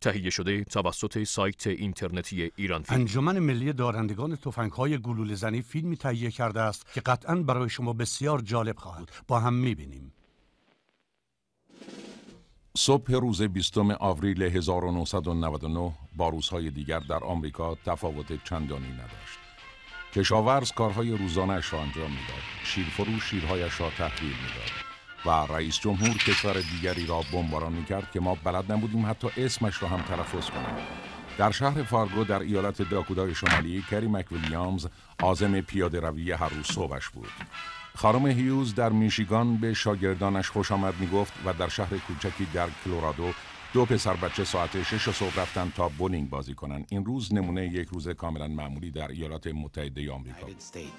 تهیه شده توسط سایت اینترنتی ایران فیلم. انجمن ملی دارندگان تفنگ‌های گلوله‌زنی فیلمی تهیه کرده است که قطعاً برای شما بسیار جالب خواهد بود. با هم می‌بینیم. صبح روز 20 آوریل 1999 با روزهای دیگر در آمریکا تفاوت چندانی نداشت. کشاورز کارهای روزانه‌اش را انجام می‌داد، شیرفروش شیرهایش را تحویل می‌داد و رئیس جمهور کشور دیگری را بمباران می‌کرد که ما بلد نبودیم حتی اسمش را هم تلفظ کنیم. در شهر فارگو در ایالت داکوتای شمالی کری مکویلیامز عازم پیاده روی هر روز صبحش بود. خانم هیوز در میشیگان به شاگردانش خوش آمد میگفت و در شهر کوچکی در کلرادو 2 پسر بچه ساعت 6 صبح رفتن تا بولینگ بازی کنن. این روز نمونه یک روز کاملا معمولی در ایالات متحده آمریکا.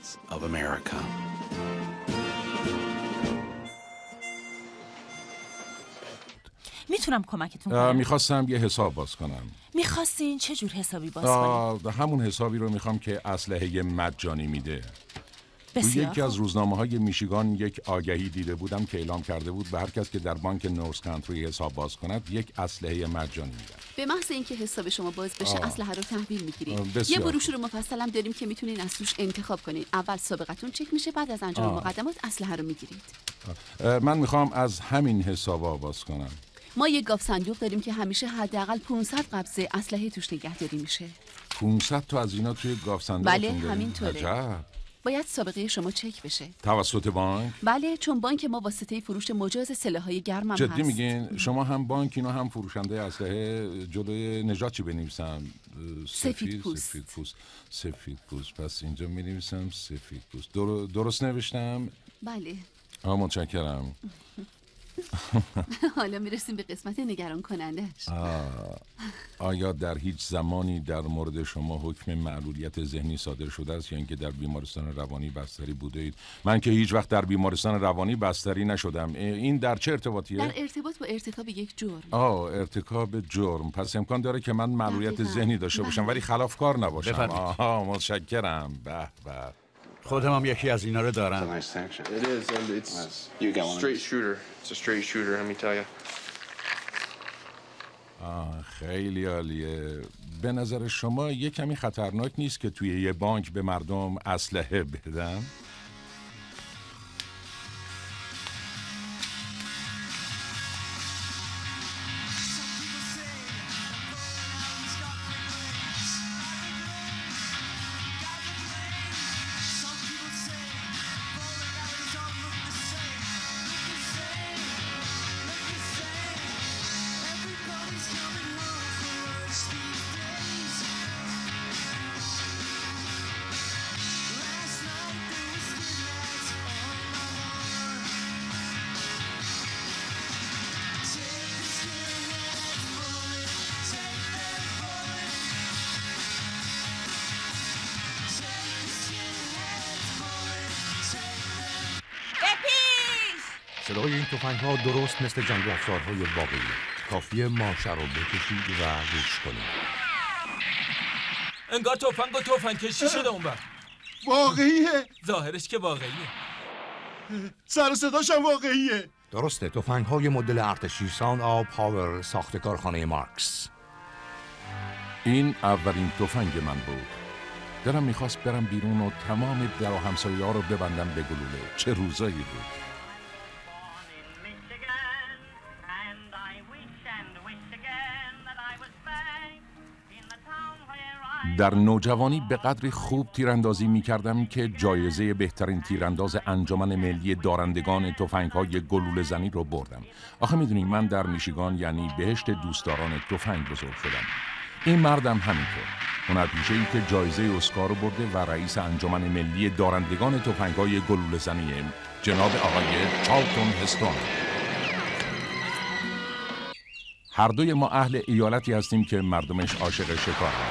میتونم کمکتون کنم؟ میخواستم یه حساب باز کنم. میخواستین چه جور حسابی باز کنید؟ همون حسابی رو میخوام که اسلحه مجانی میده. تو بسیار یکی از روزنامه‌های میشیگان یک آگهی دیده بودم که اعلام کرده بود به هر کس که در بانک نورث کانتری حساب باز کند یک اسلحه مجانی میده. به محض اینکه حساب شما باز بشه اسلحه رو تحویل میگیرید. یه بروشور مفصل هم داریم که میتونین از توش انتخاب کنین. اول سابقتون چک میشه، بعد از انجام مقدمات اسلحه رو میگیرید. من میخوام از همین حسابا باز کنم. ما یک گاف صندوق داریم که همیشه حداقل 500 قبضه اسلحه توش نگهداری میشه. 500 تا از اینا توی گاف صندوق؟ بله همینطوره. عجب. باید سابقه شما چک بشه. توسط بانک؟ بله، چون بانک ما واسطه فروش مجاز سلاح‌های گرم هم هست. جدی میگین؟ شما هم بانک اینو هم فروشنده اسلحه؟ جلوی نژاد چی بنویسم؟ سفید پوست. سفید پوست. پس اینجا می‌نویسم سفید پوست. درست نوشتم؟ بله. متشکرم. حالا میرسیم به قسمت نگران کنندش. آیا در هیچ زمانی در مورد شما حکم معلولیت ذهنی صادر شده است یا اینکه در بیمارستان روانی بستری بوده اید؟ من که هیچ وقت در بیمارستان روانی بستری نشدم. این در چه ارتباطیه؟ در ارتباط با ارتکاب یک جرم. ارتکاب جرم. پس امکان داره که من معلولیت ذهنی داشته باشم ولی خلافکار نباشم. متشکرم. به به. خودم هم یکی از اینا رو دارم. خیلی عالیه. به نظر شما یه کمی خطرناک نیست که توی یه بانک به مردم اسلحه بدن؟ صدای این تفنگ‌ها درست مثل جنگ افزارهای واقعی. کافیه ماشه رو بکشید و گوش کنید. انگار تفنگ کشی شده اون وقت. واقعیه. ظاهرش که واقعیه. سر و صداش هم واقعیه. درسته. تفنگ‌های مدل ارتشی ساوند آف پاور ساخت کارخانه مارکس. این اولین تفنگ من بود. دلم میخواست برم بیرون و تمام در و همسایه‌ها رو ببندم به گلوله. چه روزایی بود. در نوجوانی به قدری خوب تیراندازی می کردم که جایزه بهترین تیرانداز انجمن ملی دارندگان تفنگ‌های گلوله‌زنی رو بردم. آخه میدونی من در میشیگان یعنی بهشت دوستداران تفنگ بزرگ شدم. این مردم همینطور. هنرپیشه‌ای که جایزه اسکار رو برده و رئیس انجمن ملی دارندگان تفنگ‌های گلوله‌زنی جناب آقای چارلتون هستون. هر دوی ما اهل ایالتی هستیم که مردمش عاشق شکارند.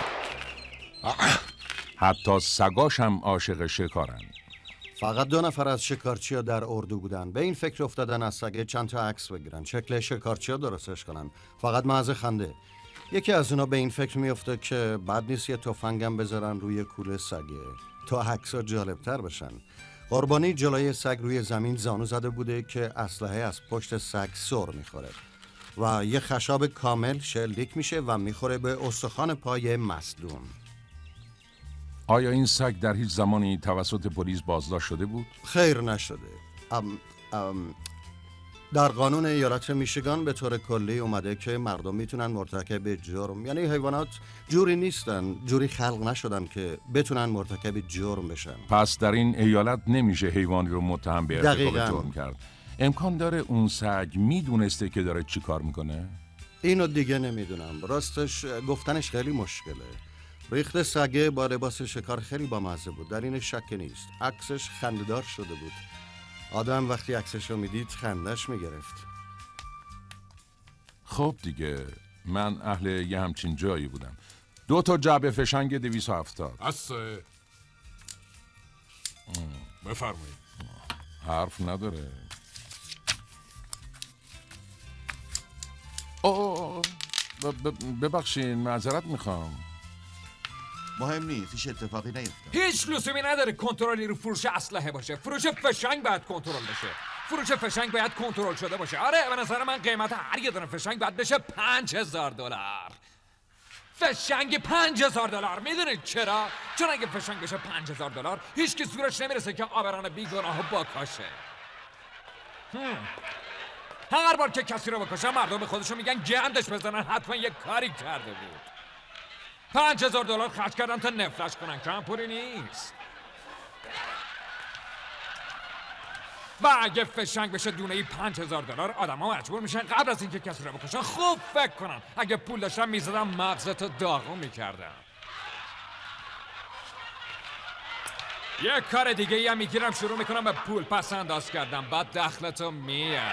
حتی سگاش هم عاشق شکارن. فقط 2 نفر از شکارچی‌ها در اردو بودن. به این فکر افتادن از سگ چند تا عکس بگیرن، شکل شکارچی‌ها درستش کنن. فقط محض خنده. یکی از اونا به این فکر میفته که بد نیست یه تفنگم بذارن روی کوله سگه تا عکس‌ها جالب‌تر بشن. قربانی جلوی سگ روی زمین زانو زده بوده که اسلحه از پشت سگ سر میخوره. و یه خشاب کامل شلیک میشه و میخوره به استخوان پای مصدوم. آیا این سگ در هیچ زمانی توسط پلیس بازداشت شده بود؟ خیر نشده. در قانون ایالت میشیگان به طور کلی اومده که مردم میتونن مرتکب جرم، یعنی حیوانات جوری نیستن، جوری خلق نشدن که بتونن مرتکب جرم بشن. پس در این ایالت نمیشه حیوانی رو متهم به ارتکاب جرم کرد. امکان داره اون سگ میدونسته که داره چی کار میکنه؟ اینو دیگه نمیدونم، راستش گفتنش خیلی مشکله. ریخت سگه با لباس شکار خیلی بامزه بود، در این شک نیست. عکسش خنده‌دار شده بود. آدم وقتی عکسش رو میدید خندش میگرفت. خب دیگه من اهل یه همچین جایی بودم. 2 تا جعبه فشنگ 270. بسه. بفرمایید. حرف نداره. ببخشین معذرت میخوام. مهم نیست، هیچ اتفاقی نیفتاد. هیچ لزومی نداره کنترلی رو فروش اسلحه باشه. فروش فشنگ باید کنترل بشه. فروش فشنگ باید کنترل شده باشه. آره به نظر من قیمت هر یه دونه فشنگ باید بشه $5000. فشنگ $5000. میدونید چرا؟ چون اگه فشنگ بشه $5000 هیچ کی زورش نمیرسه که آبران بیگناهو بکشه. هر بار که کسی رو بکشن مردم به خودشون میگن گندش بزنن، حتما یه کاری کرده بود. $5000 خرج کردن تا نفلش کنن، کم پولی نیست. و اگه فشنگ بشه دونه‌ای $5000 آدم‌ها مجبور میشن قبل از اینکه کسی رو بکشن خوب فکر کنن. اگه پول داشتن میزدن مغزتو داغون میکردن. یه کار دیگه ای هم میگیرم شروع میکنم به پول پس انداز کردم، بعد دخلتو میارم.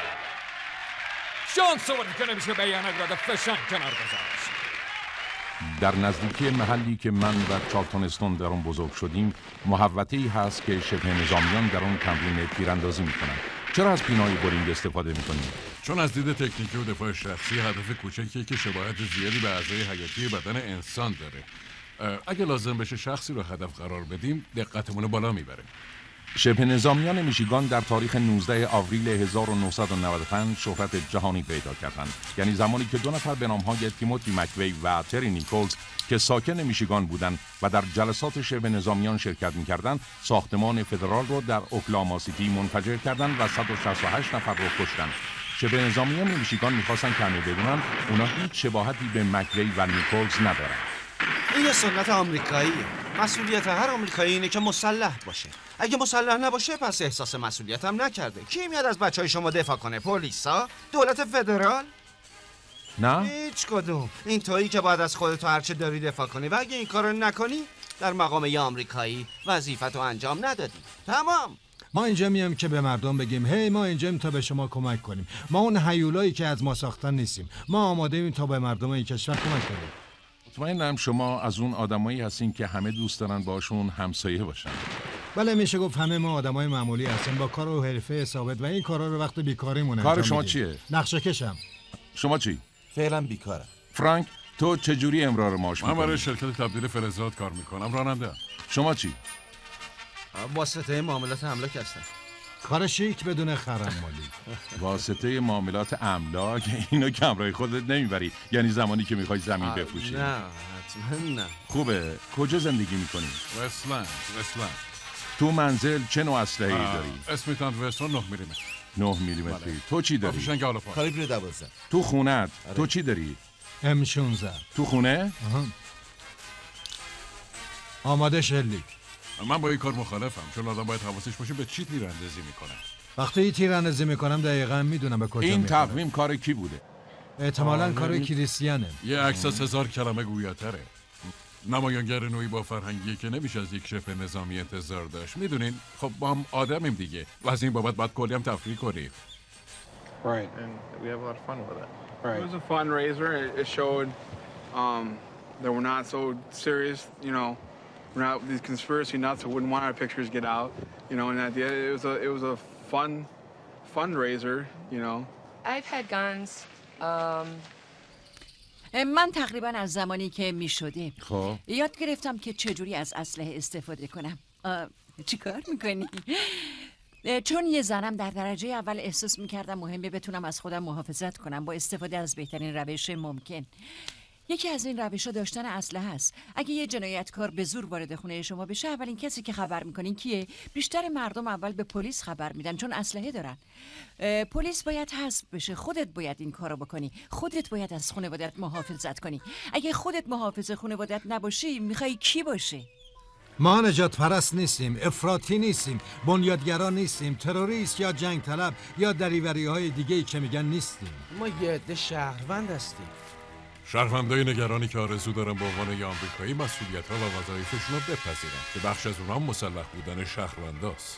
شانس آوردی که نمیشه به یه نگراد فشنگ کنار گذاشت. در نزدیکی محلی که من و چارلتون استون در اون بزرگ شدیم محوطه‌ای هست که شبه نظامیان در اون تمرین تیراندازی میکنن. چرا از پینای بولینگ استفاده میکنیم؟ چون از دید تکنیکی و دفاع شخصی هدف کوچکیه که شباهت زیادی به اعضای حیاتی بدن انسان داره. اگه لازم بشه شخصی رو هدف قرار بدیم دقتمون رو بالا میبره. شبه نظامیان میشیگان در تاریخ 19 آوریل 1995 شهرت جهانی پیدا کردند. یعنی زمانی که 2 نفر به نام‌های تیموتی مکوی و تری نیکولز که ساکن میشیگان بودند و در جلسات شبه نظامیان شرکت می‌کردند، ساختمان فدرال رو در اوکلاهوما سیتی منفجر کردند و 168 نفر رو کشتند. شبه نظامیان میشیگان می‌خواستن که همه بدونن اونا هیچ شباهتی به مکوی و نیکولز ندارن. این یه سنت آمریکاییه. مسئولیت هر آمریکایی اینه که مسلح باشه. اگه مسلح نباشه پس احساس مسئولیت هم نکرده. کی میاد از بچهای شما دفاع کنه؟ پلیسا؟ دولت فدرال؟ نه؟ هیچ کدوم. این تویی که باید از خودت هرچه داری دفاع کنی و اگه این کارو نکنی در مقام یه آمریکایی وظیفتو انجام ندادی. تمام. ما اینجا میام که به مردم بگیم هی ما اینجاییم تا به شما کمک کنیم. ما اون هیولایی که از ما ساختن نیستیم. ما آماده ایم تا به مردم این کشور کمک کنیم. مطمئنم شما از اون آدمایی هستین که همه دوست دارن باشون همسایه باشن. بله میشه گفت همه ما آدمای معمولی هستیم با کار و حرفه ثابت و این کارا رو وقت بیکاریمون انجام میدیم. کار شما میدیم. چیه؟ نقشه کشم. شما چی؟ فعلا بیکارم. فرانک تو چجوری امرار معاش میکنی؟ من برای شرکت تبدیل فلزات کار میکنم، راننده. شما چی؟ واسطه معاملات املاک هستم. کار شیک بدون خرم مالی. واسطه معاملات املاک؟ اینو کمرای خودت نمیبری؟ یعنی زمانی که میخوای زمین بفروشی؟ نه حتما نه. خوبه. کجا زندگی میکنی؟ وستلند. تو منزل چه نوع اسلحه‌ای داری؟ اسمیتان وستون 9 میلیمتر. 9 میلیمتری. تو چی داری؟ فشنگ آلوپا. کالیبر 12. تو خونت تو چی داری؟ M16. تو خونه؟ آماده شلیک. من با این کار مخالفم، چون آدم باید حواسش باشه به چی تیراندازی میکنه. وقتی تیراندازی میکنم دقیقاً میدونم به کجا این میخورم. تقویم کار کی بوده؟ احتمالاً کار کریستیانه. یه عکس از 1000 کلمه گویاتره. نمایانگر نوعی با فرهنگی که نمیشه از یک شبه نظامی انتظار داشت. میدونین خب با هم آدمیم دیگه و از این بابت باید کلی هم تفریح کنیم. Right, and we have a lot of fun with it. Right. It was a fundraiser. It showed that we're not so serious, you know, we're not these conspiracy nuts who wouldn't want our pictures get out, you know, and at the end it was a fun fundraiser, you know. I've had guns. من تقریبا از زمانی که می شده خب یاد گرفتم که چجوری از اسلحه استفاده کنم. چی کار میکنی؟ چون یه زنم در درجه اول احساس میکردم مهمه بتونم از خودم محافظت کنم با استفاده از بهترین روش ممکن. یکی از این روش‌ها داشتن اسلحه است. اگه یه جنایتکار به زور وارد خونه شما بشه، اولین کسی که خبر میکنین کیه؟ بیشتر مردم اول به پلیس خبر میدن چون اسلحه دارن. پلیس باید حذف بشه. خودت باید این کارو بکنی. خودت باید از خانواده‌ات محافظت کنی. اگه خودت محافظ خانواده‌ات نباشی، میخوای کی باشه؟ ما نجات پرست نیستیم، افراطی نیستیم، بنیادگرا نیستیم، تروریست یا جنگ طلب یا دریوری‌های دیگه‌ای که میگن نیستیم. ما یه عده شهروند هستیم. شهروندای نگرانی که آرزو دارن به عنوان یه آمریکایی مسئولیت‌ها و وظایفشون رو بپذیرن که بخش از اونها مسلح بودن شهرونداست.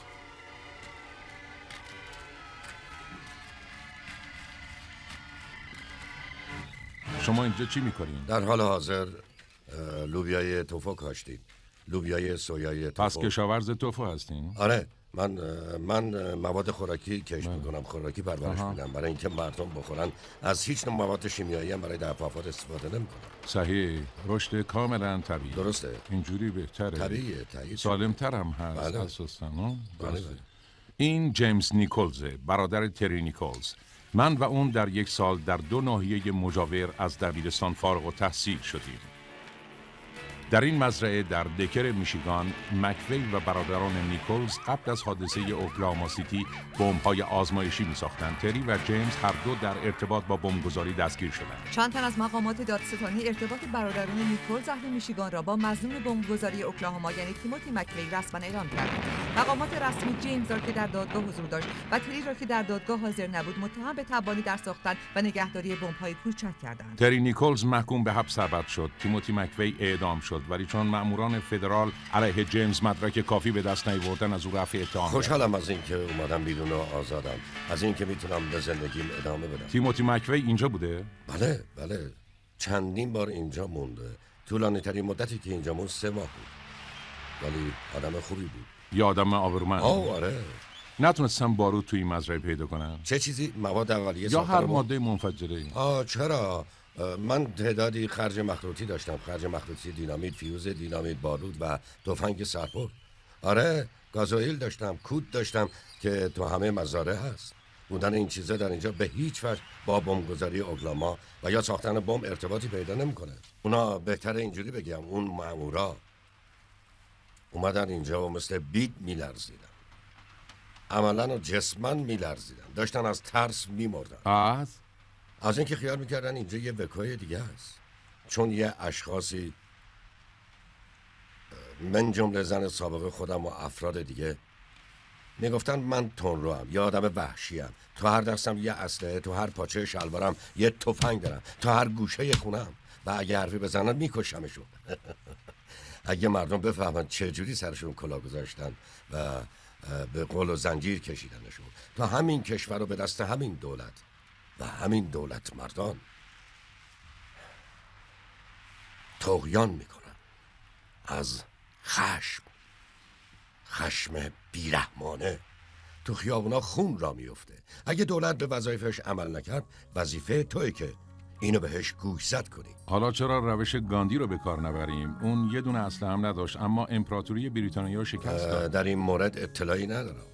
شما اینجا چی میکنین؟ در حال حاضر لوبیای توفو کاشتیم. لوبیای سویای توفو. پس کشاورز توفو هستین؟ آره، من مواد خوراکی کشت میکنم، خوراکی پرورش میدم برای اینکه مردم بخورن. از هیچ نوع مواد شیمیایی هم برای دفع افات استفاده نمیکنم. صحیح، رشد کاملا طبیعی. درسته. اینجوری بهتره. طبیعیه، سالم‌تر هم هست. بله. اساساً. بله. این جیمز نیکولزه، برادر تری نیکولز. من و اون در یک سال در 2 ناحیه مجاور از دبیرستان فارغ التحصیل شدیم. در این مزرعه در دکر میشیگان، مکوی و برادران نیکولز قبل از حادثه اوکلاهوما سیتی بمب‌های آزمایشی می‌ساختند. تری و جیمز هر دو در ارتباط با بمبگذاری دستگیر شدند. چند تن از مقامات دادستانی ارتباط برادران نیکولز اهل میشیگان را با مظنون بمبگذاری اوکلاهوما یعنی تیموتی مکوی رسما اعلام کردند. مقامات رسمی جیمز را که در دادگاه حضور داشت و تری را که در دادگاه حاضر نبود متهم به تبانی در ساختن و نگهداری بمب‌های کوچک کردند. تری نیکولز محکوم به حبس ابد شد. تیموتی مکوی اعدام شد، ولی چون مأموران فدرال علیه جیمز مدرک کافی به دست نیاوردن از او رفع اتهام. خوشحالم از اینکه اومدم بیرون و آزادم، از اینکه میتونم به زندگیم ادامه بدم. تیموتی مکوی اینجا بوده؟ بله، چندین بار اینجا مونده. طولانی ترین مدتی که اینجا موند 3 ماه بود، ولی آدم خوبی بود. یه آدم آبرومند. آره. نتونستم بارود توی این مزرعه پیدا کنم. چه چیزی؟ مواد اولیه یا هر ماده منفجره. چرا؟ من تعدادی خرج مخروطی داشتم، خرج مخروطی دینامیت، فیوز دینامیت، بارود و تفنگ سرپر. آره، گازوئیل داشتم، کود داشتم که تو همه مزارع هست. بودن این چیزا در اینجا به هیچ وجه با بمبگذاری اوکلاهوما و یا ساختن بمب ارتباطی پیدا نمیکنه. اونا بهتره اینجوری بگم، اون مامورا اومدن اینجا و مثل بید میلرزیدن، عملاً و جسماً میلرزیدن، داشتن از ترس میمردن. از اینکه خیال میکردن اینجا یه وکای دیگه هست، چون یه اشخاصی من جمله زن سابق خودم و افراد دیگه میگفتن من تندروام، یه آدم وحشیم، تو هر دستم یه اسلحه، تو هر پاچه شلوارم یه تفنگ دارم، تو هر گوشه خونم و اگه حرفی بزنن میکشمشون. اگه مردم بفهمن چه جوری سرشون کلاه گذاشتن و به قول و زنجیر کشیدنشون، تا همین کشور رو به دست همین دولت و همین دولت مردان طغیان میکنن از خشم بیرحمانه تو خیابونا خون را میفته. اگه دولت به وظایفش عمل نکرد، وظیفه توئه که اینو بهش گوشزد کنی. حالا چرا روش گاندی رو به کار نبریم؟ اون یه دونه اسلحه هم نداشت، اما امپراتوری بریتانیا رو شکست داد. در این مورد اطلاعی ندارم.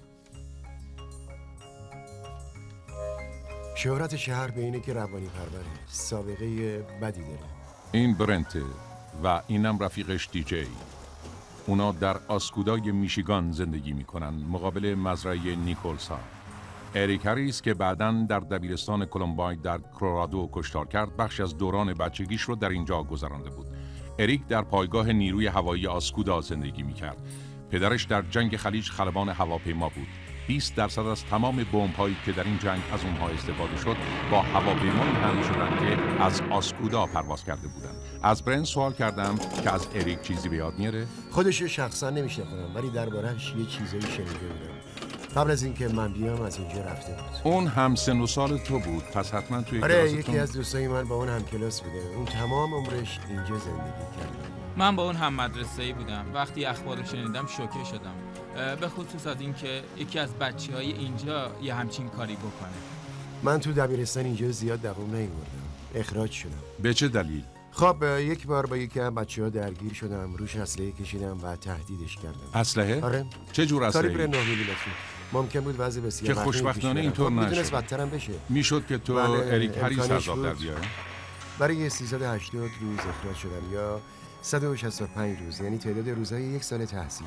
شهرت شهر به اینه که روانی پروره، سابقه بدی داره. این برنته و اینم رفیقش دیجی. اونا در آسکودای میشیگان زندگی میکنن، مقابل مزرعه نیکولز ها. اریک هریس که بعداً در دبیرستان کلمباین در کلرادو کشتار کرد، بخش از دوران بچگیش رو در اینجا گذرانده بود. اریک در پایگاه نیروی هوایی آسکودا زندگی میکرد. پدرش در جنگ خلیج خلبان هواپیما بود. 20% از تمام بمب‌هایی که در این جنگ از اونها استفاده شد با هواپیمایی حمل شدند که از آسکودا پرواز کرده بودند. از برن سوال کردم که از اریک چیزی به یاد میاره؟ خودش شخصا نمیشناختم، ولی درباره‌اش یه چیزایی شنیده بودم. قبل از اینکه من بیام از اینجا رفته بود. اون هم سن و سال تو بود، پس حتما توی آره، یکی از دوستای من با اون هم کلاس بوده. اون تمام عمرش اینجا زندگی کرد. من با اون هم مدرسه‌ای بودم. وقتی اخبارو شنیدم شوکه شدم. به خصوص از اینکه یکی از بچه‌های اینجا یه همچین کاری بکنه. من تو دبیرستان اینجا زیاد دوام نیاوردم. اخراج شدم. به چه دلیل؟ خب یک بار با یکی از بچه‌ها درگیر شدم، روش اسلحه کشیدم و تهدیدش کردم. اسلحه؟ آره. چه جور اسلحه‌ای؟ کالیبر 9 میلیمتری. ممکن بود وضع بسیار که خوشبختانه اینطور نشد. میتونست بدترم بشه. میشد که تو اریک هریس عذاب در بیاره. برای 380 روز اخراج شدم یا 165 روز، یعنی تعداد روزهای یک سال تحصیلی.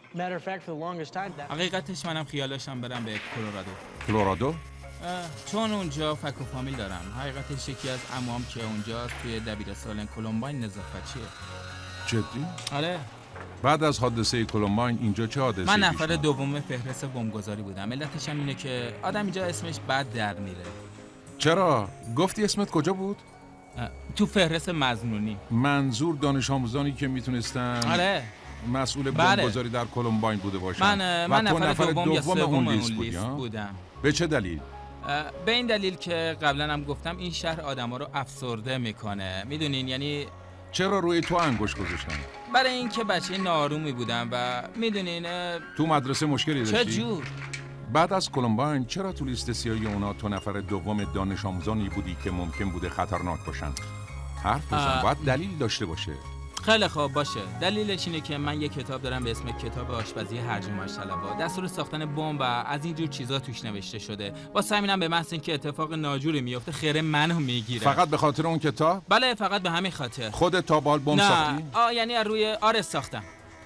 حقیقتش منم خیال داشتم برم به کلرادو. کلرادو؟ چون اونجا فک و فامیل دارم. حقیقتش یکی از عموام که اونجا توی دبیرستان کلمباین نظافتچیه. جدی؟ آره. بعد از حادثه کلمباین اینجا چه حادثه‌ای؟ من نفر دوم فهرست بمبگذاری بودم. علتش هم اینه که آدم اینجا اسمش بد در میره. چرا؟ گفتی اسمت کجا بود؟ تو فهرست مظنونی. منظور دانش آموزانی که میتونستن آره مسئول بمبگذاری در کلمباین بوده باشن. من نفر دوم یا سوم اون لیست بودم. به چه دلیل؟ به این دلیل که قبلا هم گفتم این شهر آدما رو افسرده میکنه. میدونین یعنی چرا روی تو انگشت گذاشتن؟ برای اینکه بچه نارومی بودم و میدونین تو مدرسه مشکلی داشتی؟ چه جور؟ بعد از کلمباین چرا تو لیست سیاهی اونا تو نفر دوم دانش آموزانی بودی که ممکن بوده خطرناک باشن؟ حرف بزن، باید دلیل داشته باشه. خیلی خوب باشه. دلیلش اینه که من یه کتاب دارم به اسم کتاب آشپزی هرج و مرج طلبا. دستور ساختن بمب و از اینجور چیزا توش نوشته شده. واسه همینم به محض اینکه اتفاق ناجوری میفته خیره منو میگیره. فقط به خاطر اون کتاب؟ بله فقط به همین خاطر. خودت تا بال بمب ساختی؟ یعنی از روی آرس ساختم.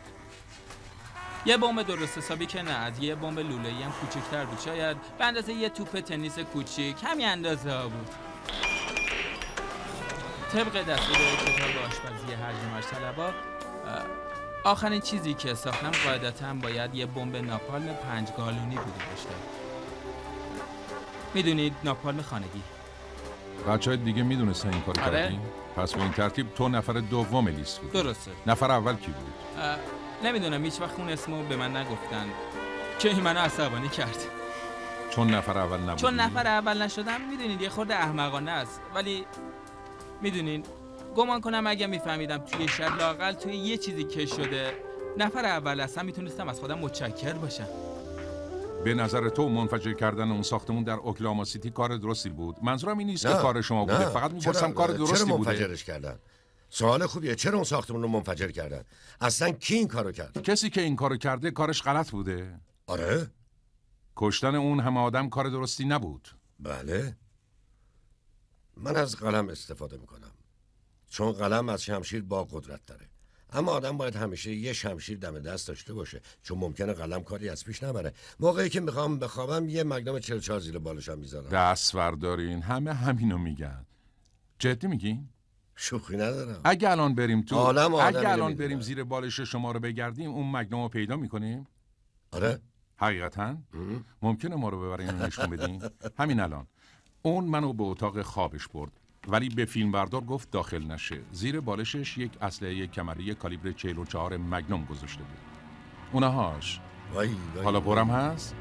یه بمب درست حسابی که نه، از یه بمب لوله‌ای هم کوچیک‌تر بود. شاید به اندازه یه توپ تنیس کوچیک، همین اندازه ها بود. طبق دستور کتاب آشپزی هرج و مرج طلبا آخرین چیزی که ساختم قاعدتاً باید یه بمب ناپالم 5 گالونی بوده باشه. میدونید ناپالم خانگی. بچه‌های دیگه میدونستن این کارو کردی؟ پس به این ترتیب تو نفر دوم لیست بود. درسته. نفر اول کی بود؟ نمیدونم، هیچ وقت اون اسمو به من نگفتن که این منو عصبانی کرد. چون نفر اول نبودی؟ چون نفر اول نشدم. میدونید یه خورده احمقانه است، ولی میدونین گمان کنم اگه میفهمیدم توی شهر لااقل توی یه چیزی که شده نفر اول هستم میتونستم از خودم متشکر باشم. به نظر تو منفجر کردن اون ساختمون در اوکلاهاما سیتی کار درستی بود؟ منظورم این نیست که کار شما بوده، فقط میپرسم کار درستی بوده. چرا منفجرش کردن؟ سوال خوبیه. چرا اون ساختمون رو منفجر کردن؟ اصلا کی این کارو کرد؟ کسی که این کارو کرده کارش غلط بوده. آره؟ کشتن اون همه آدم کار درستی نبود. بله. من از قلم استفاده میکنم چون قلم از شمشیر با قدرت داره، اما آدم باید همیشه یه شمشیر دم دست داشته باشه چون ممکنه قلم کاری از پیش نبره. موقعی که میخوام بخوابم یه مگنوم 44 زیر بالشم میذارم. دست بردارین، همه همینو میگن. جدی میگین؟ شوخی ندارم. اگه الان بریم تو اگه الان بریم زیر بالش شما رو بگردیم اون مگنومو پیدا میکنیم؟ آره. حقیقتا؟ ممکنه ما رو ببرین و نشون بدین؟ همین الان. اون منو به اتاق خوابش برد ولی به فیلمبردار گفت داخل نشه. زیر بالشش یک اسلحه کمری کالیبر 44 مگنوم گذاشته بود. اونهاش. وای. حالا برم هست؟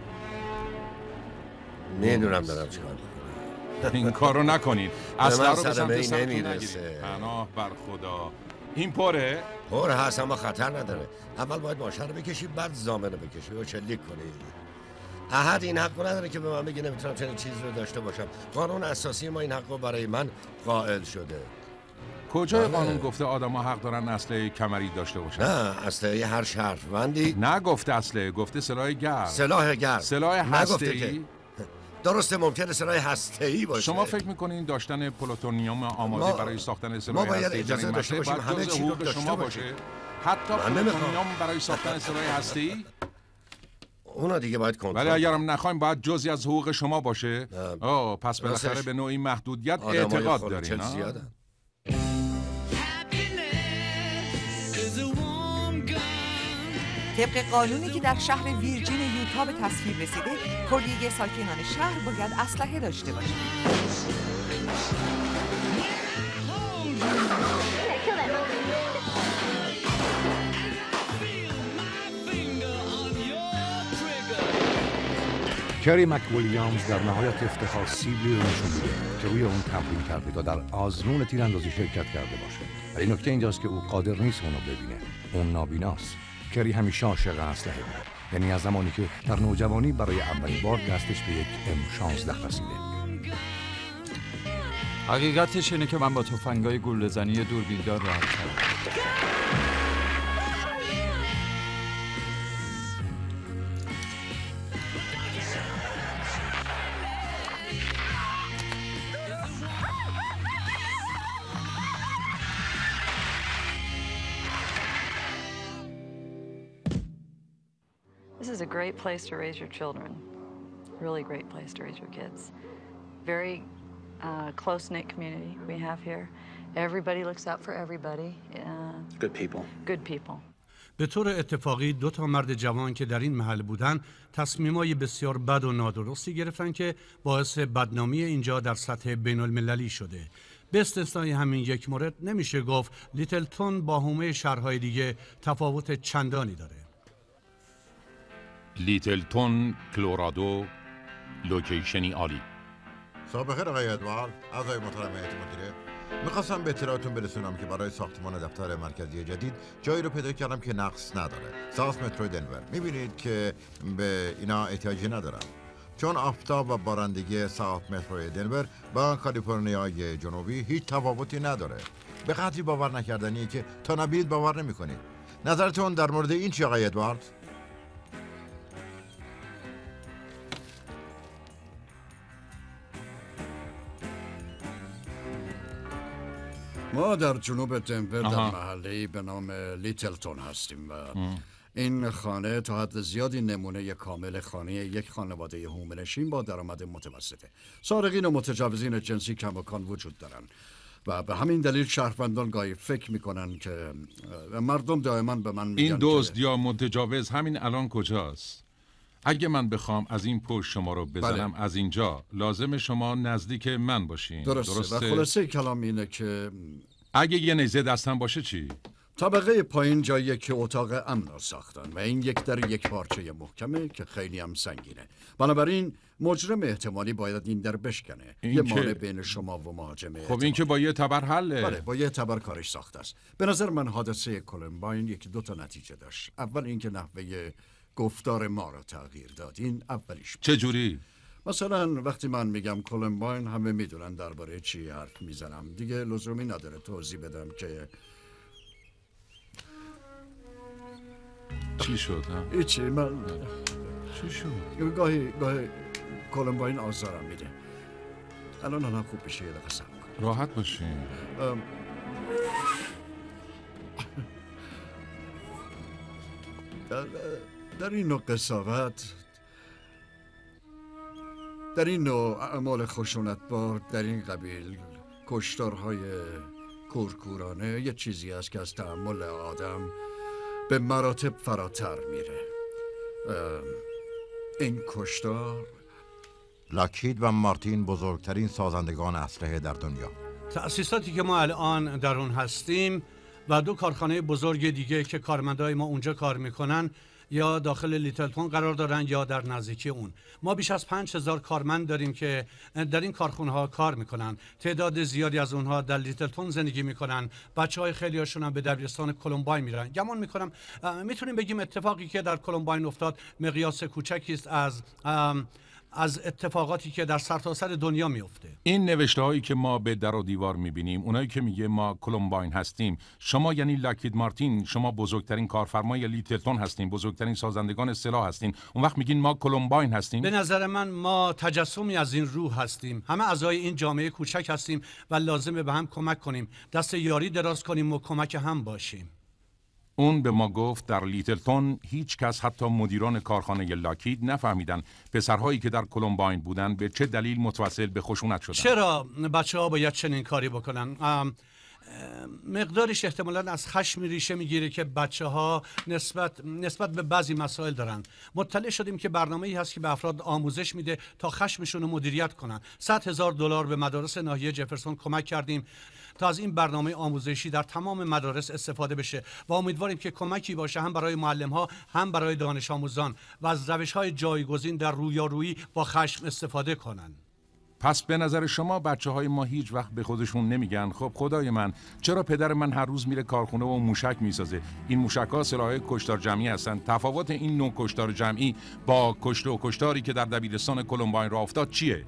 میدونم دارم چیکار میکنم. این کارو نکنید. اسلحه رو به سمت سمتون نگیرید. پناه بر خدا. این پره؟ پر هست اما خطر نداره. اول باید ماشه رو بکشی بعد زامن رو بکشی و چلیک کنی. احد این حق نداره که به من بگه نمیتونم چنین چیزی رو داشته باشم. قانون اساسی ما این حق رو برای من قائل شده. کجای قانون گفته آدم‌ها حق دارن اسلحه کمری داشته باشن؟ نه، اسلحه هر شهروندی. نگفته اسلحه، گفته سلاح گرم. سلاح گرم. سلاح هسته‌ای. درسته ممکنه سلاح هسته‌ای باشه. شما فکر می‌کنین داشتن پلوتونیوم آماده برای ساختن سلاح هسته‌ای باید اجازه داشته باشیم همه چی رو داشته شما باشه؟ حتی پلوتونیوم برای ساختن سلاح هسته‌ای؟ اونا دیگه باید کنترل. ولی اگرم نخوایم باید جزئی از حقوق شما باشه. پس بالاخره به نوعی محدودیت اعتقاد دارین. طبق قانونی که در شهر ویرجین یوتا به تصویب رسیده، کلیه ساکنان شهر باید اسلحه داشته باشند. کری مکویلیامز در نهایت افتخار سیبلی رو نشون میده که روی اون تمرین کرده تا در آزمون تیراندازی شرکت کرده باشه. ولی نکته اینجاست که او قادر نیست اونو ببینه. اون نابیناست. کری همیشه عاشق اسلحه بود. یعنی از زمانی که در نوجوانی برای اولین بار دستش به یک M16 رسیده. حقیقتش اینه که من با تفنگای گله‌زنی دوربیندار راحت کردم. is a great place to raise your children. Really great place to raise your kids. Very close-knit community we have here. Everybody looks out for everybody. Good people. Good people. به طور اتفاقی 2 مرد جوان که در این محل بودن تصمیمای بسیار بد و نادرستی گرفتن که باعث بدنامی اینجا در سطح بین المللی شده. به استثنای همین یک مورد نمیشه گفت لیتلتون با حومه شهرهای دیگه تفاوت چندانی داره. لیتلتون، کلرادو، لوکیشنی عالی. صبح بخیر آقای ادوارد، اعضای محترم هیئت مدیره. میخواستم به اطلاعتون برسونم که برای ساختمان دفتر مرکزی جدید جایی رو پیدا کردم که نقص نداره. ساوت مترو دنور. میبینید که به اینا احتیاجی ندارم. چون آفتاب و بارندگی ساوت مترو دنور با کالیفرنیای جنوبی هیچ تفاوتی نداره. به قدری باور نکردنیه که تا نبینید باور نمیکنید. نظرتون در مورد این چی آقای ادوارد؟ ما در جنوب دنور در محله‌ای به نام لیتلتون هستیم و این خانه تا حد زیادی نمونه کامل خانه یک خانواده حومه‌نشین با درآمد متوسطه. سارقین و متجاوزین جنسی کماکان وجود دارن و به همین دلیل شهروندان گاهی فکر میکنن که مردم دائما به من میگن این دزد یا متجاوز همین الان کجاست؟ اگه من بخوام از این پشت شما رو بزنم از اینجا لازم شما نزدیک من باشین. درسته. و خلاصه کلام اینه که اگه یه نیزه دستم باشه چی؟ طبقه پایین جاییه که اتاق امن ساختن و این یک در یک پارچه محکمه که خیلی هم سنگینه. بنابراین مجرم احتمالی باید این در بشکنه. یه مانع بین شما و مهاجم. خب این که با یه تبر حله. بله با یه تبر کارش ساخته است. به نظر من حادثه کلمباین یکی 2 تا نتیجه داشت. اول اینکه نحوه گفتار ما را تغییر داد. این اولیش بود. چه جوری؟ مثلا وقتی من میگم کلمباین همه میدونن درباره چی حرف میزنم. دیگه لزومی نداره توضیح بدم که چی شد؟ هیچی. من چی شد؟ گاهی کلمباین آزارم میده. الان هم خوب بشه. یه دقیقه صبر کن. راحت باشین. در این نوع قساوت، در این نوع اعمال خشونتبار، در این قبیل کشتارهای کورکورانه یه چیزی است که از تحمل آدم به مراتب فراتر میره. این کشتار لاکهید و مارتین بزرگترین سازندگان اسلحه در دنیا. تأسیساتی که ما الان در اون هستیم و 2 کارخانه بزرگ دیگه که کارمندای ما اونجا کار میکنن یا داخل لیتلتون قرار دارن یا در نزدیکی اون. ما بیش از 5000 کارمند داریم که در این کارخونه ها کار میکنن. تعداد زیادی از اونها در لیتلتون زندگی میکنن. بچهای خیلی هاشون هم به دبیرستان کلمباین میرن. گمان میکنم میتونیم بگیم اتفاقی که در کلمباین افتاد مقیاس کوچکی است از اتفاقاتی که در سرتاسر دنیا میفته. این نوشته هایی که ما به در و دیوار میبینیم، اونایی که میگه ما کلمباین هستیم، شما یعنی لاکهید مارتین، شما بزرگترین کارفرمای لیتلتون هستین، بزرگترین سازندگان سلاح هستین، اون وقت میگین ما کلمباین هستیم؟ به نظر من ما تجسمی از این روح هستیم. همه اعضای این جامعه کوچک هستیم و لازمه به هم کمک کنیم، دست یاری دراز کنیم و کمک هم باشیم. اون به ما گفت در لیتلتون هیچ کس، حتی مدیران کارخانه لاکهید، نفهمیدن پسرهایی که در کلمباین بودن به چه دلیل متوسل به خشونت شدن. چرا بچه‌ها باید چنین کاری بکنن؟ مقدارش احتمالاً از خشم ریشه میگیره که بچه‌ها نسبت به بعضی مسائل دارن. مطلع شدیم که برنامه‌ای هست که به افراد آموزش میده تا خشمشون رو مدیریت کنن. $100,000 به مدارس ناحیه جفرسون کمک کردیم تا از این برنامه آموزشی در تمام مدارس استفاده بشه و امیدواریم که کمکی باشه هم برای معلم‌ها هم برای دانش آموزان و از روش‌های جایگزین در رویارویی با خشم استفاده کنن. پس به نظر شما بچه‌های ما هیچ وقت به خودشون نمیگن خب خدای من چرا پدر من هر روز میره کارخونه و موشک میسازه؟ این موشک‌ها سلاح کشتار جمعی هستن. تفاوت این نوع کشتار جمعی با کشتاری که در دبیرستان کلمباین راه افتاد چیه؟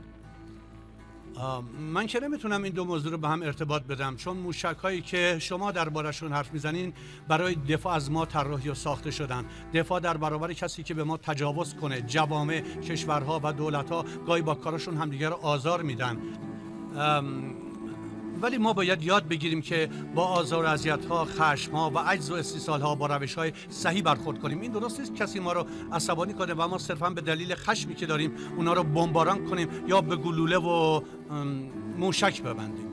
من که نمیتونم این 2 موضوع رو به هم ارتباط بدم، چون موشک‌هایی که شما دربارشون حرف میزنین برای دفاع از ما طراحی و ساخته شدن. دفاع در برابر کسی که به ما تجاوز کنه. جوامع، کشورها و دولت‌ها گاهی با کارشون همدیگر رو آزار میدن ولی ما باید یاد بگیریم که با آزار و اذیت‌ها، خشم‌ها و عجز و استیصال‌ها با روش‌های صحیح برخورد کنیم. این درست نیست کسی ما رو عصبانی کنه و ما صرفاً به دلیل خشمی که داریم اونا رو بمباران کنیم یا به گلوله و موشک ببندیم.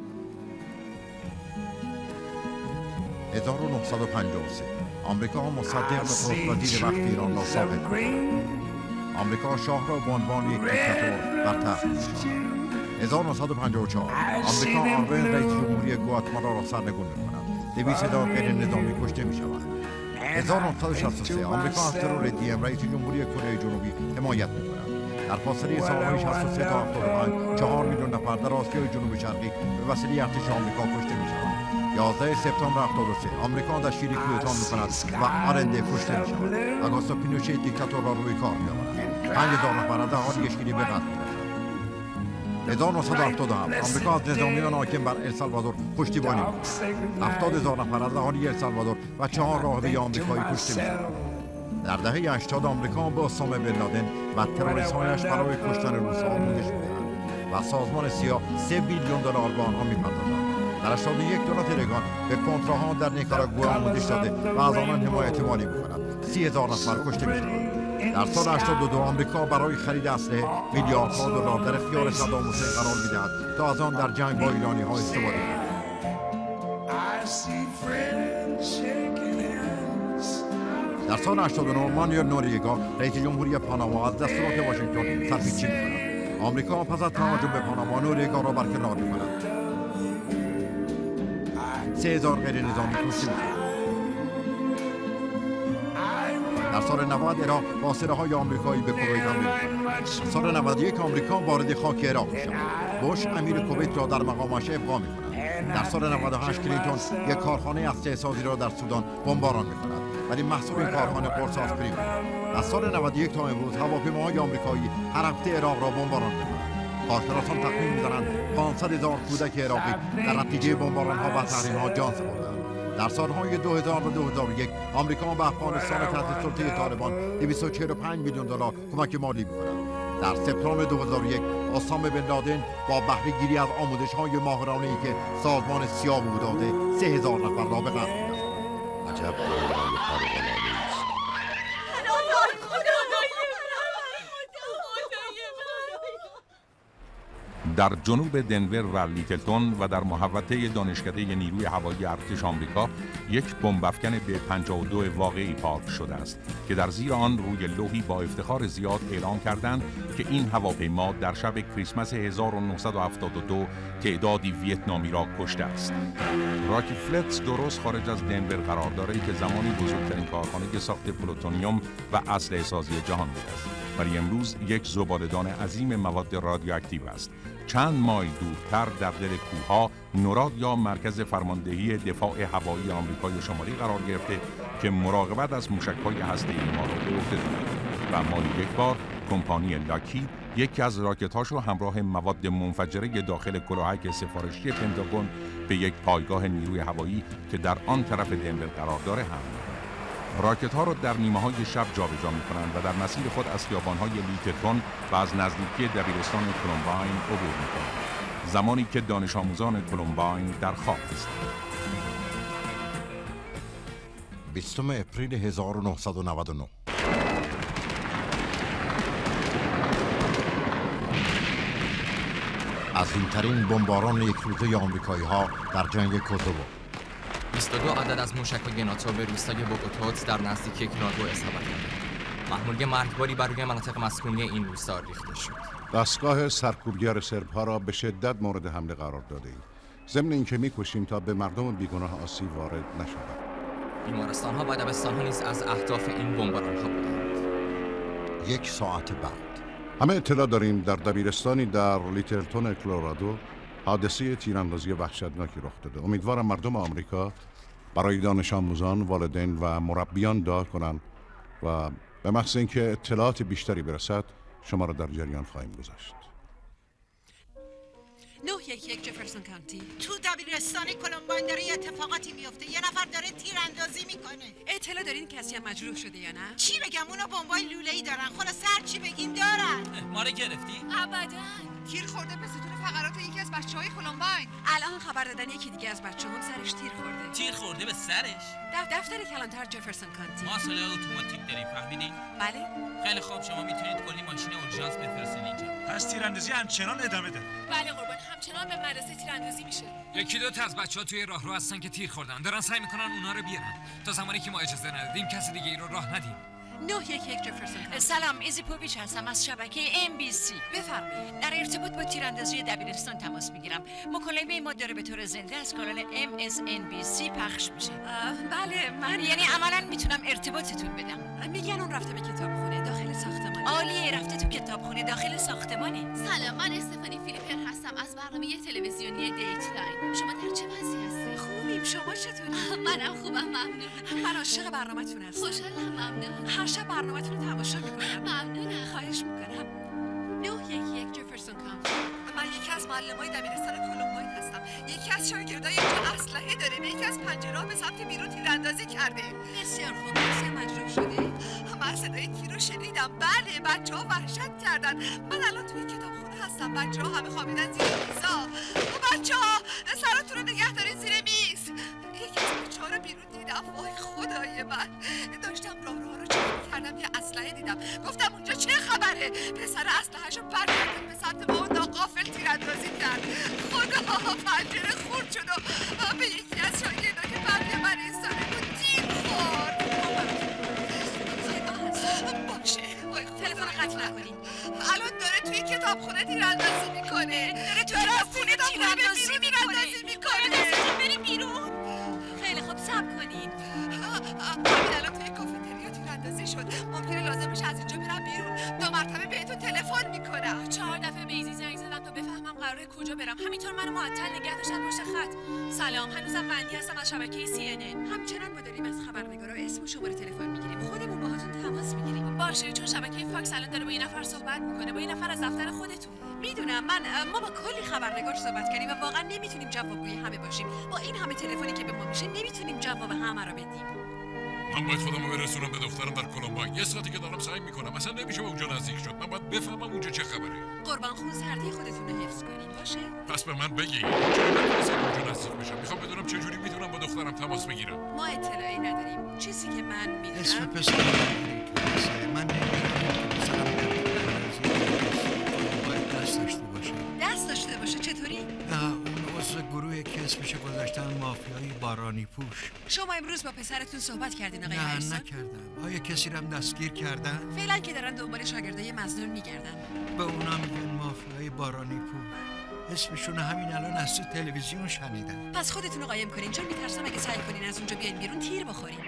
1953 آمریکا مصدق به پروپاگاندای وقت ایران را ثابت کرد. آمریکا شاه را به عنوان یک دیکتاتور بر تخت نشاند. 1954 آمریکا آرون رئیس جمهوری گواتمالا را سرنگون می‌کند. 200 هزار غیر نظامی کشته می‌شوند. 1963 آمریکا از ترور دیم رئیس جمهوری کره جنوبی حمایت می‌کند. در فاصله سال‌های 63 تا 75 4 میلیون نفر در آسیای جنوب شرقی به وسیله ارتش آمریکا کشته می‌شوند. 11 سپتامبر 73 آمریکا در شیلی کودتا می‌کند و آرنده کشته می‌شود. آگوستو پینوشه دیکتاتور را روی کار می‌آورد. 5000 نفر از اهالی شیلی به قتل می‌رسند. 1977 آمریکا از نظامیان حاکم بر السالوادور پشتیبانی می‌کند. 70000 نفر از اهالی السالوادور و 4 راهبه آمریکایی کشته می‌شوند. در دهه 80 آمریکا با اسامه بن لادن و تروریست‌هایش برای کشتن روس‌ها آموزش می‌دهد و سازمان سیا 3 بیلیون دلار به آنها می‌پردازد. در 81 دولت ریگان به کنتراها در نیکاراگوئه آموزش داده و از آنان حمایت مالی می‌کند. 30,000 نفر کشته می‌شوند. در سال 82 آمریکا برای خرید اسلحه میلیاردها دلار در اختیار صدام حسین قرار می‌دهد تا از آن در جنگ با ایرانی‌ها استفاده کند. در سال 89 مانوئل نوریگا رئیس جمهوری پاناما از دستورات واشنگتن سرپیچی می‌کند. آمریکا پس از تهاجم به پاناما نوریگا را برکنار می‌کند. 3000 غیر نظامی کشته می‌شوند. در سال 90 عراق با اسلحه‌های آمریکایی به کویت حمله می‌کند. سال 91 آمریکا وارد خاک عراق می‌شود. بوش امیر کویت را در مقامش ابقا می‌کند. در سال 98 کلینتون یک کارخانه اسلحه‌سازی را در سودان بمباران می‌کند. ولی محصول این کارخانه پرس آسپرین بود. از سال 91 تا امروز هواپیماهای آمریکایی هر هفته عراق را بمباران می‌کنند. کارشناسان تخمین می‌زنند 500,000 کودک عراقی در نتیجه بمباران‌ها و تحریم‌ها جان سپردند. در سالهای 2000 و 2001 آمریکا به افغانستان تحت سلطه طالبان 245 میلیون دلار کمک مالی می‌کند. در سپتامبر 2001 اسامه بن لادن با بهره گیری از آموزش‌های ماهرانه‌ای که سازمان سیا به او داده 3000 نفر را به قتل می‌رساند. عجب کارهای خارق‌العاده‌ای است. در جنوب دنور و لیتلتون و در محوطه دانشکده نیروی هوایی ارتش آمریکا یک بمب‌افکن به 52 واقعی پارک شده است که در زیر آن روی لوحی با افتخار زیاد اعلام کردند که این هواپیما در شب کریسمس 1972 تعدادی ویتنامی را کشته است. راکی فلتس درست خارج از دنور قرار دارد که زمانی بزرگترین کارخانه ساخت پلوتونیوم و اسلحه سازی جهان بوده است، ولی امروز یک زباله‌دان عظیم مواد رادیواکتیو است. چند مایل دورتر در دل کوه‌ها نوراد یا مرکز فرماندهی دفاع هوایی آمریکای شمالی قرار گرفته که مراقبت از موشک‌های هسته‌ای ما را به عهده دارد و مالی یک بار کمپانی لاکهید یکی از راکت‌هاش را همراه مواد منفجره داخل کلاهک سفارشی پنتاگون به یک پایگاه نیروی هوایی که در آن طرف دنور قرار داره حمل می‌کند. راکت‌ها را در نیمه‌های شب جابجا می‌کنند و در مسیر خود از خیابان‌های لیتلتون و از نزدیکی دبیرستان کلمباین عبور می‌کنند، زمانی که دانش آموزان کلمباین در خواب هستند. 20 اپریل 1999 عظیم‌ترین بمباران یک روزه آمریکایی‌ها در جنگ کوزوو. 22 عدد از موشک‌های ناتو به روستای بوگوتوت در نزدیکی کلاگو اصابت کرد. محموله مرگباری بر روی مناطق مسکونی این روستا ریخته شد. دستگاه سرکوبگر سرب‌ها را به شدت مورد حمله قرار داده‌ایم. ضمن اینکه می‌کوشیم تا به مردم بیگناه آسیب وارد نشود. بیمارستان‌ها و دبستان‌ها نیز از اهداف این بمباران‌ها بودند. 1 ساعت بعد همه اطلاع داریم در دبیرستانی در لیتلتون کلرادو حادثه تیراندازی وحشتناکی رخ داده. امیدوارم مردم آمریکا برای دانش آموزان، والدین و مربیان دعا کنند و به محض اینکه اطلاعات بیشتری برسد شما را در جریان خواهیم گذاشت. 911 جفرسون کانتی. تو دبیرستان کلمباین داره یه اتفاقاتی میفته. یه نفر داره تیراندازی میکنه. اطلاع دارین کسی هم مجروح شده یا نه؟ چی بگم؟ اونا بمبای لوله‌ای دارن. خلاص هر چی بگیم دارن. ما رو گرفتی؟ ابداً. تیر خورده به ستون فقرات یکی از بچه‌های کلمباین. الان خبر دادن یکی دیگه از بچه‌ها سرش تیر خورده. تیر خورده به سرش؟ دفتر کلانتر جفرسون کانتی. ما سلاح اتوماتیک داریم، فهمیدین؟ بله. خیلی خوب، شما میتونید کلی ماشین اورژانس بفرستین اینجا. پس تیراندازی همچنان ادامه داره. بله قربان، همچنان به مدرسه تیراندازی میشه. یکی دو تا از بچه‌ها توی راهرو هستن که تیر خوردن. دارن سعی میکنن اونا رو بیارن. تا زمانی که ما اجازه ندادیم کسی دیگه ای رو راه ندیم. 911 جفرسون کانتی. سلام، ایزیپوویچ هستم از شبکه MBC. بفرمایید. در ارتباط با تیراندازی دبیرستان تماس میگیرم. مکالمه ما داره به طور زنده از کانال MSNBC پخش میشه. بله، من یعنی عملاً میتونم ارتباطتون بدم. میگن اون رفته به کتابخونه داخل ساختمان. عالیه، رفته تو کتابخونه داخل ساختمانه. سلام، من استفانی فیلیپر هستم از برنامه تلویزیونی دیت لاین. شما در چه وضعی هستی؟ خوبیم، شما چطوری؟ منم خوبم، ممنون. من عاشق برنامه‌تون هستم. خوشحالم، ممنون. هر شب برنامه‌تون رو تماشا می‌کنم. ممنونم. خواهش می‌کنم. 911 جفرسون کانتی. من یکی از معلمای دبیرستان کلمباین هستم. یکی از شاگردای اینجا اسلحه داره. به یکی از پنجره‌ها به سمت بیرون تیراندازی کرده. بسیار خوب. کسی مجروح شده؟ من صدای تیر رو شنیدم. بله، بچه‌ها وحشت کردن. من الان توی کتابخونه هستم. بچه‌ها همه خوابیدن زیر میزا. بچه‌ها سرتون رو نگه دارین زیر میز. یکی از بچه‌ها رو بیرون دیدم. وای خدای من. داشتم راهروها رو چک می‌کردم، یه اسلحه دیدم. گفتم اونجا چه خبره؟ پسر اسلحه‌شو برگردون به سمت ما و ناقافل تیراندازی کرد. خدا، پنجره خورد شد و به یکی از شاگردا که برگ من ایستاده بود تیر خورد. باشه، تلفن قطع نکنین. الان داره توی کتابخونه تیراندازی میکنه. داره توی کتابخونه تیراندازی میکنه. بریم بیرون. خیلی خوب، صبر کنین. همین الان توی کافتریا تیراندازی شد. ممکنه لازم بشه از اینجا برم بیرون. 2 مرتبه بهتون تلفن میکنم. 4 دفعه به ایزی زنگ زدم تا بفهمم قراره کجا برم. همینطور منو معطل نگه داشتن پشت خط. سلام، هنوزم بندی هستم از شبکه CNN. همچنان ما داریم از خبرنگارا اسم و شماره تلفن میگیریم. خودمون باهاتون تماس میگیریم. باشه، چون شبکه فاکس الان داره با یه نفر صحبت میکنه، با یه نفر از دفتر خودتون. میدونم، ما با کلی خبرنگار صحبت کردیم و واقعا نمیتونیم جوابگوی همه باشیم. با این همه تلفنی که به ما میشه نمیتونیم جواب همه رو بدیم. من باید خودمو برسونم به دخترم در کلمباین. یه ساعتی که دارم سعی میکنم، اصلا نمیشه به اونجا نزدیک شد. من باید بفهمم اونجا چه خبره. قربان خون سردی خودتون رو حفظ کنین، باشه؟ پس به من بگی چرا نتونستم اونجا نزدیک بشم. میخوام بدونم چه جوری میتونم با دخترم تماس بگیرم. ما اطلاعی نداریم. چیزی که من میدونم اسم پسر من نمیدونم که پسرم باید دست داشته باشه. دست داشته باشه؟ چطوری؟ اون عضو گروهی که اسمش گذاشتن مافیای بارانی پوش. شما امروز با پسرتون صحبت کردین آقای نه هریسون؟ نکردم. آیا کسی رم دستگیر کردن؟ فعلا که دارن دنبال شاگردای مظنون میگردن. به اونا میگن مافیای بارانی پوش. اسمشون همین الان از تو تلویزیون شنیدم. پس خودتون رو قایم کنین، چون میترسم اگه سعی کنین از اونجا بیاین بیرون تیر بخورین.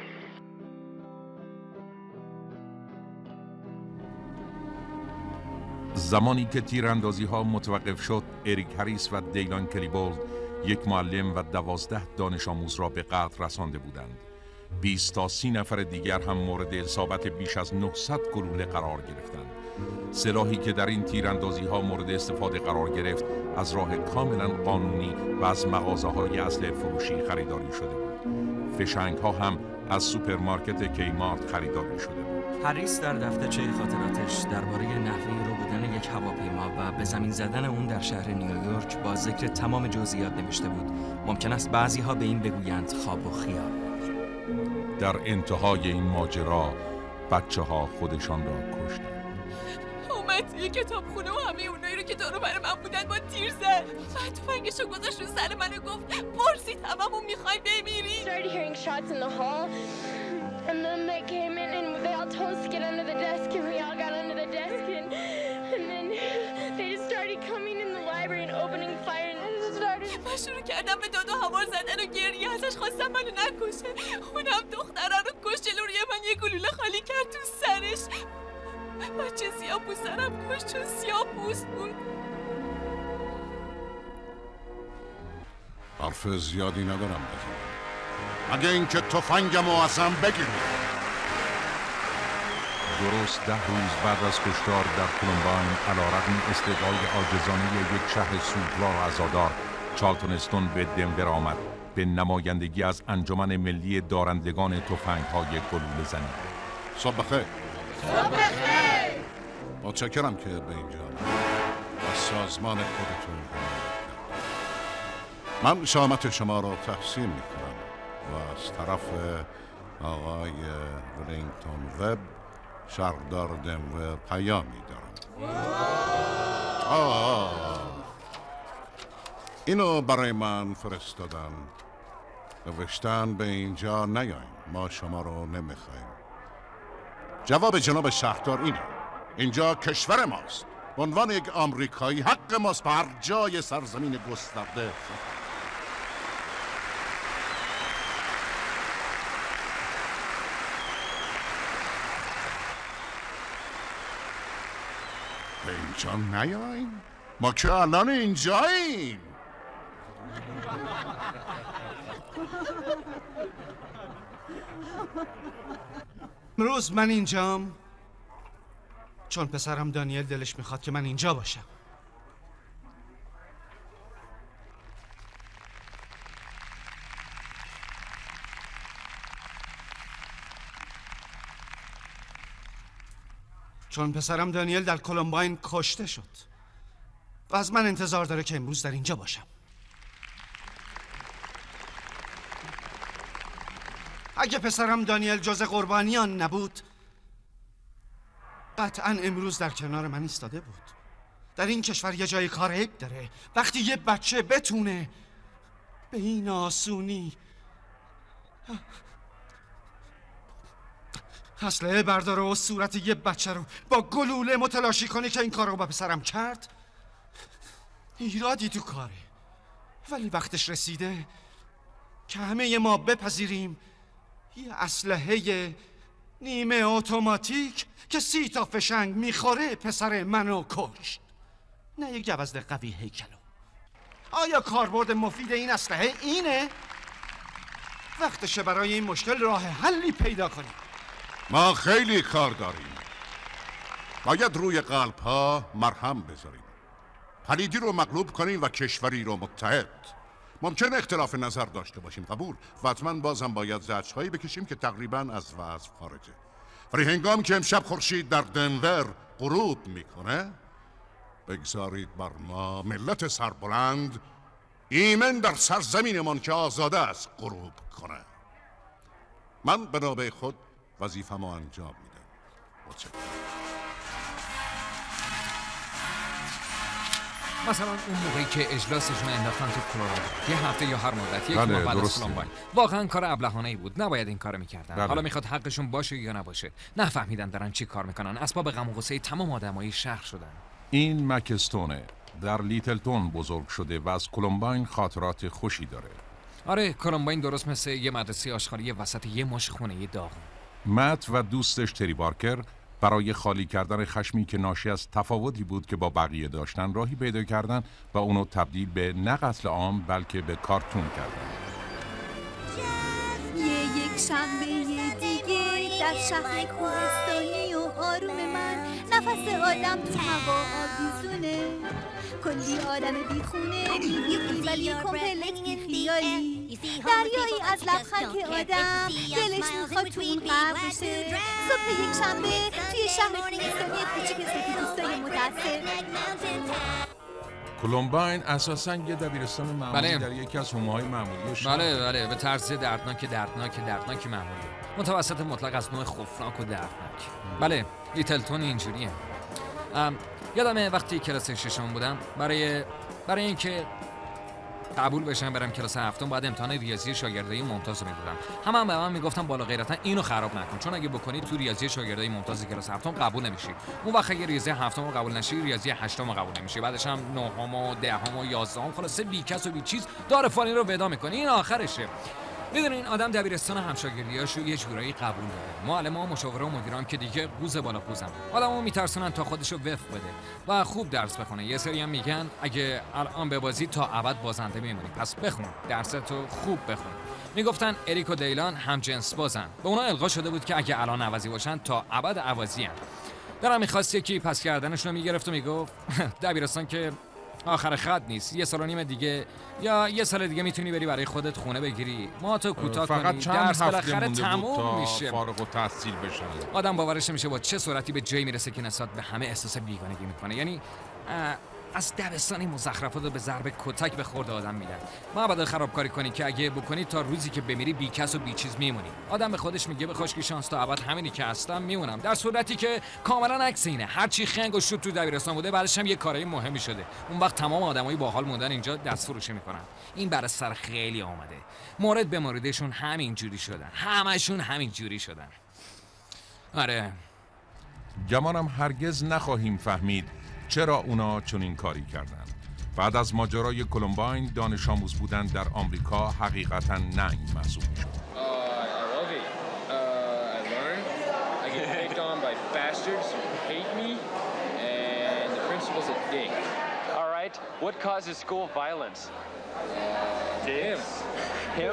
زمانی که تیراندازی ها متوقف شد، اریک هریس و دیلان کلیبولد، یک معلم و 12 دانش آموز را به قتل رسانده بودند. 20 تا 30 نفر دیگر هم مورد اصابت بیش از 900 گلوله قرار گرفتند. سلاحی که در این تیراندازی ها مورد استفاده قرار گرفت از راه کاملا قانونی و از مغازه‌های اسلحه فروشی خریداری شده بود. فشنگ ها هم از سوپرمارکت کیمارت خریداری شده بود. هریس در دفترچه خاطراتش درباره نحوه رو بودن یک هواپیما و به زمین زدن اون در شهر نیویورک با ذکر تمام جزئیات نوشته بود. ممکن است بعضی ها به این بگویند خواب و خیال. در انتهای این ماجرا بچه ها خودشان را کشتند. اومد توی کتابخونه و همه اونایی رو که دور و بر من بودن با تیر زد. بعد تفنگشو گذاشت رو سر من و گفت پرسید هممون میخوایم بمیریم. Started hearing shots in the hall and then they came in and they all told us to get under the desk and we all got under the desk and then they just started coming in the library and opening fire and من شروع کردم به داد و هوار زدن و گریه ازش خواستم منو نکشه. اونم دختره رو کش، جلو روی من یه گلوله خالی کرد تو سرش. بچه سیاه پوسترم کش چون سیاه پوست بود. حرف زیادی ندارم بزنم. اگه اینکه تفنگمو ازم بگیرید. درست 10 روز بعد از کشتار در کلمباین علیرغم استدعای عاجزانه یک شهر سوگوار و عزادار، چارلتون استون به دنور آمد به نمایندگی از انجمن ملی دارندگان تفنگ‌های گلوله‌زنی. صبح بخیر. صبح بخیر. متشکرم که به اینجا از سازمان خودتون من شامت شما را تحسین میکنم و از طرف آقای ولینگتون وب شهردار دنور پیامی دارم. اینو برای من فرستادن. نوشتن به اینجا نیاین، ما شما رو نمیخوایم. جواب جناب شهردار اینه: اینجا کشور ماست. به عنوان یک آمریکایی حق ماست به هر جای سرزمین گسترده. به اینجا نیاین؟ ما که الان اینجاییم. امروز من اینجام چون پسرم دانیل دلش میخواد که من اینجا باشم. چون پسرم دانیل در کلمباین کشته شد و از من انتظار داره که امروز در اینجا باشم. اگه پسرم دانیل جز قربانیان نبود، قطعا امروز در کنار من ایستاده بود. در این کشور یه جای کار عیب داره وقتی یه بچه بتونه به این آسونی اسلحه برداره و صورت یه بچه رو با گلوله متلاشی کنه که این کار رو با پسرم کرد. ایرادی تو کاره، ولی وقتش رسیده که همه ما بپذیریم یه اسلحه نیمه اتوماتیک که 30 تا فشنگ میخوره پسر منو کشت، نه یک گوزن قوی هیکلو. آیا کاربرد مفید این اسلحه اینه؟ وقتشه برای این مشکل راه حلی پیدا کنیم. ما خیلی کار داریم. باید روی قلب ها مرهم بذاریم، پلیدی رو مغلوب کنیم و کشوری رو متحد. ممکن اختلاف نظر داشته باشیم، قبول، و حتما بازم باید زجرهایی بکشیم که تقریبا از وصف خارجه. ولی هنگامی که امشب خورشید در دنور غروب میکنه، بگذارید بر ما ملت سربلند ایمن در سرزمینمان که آزاده است غروب کنه. من به نوبه خود وظیفه‌مو انجام میدم. متشکرم. مثلا اون موقعی که اجلاسشون انداختن تو کلرادو، یه هفته یا هر مدت، یک بله، ماه بعد از درسته. کلمباین، واقعا کار ابلهانه‌ای بود. نباید این کارو میکردن. بله. حالا میخواد حقشون باشه یا نباشه. نفهمیدن دارن چی کار میکنن. اسباب غم و غصه تمام آدمای شهر شدن. این مکستونه در لیتلتون بزرگ شده و از کلمباین خاطرات خوشی داره. آره، کلمباین درست مثل یه مدرسه آشغالی وسط یه مش خونه داغون. مت و دوستش تری بارکر برای خالی کردن خشمی که ناشی از تفاوتی بود که با بقیه داشتن راهی پیدا کردن و اونو تبدیل به نه قتل عام بلکه به کارتون کردن. یک شنبه دیگه در شهر کوهستانی و آروم من، نفس آدم تو هوا آویزونه، کلی آدم بیخونه بیبی ولی کمپلت بیخیالی، دریایی از لبخند که آدم دلش میخواد تو اون غرق بشه. صبح یک شنبه توی شهر کوهستانی کوچیک سفید دوستای متأسف. کلمباین اساساً یه دبیرستان معمولی بله. در یکی از حومه‌های معمولی شهر. بله، به طرز دردناک معمولی، متوسط مطلق از نوع خوفناک و دردناک. بله، لیتلتون اینجوریه. یادمه وقتی کلاس ششم بودم، برای اینکه قبول بشم برم کلاس هفتم باید امتحان ریاضی شاگردای ممتاز رو میدادم. همه به من میگفتن بالا غیرتا اینو خراب نکن، چون اگه بکنی تو ریاضی شاگردای ممتاز کلاس هفتم قبول نمیشی. اون وقت اگه ریاضی هفتم رو قبول نشی، ریاضی هشتم رو قبول نمیشی. بعدش هم نهم و دهم و یازدهم، خلاصه بی کس و بی چیز دار فانی رو ودا میکنی. این آخرشه. میدونین این آدم دبیرستان همشاگردیاشو یه جورایی قبول داره. معلم‌ها، مشاورا و مدیرام که دیگه قوز بالا قوزن. آدمو میترسونن تا خودشو وفق بده و خوب درس بخونه. یه سری هم میگن اگه الان ببازی تا ابد بازنده میمونی. پس بخون. درستو خوب بخون. میگفتن اریک و دیلان هم جنس بازن. به اونا القا شده بود که اگه الان عوضی باشن تا ابد عوضی‌ان. درم می‌خواست یکی پس کردنشون رو میگرفت و میگفت دبیرستان که آخر خط نیست، 1 سال و نیم دیگه یا 1 سال دیگه میتونی بری برای خودت خونه بگیری، ما تو کوتاه کنی، فقط چند درس هفته بالاخره مونده بود تموم تا میشه. فارغ التحصیل بشن. آدم باورش نمیشه با چه سرعتی به جایی میرسه که نسبت به همه احساس بیگانگی میکنه. یعنی از دبستانی مزخرفات رو به ضرب کتک به خورد آدم میدن. ما بعد خرابکاری کنی که اگه بکنی تا روزی که بمیری بیکس و بیچیز میمونی. آدم به خودش میگه به خشکی شانس تا ابد همینی که هستم میمونم، در صورتی که کاملا عکس اینه. هر چی خنگ و شوت تو دبیرستان بوده بعدش هم یه کارای مهمی شده. اون وقت تمام آدمای باحال موندن اینجا دست فروشی میکنن. این بر سر خیلی آمده. مورد به موردشون همین جوری شدن. همشون همین جوری شدن. آره. گمانم هرگز نخواهیم فهمید چرا اونا چنین کاری کردند. بعد از ماجرای کلمباین دانش آموز بودن در آمریکا حقیقتا ننگ محسوب میشد. What causes school violence? Him?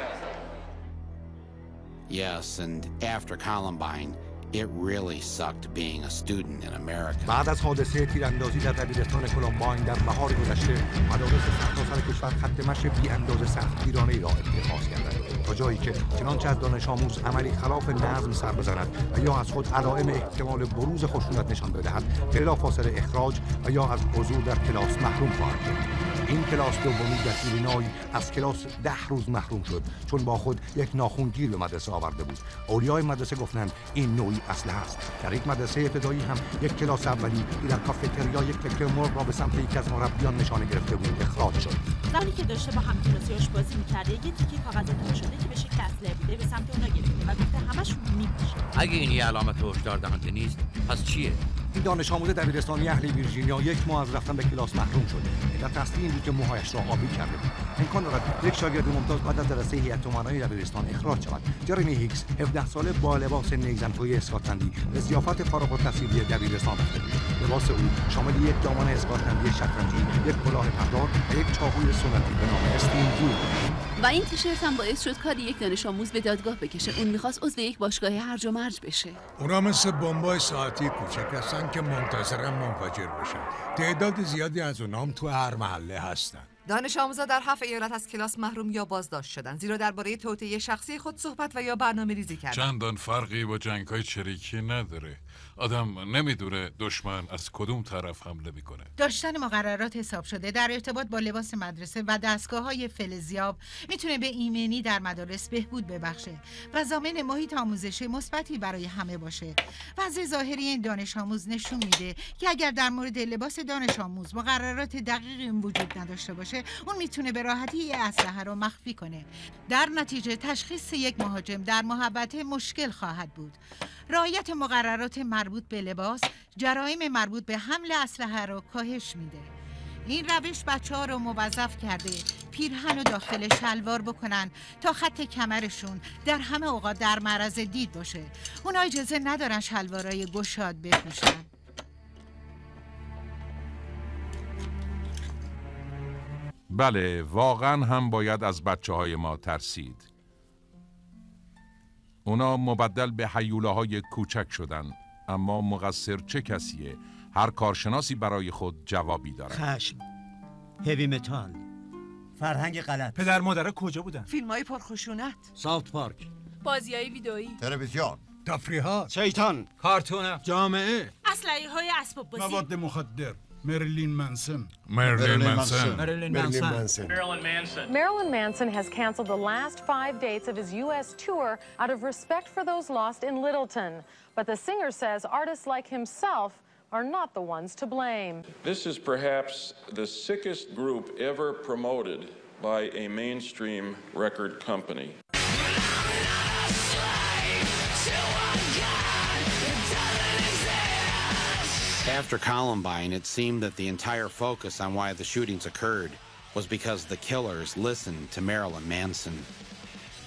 Yes, and after Columbine, it really sucked being a student in America. بعد از حادثه تیراندازی در دبیرستان کلمباین در بهار گذشته، مدارس سرتاسر کشور خط مشی بی‌اندازه سختگیرانه‌ای را اتخاذ کردند تا جایی که چنانچه از دانش آموز عملی خلاف نظم سر بزند و یا از خود علائم احتمال بروز خشونت نشان بدهد، بلافاصله اخراج و یا از حضور در کلاس محروم خواهد شد. این کلاس دومی در ایلینوی از کلاس 10 روز محروم شد چون با خود یک ناخونگیر به مدرسه آورده بود. اولیای مدرسه گفتند این نوعی اسلحه است. در یک مدرسه ابتدایی هم یک کلاس اولی که در کافتریا یک تکه مرغ را به سمت یکی از مربیان نشانه گرفته بود اخراج شد. زمانی که داشته با همکلاسیاش بازی می‌کرد، یه تیکه کاغذ تا شده که به شکل اسلحه بوده به سمت اونا گرفته و گفته همشون می‌کشه. اگه این یه علامت هشدار دهنده نیست، پس چیه؟ این دانش آموز دبیرستانی اهل ویرجینیا 1 ماه از رفتن به کلاس محروم شد. علت اصلی این بود که موهایش را آبی کرده بود. امکان دارد یک شاگرد ممتاز بعد از جلسه هیئت امنای دبیرستان اخراج شود. جرمی هیکس 17 ساله با لباس نیزن‌توی اسکاتلندی به ضیافت فارغ التحصیلی دبیرستان رفته بود. لباس او شامل یک دامن اسکاتلندی شطرنجی، یک کلاه پردار و یک چاقوی سنتی به نام استین بود. و این تیشرت هم باعث شد کاری یک دانش آموز به دادگاه بکشه. اون می‌خواست عضو یک باشگاه هرج و مرج بشه. اونا مثل بمبای ساعتی کوچک هستن که منتظرن منفجر بشن. تعداد زیادی از اونام تو هر محله هستن. دانش آموزا در 7 ایالت از کلاس محروم یا بازداشت شدن زیرا درباره توطئه شخصی خود صحبت و یا برنامه‌ریزی کردن. چندان فرقی با جنگ‌های چریکی نداره. آدم نمیدونه دشمن از کدوم طرف حمله میکنه. داشتن مقررات حساب شده در ارتباط با لباس مدرسه و دستگاه‌های فلزیاب میتونه به ایمنی در مدارس بهبود ببخشه و ضامن محیط آموزشی مثبتی برای همه باشه. وضع ظاهری این دانش آموز نشون میده که اگر در مورد لباس دانش آموز مقررات دقیقی وجود نداشته باشه، اون میتونه به راحتی یه اسلحه رو مخفی کنه. در نتیجه تشخیص یک مهاجم در محوطه مشکل خواهد بود. رعایت مقررات مربوط به لباس جرایم مربوط به حمل اسلحه رو کاهش میده. این روش بچه‌ها رو موظف کرده پیرهن و داخل شلوار بکنن تا خط کمرشون در همه اوقات در معرض دید باشه. اونا اجازه ندارن شلوارای گشاد بپوشن. بله، واقعا هم باید از بچه‌های ما ترسید. اونا مبدل به هیولاهای کوچک شدن، اما مقصر چه کسیه؟ هر کارشناسی برای خود جوابی داره. خشم، هیوی متال، فرهنگ غلط. پدر مادر کجا بودن؟ فیلم‌های پرخشونت، ساوت پارک، بازی‌های ویدئویی، تلویزیون، تفریحات، شیطان، کارتون، جامعه، اسلحه‌های اسباب بازی، مواد مخدر، Marilyn Manson. Marilyn Manson has canceled the last 5 dates of his U.S. tour out of respect for those lost in Littleton. But the singer says artists like himself are not the ones to blame. This is perhaps the sickest group ever promoted by a mainstream record company. After Columbine, it seemed that the entire focus on why the shootings occurred was because the killers listened to Marilyn Manson.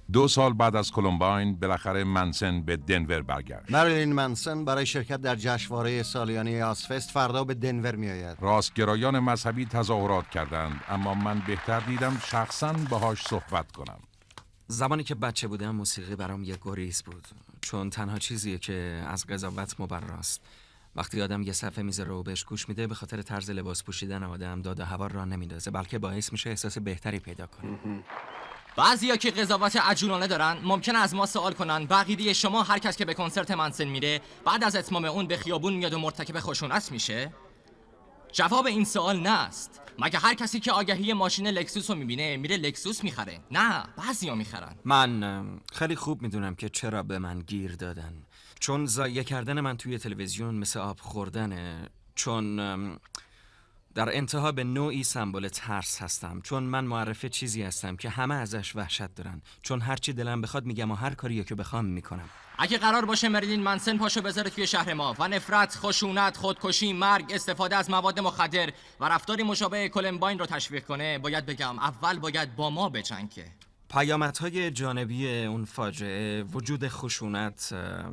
2 سال بعد از کلمباین بالاخره منسن به دنور برگشت. مریلین منسن برای شرکت در جشنواره سالیانه آزفست فردا به دنور میآید. راستگرایان مذهبی تظاهرات کردند، اما من بهتر دیدم شخصاً باهاش صحبت کنم. زمانی که بچه بودم موسیقی برام یک گریز بود، چون تنها چیزیه که از قضاوت مبراست. وقتی آدم یه صفحه میز رو بهش گوش میده، به خاطر طرز لباس پوشیدن آدم داد و هوا را نمیندازه، بلکه باعث میشه احساس بهتری پیدا کنه. بعضیا که قضاوت عجولانه دارن ممکنه از ما سوال کنن بقیه شما هر کس که به کنسرت منسن میره بعد از اتمام اون به خیابون میاد و مرتکب خشونت میشه؟ جواب این سوال نه است. مگه هر کسی که آگهی ماشین لکسوس رو میبینه میره لکسوس میخره؟ نه، بعضیا میخرن. من خیلی خوب میدونم که چرا به من گیر دادن، چون ضایع کردن من توی تلویزیون مثل آب خوردنه، چون در انتها به نوعی سمبل ترس هستم، چون من معرف چیزی هستم که همه ازش وحشت دارن، چون هرچی دلم بخواد میگم و هر کاری که بخوام میکنم. اگه قرار باشه مریلین منسن پاشو بذاره توی شهر ما و نفرت، خشونت، خودکشی، مرگ، استفاده از مواد مخدر و رفتاری مشابه کلمباین رو تشویق کنه، باید بگم اول باید با ما بجنگه. پیامدهای جانبی اون فاجعه وجود خشونت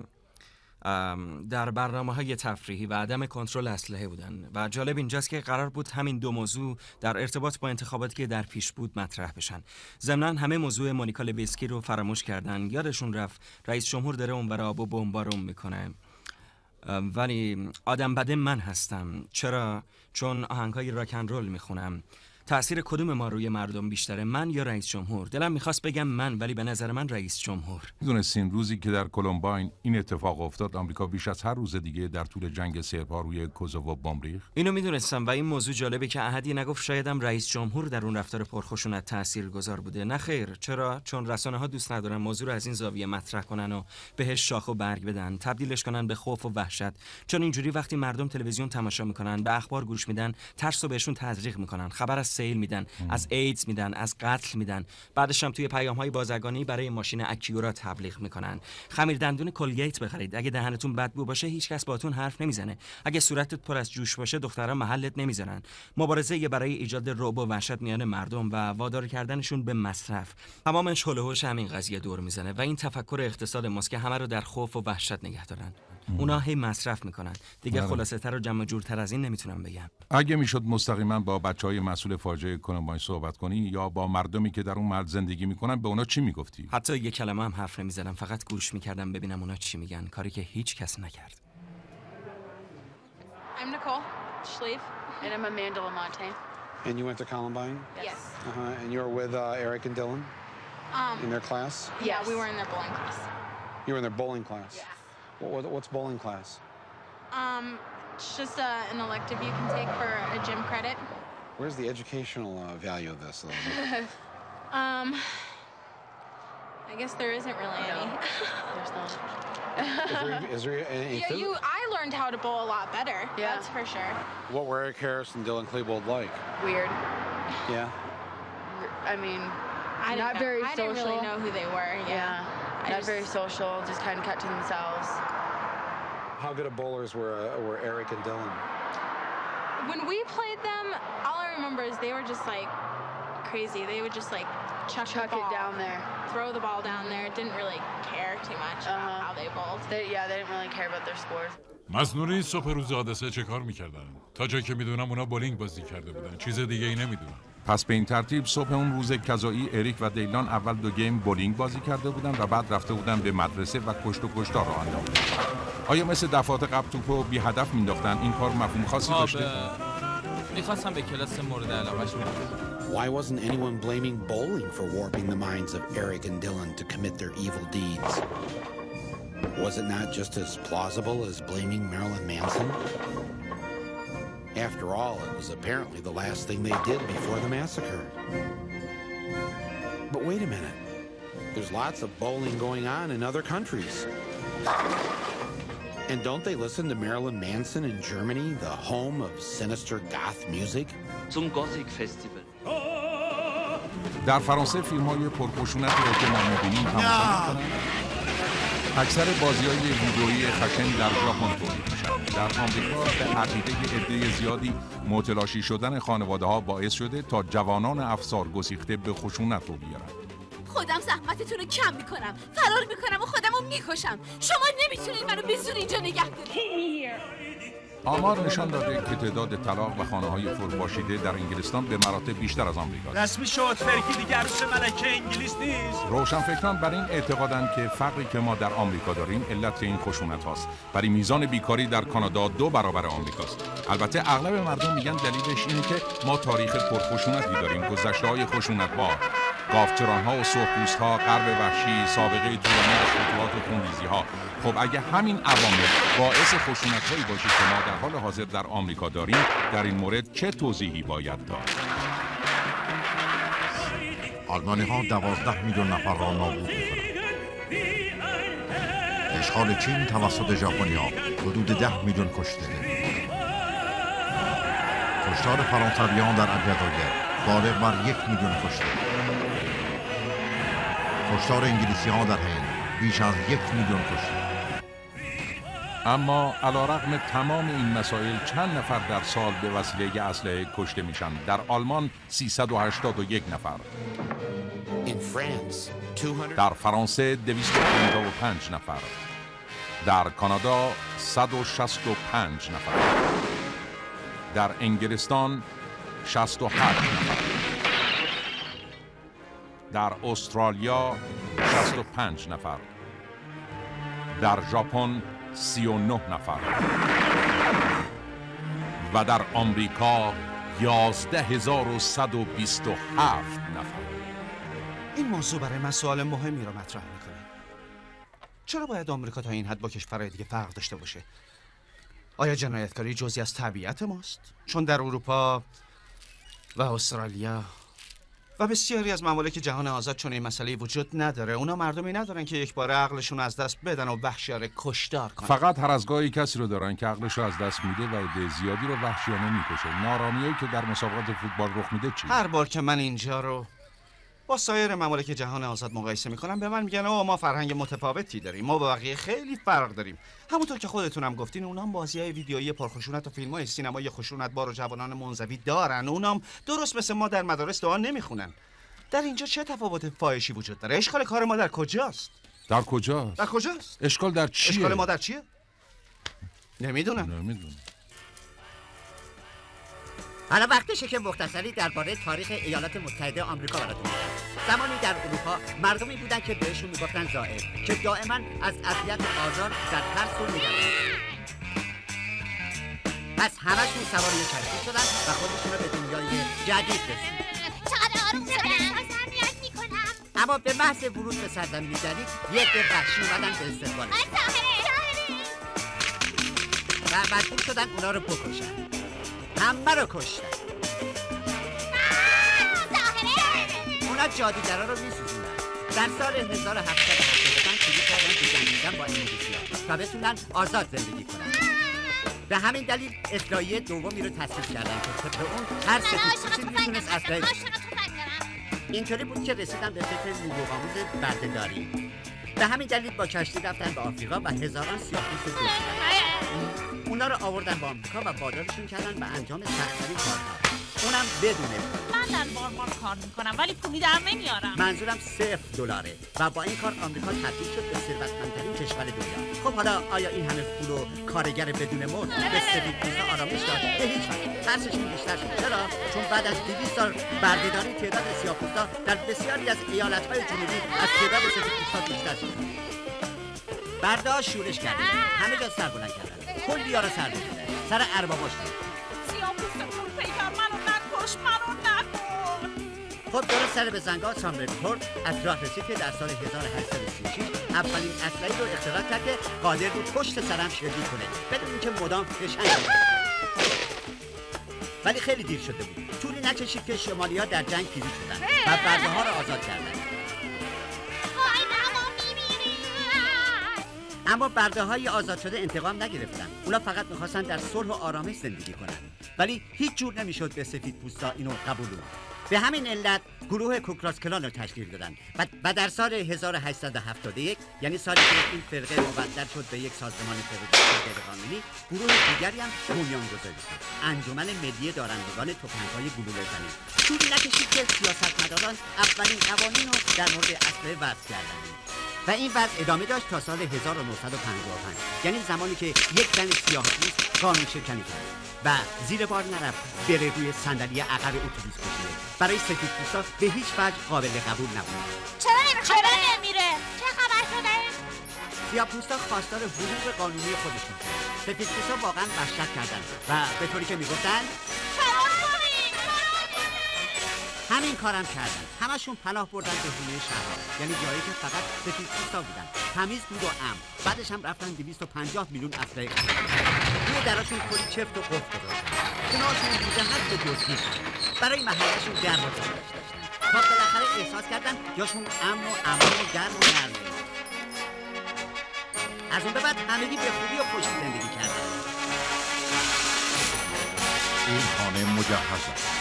در برنامه‌های تفریحی و عدم کنترل اسلحه بودن و جالب اینجاست که قرار بود همین دو موضوع در ارتباط با انتخاباتی که در پیش بود مطرح بشن. ضمناً همه موضوع مونیکا لویسکی رو فراموش کردن، یادشون رفت رئیس جمهور داره اونور آب و بمبارون میکنه. ولی آدم بده من هستم. چرا؟ چون آهنگای راک اند رول میخونم. تأثیر کدوم ما روی مردم بیشتره، من یا رئیس جمهور؟ دلم میخواست بگم من، ولی به نظر من رئیس جمهور. میدونستین روزی که در کلمباین این اتفاق افتاد، آمریکا بیش از هر روز دیگه در طول جنگ سرپا روی کوزوو بمب ریخت؟ اینو میدونستم و این موضوع جالبه که احدی نگفت شایدم رئیس جمهور در اون رفتار پرخشونت تاثیرگذار بوده. نه خیر. چرا؟ چون رسانه‌ها دوست ندارن موضوع رو از این زاویه مطرح کنن و بهش شاخ و برگ بدن، تبدیلش کنن به خوف و وحشت. چون اینجوری وقتی مردم تلویزیون تماشا میکنن، به اخبار گوش میدن، ترس رو بهشون تزریق میکنن، خبر از سیل میدن، از ایدز میدن، از قتل میدن، بعدش هم توی پیام‌های بازرگانی برای ماشین اکیورا تبلیغ میکنن. خمیر دندون کلگیت بخرید، اگه دهنتون بدبو باشه هیچ کس باهاتون حرف نمیزنه، اگه صورتت پر از جوش باشه دخترها محلت نمیزنن. مبارزه برای ایجاد رعب و وحشت میان مردم و وادار کردنشون به مصرف، تمامش حول و حوش همین قضیه دور میزنه و این تفکر اقتصاد ماست که همه رو در خوف و وحشت نگه دارن. اونا هی مصرف میکنن. دیگه خلاصه تر و جمع جورتر از این نمیتونم بگم. اگه میشد مستقیما با بچهای مسئول فاجعه کلمباین صحبت کنی یا با مردمی که در اون محل زندگی میکنن، به اونا چی میگفتی؟ حتی یک کلمه هم حرف نمیزدم، فقط گوش میکردم ببینم اونا چی میگن، کاری که هیچ کس نکرد. I'm Nicole Schleif. And I'm Amanda Lamontagne. And you went to Columbine? Yes. And you were with Eric and Dylan in their class? Yeah, we were in their bowling class. You were in their bowling class? Yeah. What's bowling class? It's just an elective you can take for a gym credit. Where's the educational value of this? I guess there isn't really any. There's not. Is there any? I learned how to bowl a lot better. Yeah. That's for sure. What were Eric Harris and Dylan Klebold like? Weird. Yeah. I mean, I didn't really know who they were. Yeah. Not very social, just kind of kept to themselves. How good of bowlers were Eric and Dylan? When we played them, all I remember is they were just like crazy. They would just like chuck it down there. Throw the ball down there. Didn't really care too much about how they bowled. They didn't really care about their scores. مصنوعی صبح روز حادثه چه کار میکردن؟ تا جایی که میدونم اونا بولینگ بازی کرده بودن، چیز دیگه ای نمیدونم. پس به این ترتیب صبح اون روز کذایی اریک و دیلان اول 2 گیم بولینگ بازی کرده بودن و بعد رفته بودن به مدرسه و کشت و کشتار راه انداختن. آیا مثل دفعات قبل توپو بی هدف مینداختن؟ این کار مفهوم خاصی داشته؟ میخواستم به کلاس مورد علاقه‌شون برم. Why wasn't anyone blaming bowling for warping the minds of Eric and Dylan to commit their evil deeds? Was it not just as plausible as blaming Marilyn Manson? After all, it was apparently the last thing they did before the massacre. But wait a minute. There's lots of bowling going on in other countries. And don't they listen to Marilyn Manson in Germany, the home of sinister goth music? Zum Gothic Festival. در فرانسه فیلم‌های پرخشونتی رو که ما می‌بینیم تماشا می‌کنن. اکثر بازی‌های ویدئویی خشن در ژاپن تولید میشن. در آمریکا به عقیده عده زیادی متلاشی شدن خانواده‌ها باعث شده تا جوانان افسار گسیخته به خشونت رو بیارن. خودم زحمتتون رو کم میکنم، فرار میکنم و خودم رو میکشم. شما نمیتونید منو به زور اینجا نگه دارید. آمار نشان داده که تعداد طلاق و خانه‌های فروپاشیده در انگلستان به مراتب بیشتر از آمریکاست. رسمی شد فرکی دیگه عروس ملکه انگلیس نیست. روشنفکران بر این اعتقادند که فقری که ما در آمریکا داریم علت این خشونت هاست. ولی میزان بیکاری در کانادا 2 برابر آمریکاست. البته اغلب مردم میگن دلیلش اینه که ما تاریخ پرخشونتی داریم، گذشته‌های خشونتبار، گاوچران‌ها و سرخپوست‌ها، غرب وحشی، سابقه طولانی از فتوحات و خونریزی‌ها. خب اگه همین عوامل باعث خشونت‌هایی باشه که ما در حال حاضر در آمریکا داریم، در این مورد چه توضیحی باید داد؟ آلمانی‌ها 12 میلیون نفر را نابود می‌کنند. اشغال چین توسط ژاپنی‌ها حدود 10 میلیون کشته. کشتار فرانسویان در الجزایر بالغ بر 1 میلیون کشته. کشتار انگلیسی‌ها در هند بیش از 1 میلیون کشته. اما علیرغم تمام این مسائل چند نفر در سال به وسیله اسلحه کشته میشن؟ در آلمان 381 نفر. در فرانسه 255 نفر. در کانادا 165 نفر. در انگلستان 68 نفر. در استرالیا 65 نفر. در ژاپن 39 نفر و در آمریکا 11127 نفر. این موضوع برای من سوال مهمی را مطرح میکنه. چرا باید آمریکا تا این حد با کشورهای دیگه فرق داشته باشه؟ آیا جنایتکاری جزئی از طبیعت ماست؟ چون در اروپا و استرالیا و بسیاری از ممالک جهان آزاد چون این مسئله وجود نداره. اونا مردمی ندارن که یک بار عقلشون از دست بدن و وحشیانه کشتار کنن. فقط هر از گاهی کسی رو دارن که عقلش رو از دست میده و عده زیادی رو وحشیانه میکشه. نارامیایی که در مسابقات فوتبال رخ میده چی؟ هر بار که من اینجا رو با سایر ممالک جهان آزاد مقایسه میکنم به من میگن ما فرهنگ متفاوتی داریم، ما با بقیه خیلی فرق داریم. همونطور که خودتونم گفتین اونام بازی‌های ویدیویی پرخشونت و فیلم‌های سینمایی خشونتبار و جوانان منزوی دارن. اونام درست مثل ما در مدارس دعا نمیخونن. در اینجا چه تفاوت فاحشی وجود داره؟ اشکال کار ما در کجاست؟ در کجاست؟ در کجاست؟ اشکال در چیه؟ اشکال ما در چیه؟ نمیدونم. حالا وقتشه که مختصری درباره تاریخ ایالات متحده آمریکا براتون بگم. زمانی در اروپا مردمی بودن که بهشون میگفتن زائر، که دائما از اذیت و آزار در ترس و نگرانی. پس همشون سوار یه کشتی شدن و خودشون رو به دنیای جدید رسوندن. چقدر آروم شدم. تربیت میکنم. اما به محض ورود به سرزمین جدید یه عده وحشی اومدن به استقبال و مجبور شدن اونا رو بکشن. همه رو کشتن. اونا جادوگرا رو میسوزوندن. در سال 1785 شروع کردن به جنگیدن با انگلیسی‌ها تا بتونن آزاد زندگی کنن. به همین دلیل اصلاحیه دومی رو تصویب کردن که طبق اون هر سفیدپوستی میتونست اسلحه اینطوری بود که رسیدن به فکر نیروآموز بردهداری. به همین دلیل با کشتی رفتن به آفریقا و هزاران سیاه‌پوست دزدیدن. اونا رو آوردن به آمریکا و وادارشون کردن به انجام سخت‌ترین کارها. اونم بدون من در بارمان کار میکنم ولی پولی در نمیارم. منظورم $0 و با این کار آمریکا تبدیل شد به ثروتمندترین کشور دنیا. خب حالا آیا این همه پول و کارگر بدون مرد به سفیدپوستا آرامش داد؟ به هیچ وجه. ترسشون بیشتر شد. چرا؟ چون بعد از 200 سال بردهداری تعداد سیاه‌پوستا در بسیاری از ایالت‌های جنوبی از تعداد سفیدپوستا بیشتر شد. برده‌ها شورش کردن، همه جا سر بلند کردن، کلی‌ها رو سر بردن، سر ارباباش سیاه‌پوستمون پیکر منو نکش، منو نکن. خب درست سر به زنگاه سامبرگ خورد از راه رسید که در سال 1836 اولین اسلحه‌ای رو اختراع کرد که قادر بود پشت سرم شلیک کنه بدون اینکه مدام فشنگ کنه. ولی خیلی دیر شده بود. طولی نکشید که شمالی‌ها در جنگ پیروز شدن و برده‌ها رو آزاد کردن. اما برده‌های آزاد شده انتقام نگرفتن. اونا فقط می‌خواستن در صلح و آرامش زندگی کنن. ولی هیچ جور نمی‌شد به سفیدپوستا اینو قبول کنن. به همین علت گروه کوکراس کلان رو تشکیل دادن و در سال 1871 یعنی سالی که این فرقه مبدل شد به یک سازمان تروریستی غیرقانونی، گروه دیگری هم بنیان گذاری شد، انجمن ملی دارندگان تفنگ‌های گلوله‌زنی. طولی نکشید که سیاستمداران اولین قوانین رو در مورد اسلحه وضع کردند و این وضع ادامه داشت تا سال 1955، یعنی زمانی که یک زن سیاه‌پوست قانون شکنی کرد و زیر بار نرفت بره روی صندلی عقب اتوبوس بشینه. برای سفیدپوستا به هیچ وجه قابل قبول نبود. چرا نمیره؟ چه خبر شده؟ سیاه‌پوستا خواستار حقوق قانونی خودشون بود. سفیدپوستا واقعا وحشت کردن و به طوری که میگفتن همین کارم کردن. همشون پناه بردن به حومه شهرها، یعنی جایی که فقط سفیدپوستا بودن. تمیز بود و امن. بعدش هم رفتن 250 میلیون اسلحه روی دراشون کلی چفت و قفل گذاشتن. جناشون بوده حد به جزئی برای محلشون گرم و داشتن تا بالاخره احساس کردن جاشون امن و امان و گرم و نرم. از اون به بعد همگی به خوبی و خوشی زندگی کردن. این خانه مجهز است.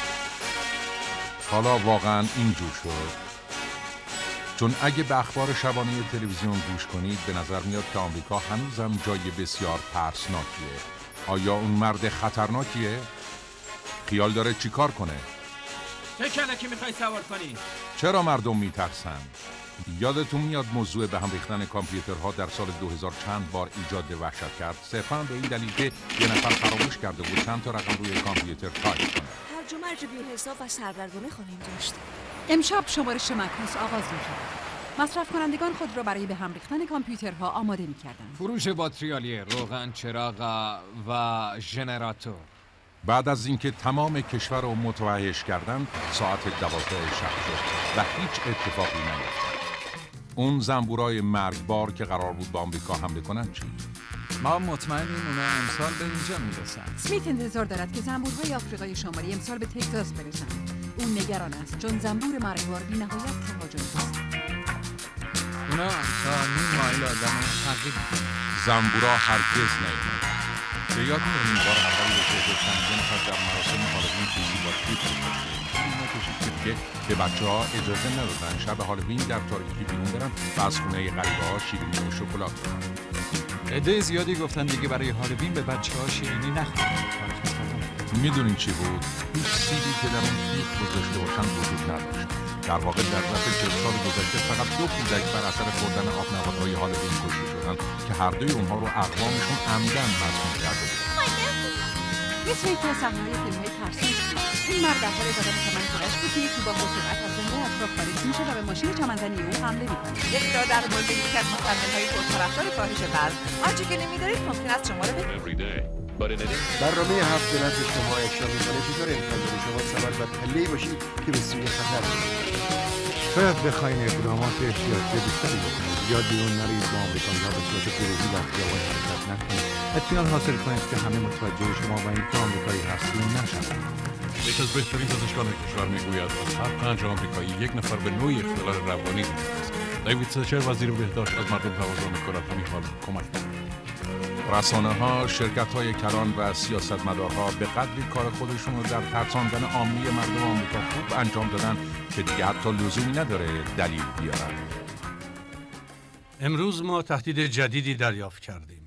حالا واقعا اینجور شد؟ چون اگه به اخبار شبانه تلویزیون گوش کنید به نظر میاد که آمریکا هنوزم جای بسیار ترسناکیه. آیا اون مرد خطرناکیه؟ خیال داره چیکار کنه؟ چه کلکی میخوای سوار کنی؟ چرا مردم میترسن؟ یادتون میاد موضوع به هم ریختن کامپیوترها در سال 2000 چند بار ایجاد وحشت کرد، صرفاً به این دلیل که یه نفر فراموش کرده بود چند تا رقم روی کامپیوتر تایپ کنه. هرج و مرج بی‌حساب و سردرگمی خواهیم داشت. امشب شمارش معکوس آغاز می‌شود. مصرف کنندگان خود را برای به هم ریختن کامپیوترها آماده می‌کردند. فروش باتریالی، روغن، چراغ و ژنراتور. بعد از اینکه تمام کشور رو متوحش کردن، ساعت 12 شب شد و هیچ اتفاقی نیفتاد. اون زنبورای مرگبار که قرار بود با آمریکا حمله کنن چی؟ ما مطمئنیم اونا امسال به اینجا میرسن. سمیت انتظار دارد که زنبورهای آفریقای شمالی امسال به تگزاس برسند. اون نگران است چون زنبور مرگبار بی‌نهایت تهاجمی است. اونا تا نیم مایل آدم تعقیب می‌کنن. زنبورا هرگز نیومد. به یاد میاریم بار اولی که چندین نفر در مراسم هالووین چیزی با تیپ اینا کشید که به بچه‌ها اجازه ندادن شب هالووین در تاریکی بیرون برن و از خونه غریبه‌ها شیرینی و شکلات بخورن. عده زیادی گفتن دیگه برای هالووین به بچه‌ها شیرینی نخورن. میدونین چی بود؟ هیچ سیبی که در اون تیغ گذاشته باشن وجود نداشت. در واقع در ظرف 40 سال گذشته فقط 2 کودک بر اثر خوردن آب نبات‌های هالووین کشته شدن که هر دوی اونها رو اقوامشون عمدن مسموم کرده بودن. مثل یکی از صحنه‌های فیلم‌های ترسناک بود. این مرد در حال زدن چمن خودش بود که یکی با سرعت از زنده اطراف خارج میشه و به ماشین چمنزنی او حمله میکنه. اطلاع در مورد یکی از مخمل‌های پرطرفدار کاهش وزن آنچه که نمی‌دارید ممکن است شما رو برنامه 7 دلار به شما افشا می‌کنه چطور امکان داره شما سوار بر پله‌ای باشید که به سوی خطر برید. شاید بخواین اقدامات احتیاطی بیشتری بکنید یا بیرون نرید با آمریکایی‌ها به صورت گروهی در خیابان حرکت نکنید. اطمینان حاصل کنید که همه متوجه شما و اینکه آمریکایی هستید نشوند. یکی از بهترین پزشکان کشور میگوید از هر 5 آمریکایی 1 نفر به نوعی اختلال روانی دارد. دیوید سچر وزیر بهداشت از مردم تقاضا می‌کند همین حال کمک کنند. رسانه‌ها، شرکت‌های کلان و سیاستمدارها به قدری کار خودشون رو در ترساندن عامی مردم آمریکا خوب انجام دادن که دیگه حتی لزومی نداره دلیل بیارن. امروز ما تهدید جدیدی دریافت کردیم.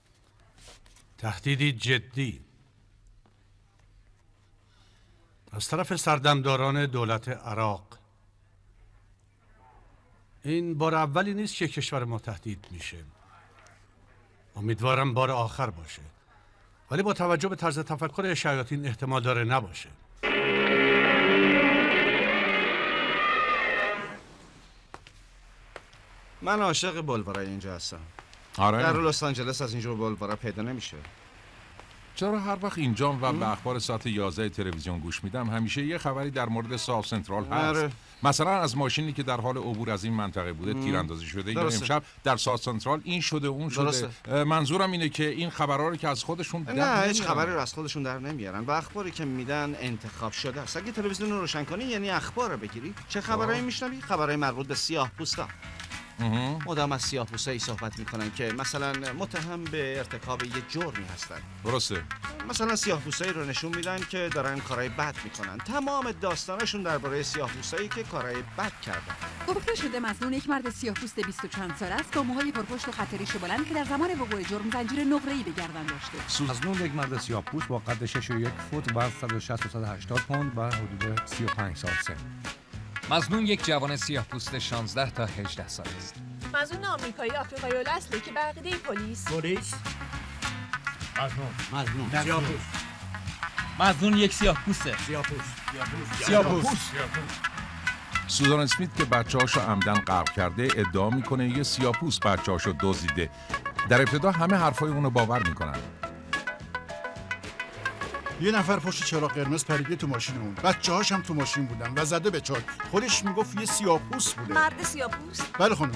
تهدیدی جدی از طرف سردمداران دولت عراق. این بار اولی نیست که کشور ما تهدید میشه. امیدوارم بار آخر باشه، ولی با توجه به طرز تفکر شیاطین احتمال داره نباشه. من عاشق بلوارای اینجا هستم. آره. در لس آنجلس از اینجور بلوارا پیدا نمیشه. چرا هر وقت اینجام و به اخبار ساعت 11 تلویزیون گوش میدم همیشه یه خبری در مورد ساوت سنترال هست. آره. مثلا از ماشینی که در حال عبور از این منطقه بوده تیراندازی شده یا امشب در ساوت سنترال این شده اون شده. درسته. منظورم اینه که این خبرها رو که از خودشون نه هیچ خبری رو از خودشون در نمیارن و اخباری که میدن انتخاب شده است. اگه تلویزیون رو روشن کنی یعنی اخبار رو بگیری چه خبرایی میشنوی؟ خبرای مربوط به سیاه‌پوستا. مدام از سیاه‌پوستایی صحبت میکنن که مثلا متهم به ارتکاب یه جرمی هستن. درسته. مثلا سیاه‌پوستایی رو نشون میدن که دارن کارهای بد میکنن. تمام داستانشون درباره سیاه‌پوستایی که کارهای بد کردن. گفته شده مظنون یک مرد سیاه‌پوست 20 و چند ساله است با موهای پرپشت و خط ریش بلند که در زمان وقوع جرم زنجیر نقره‌ای به گردن داشته. مظنون یک مرد سیاه‌پوست با قد 6 و 1 فوت و 160 و 180 پوند و حدود 35 سال سن. مظنون یک جوان سیاه‌پوست 16 تا 18 سال است. مظنون آمریکایی آفریقایی الاصلی که به عقیده پلیس مظنون یک سیاه‌پوسته. سوزان اسمیت که بچه‌هاشو عمدن غرق کرده ادعا میکنه یه سیاه‌پوست بچه‌هاشو دزدیده. در ابتدا همه حرفای اونو باور میکنن. یه نفر پشت چراغ قرمز پریده تو ماشینمون، بچه‌هاش هم تو ماشین بودن و زده به چاک. خودش میگفت یه سیاه‌پوست بوده. مرد سیاه‌پوست؟ بله خانم.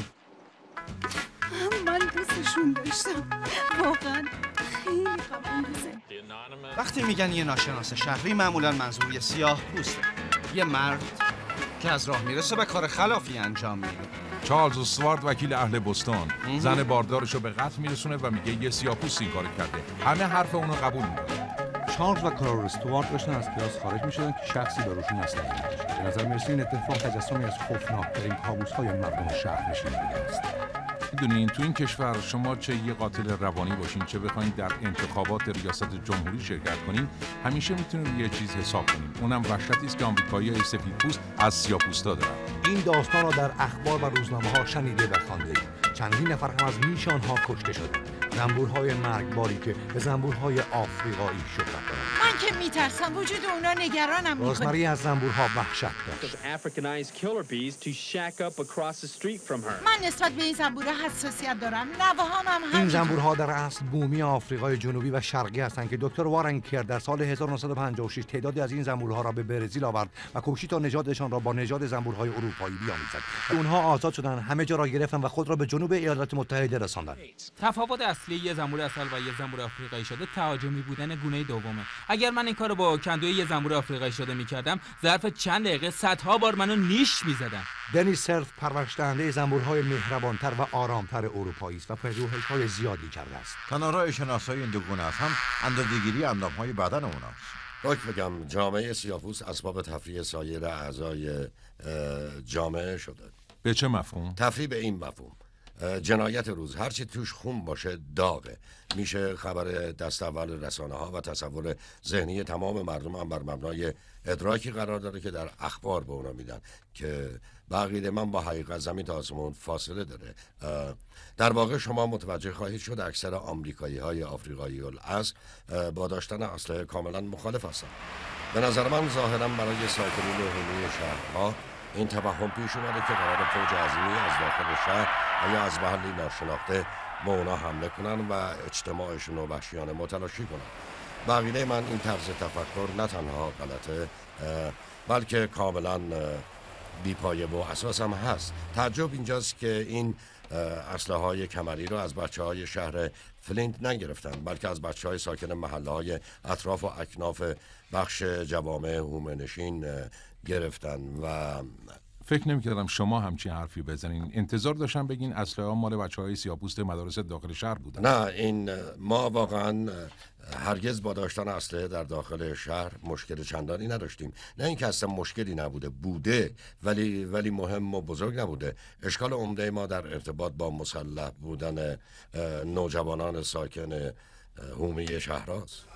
من دوستشون داشتم. واقعا خیلی غم‌انگیزه. وقتی میگن یه ناشناس شهری معمولا منظور یه سیاه‌پوسته. یه مرد که از راه میرسه و کار خلافی انجام میده. چارلز استوارت وکیل اهل بوستون زن باردارشو به قتل میرسونه و میگه یه سیاه‌پوست این کارو کرده. همه حرف اونو قبول میکنن. چارلز و کارول استوارت داشتن از کلاس خارج میشدن که شخصی بروشون اسلحه می‌کشید. به نظر میرسه این اتفاق تجسمی از خوفناک‌ترین کابوس‌های مردم شهر نشین بوده است. میدونین تو این کشور شما چه یه قاتل روانی باشین چه بخواین در انتخابات ریاست جمهوری شرکت کنین همیشه میتونین یه چیز حساب کنین. اونم وحشتی است که آمریکایی‌های سفیدپوست از سیاه‌پوستا دارن. این داستان را در اخبار و روزنامه‌ها شنیده و خوانده. چندین نفر هم از میشان‌ها کشته شده. زنبورهای مرگباری که به زنبورهای آفریقایی شهرت دارند. من که میترسم وجود اونا نگرانم میکنه. روزمری از زنبورها وحشت داشت. من نسبت به این زنبورها حساسیت دارم. نوه‌هام هم این زنبورها در اصل بومی آفریقای جنوبی و شرقی هستند که دکتر وارن کیر در سال 1956 تعدادی از این زنبورها را به برزیل آورد و کوشید تا نژادشان را با نژاد زنبورهای اروپایی بیامیزد. اونها آزاد شدند، همه جا را گرفتند و خود را به جنوب ایالات متحده رساندند. تفاوت اصلی یه زنبور اصل و یه زنبور آفریقایی شده تهاجمی بودن گونه دومه. اگر من این کارو با کندوی یه زنبور آفریقایی شده می‌کردم، ظرف چند دقیقه صدها بار منو نیش می‌زدن. دنیس سرف پرورش‌دهنده زنبورهای مهربان‌تر و آرام‌تر اروپایی است و پژوهش‌های زیادی کرده است. تنها راه شناسایی این دو گونه است هم اندازه‌گیری اندام‌های بدن اوناست. باید بگم جامعه سیاه‌پوست اسباب تفریح سایر اعضای جامعه شده. به چه مفهوم؟ تفریح به این مفهوم. جنایت روز هرچی توش خون باشه داغه. میشه خبر دست اول رسانه ها و تصور ذهنی تمام مردم هم بر مبنای ادراکی قرار داره که در اخبار به اونا میدن که بقیده من با حقیقت زمین تا آسمون فاصله داره. در واقع شما متوجه خواهید شد اکثر آمریکایی های آفریقایی الاصل با داشتن اسلحه کاملا مخالف هستن. به نظر من ظاهرا برای ساکنین عمومی شهرها این توهم پیش اومده که قرار فوج عظیمی از داخل شهر و یا از محلی ناشناخته به اونا حمله کنن و اجتماعشون رو وحشیانه متلاشی کنن. بقیده من این طرز تفکر نه تنها غلطه بلکه کاملا بیپایه و اساس هم هست. تعجب اینجاست که این اسلحه‌های کمری رو از بچه‌های شهر فلینت نگرفتن بلکه از بچه‌های ساکن محله‌های اطراف و اکناف بخش جوامع هومنشین گرفتن و فکر نمی‌کردم شما همچین حرفی بزنین. انتظار داشتم بگین اسلحه ها مال بچه‌های سیاه‌پوست مدارس داخل شهر بودن. نه این ما واقعا هرگز با داشتن اسلحه در داخل شهر مشکل چندانی نداشتیم. نه اینکه اصلا مشکلی نبوده، بوده ولی مهم و بزرگ نبوده. اشکال عمده ما در ارتباط با مسلح بودن نوجوانان ساکن حومه شهراست.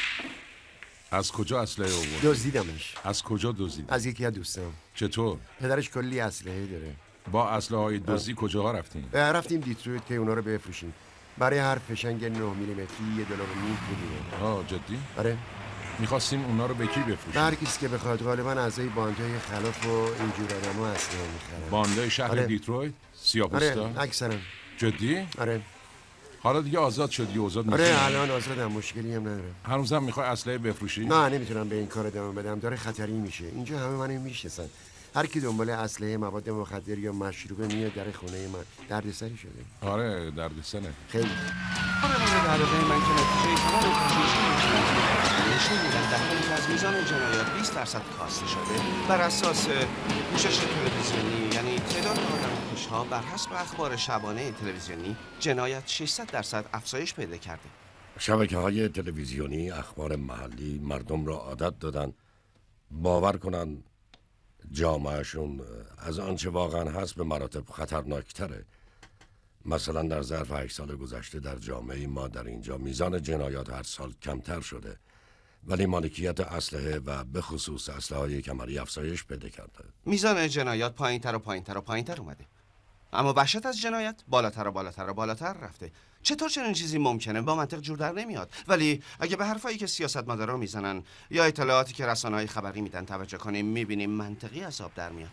از کجا اسلحه آورد؟ دزدیدمش. از کجا دزدید؟ از یکی از دوستام. چطور؟ پدرش کلی اسلحه داره. با اسلحه‌های دزدی کجاها رفتین؟ رفتیم دیترویت که اونا رو بفروشیم. برای هر فشنگ 9 میلیمتری $1.5 آه جدی؟ آره. می‌خواستیم اونا رو به کی بفروشیم؟ هر کسی که بخواد. غالبا اعضای باندهای خلاف و اینجور آدم‌ها اسلحه می‌خرن. باندای شهر آره. دیترویت؟ سیاه‌پوستا؟ آره اکثرا. جدی؟ آره. حالا دیگه آزاد شدی آزاد آره می‌شی؟ الان آزادم، مشکلی هم ندارم. هنوزم می‌خوای اسلحه بفروشی؟ نه نمیتونم به این کار ادامه بدم، داره خطری میشه. اینجا همه منو میشناسن. هر کی دنبال اسلحه، مواد مخدر یا مشروبه میاد در خونه من. دردسری شده. آره دردسره. خیلی. آره مورد علاقه من که نتیجه تمام نشون میدن در حالی که از میزان جنایات 20% کاسته شده بر اساس پوشش تلویزیونی، یعنی تعداد آدم کشته آمریکا بر حسب اخبار شبانه تلویزیونی جنایت 600% افزایش پیدا کرده. شبکه‌های تلویزیونی اخبار محلی مردم را عادت دادن باور کنن جامعهشون از آنچه واقعا هست به مراتب خطرناکتره. مثلا در ظرف 8 سال گذشته در جامعه ما در اینجا میزان جنایات هر سال کمتر شده، ولی مالکیت اسلحه و به خصوص اسلحه‌های کمری افزایش پیدا کرده. میزان جنایات پایین‌تر و پایین‌تر و پایین‌تر اومده، اما وحشت از جنایت بالاتر و بالاتر و بالاتر رفته. چطور چنین چیزی ممکنه؟ با منطق جور در نمیاد. ولی اگه به حرفایی که سیاستمدارا میزنن یا اطلاعاتی که رسانه‌های خبری میدن توجه کنیم، میبینیم منطقی از آب در میاد.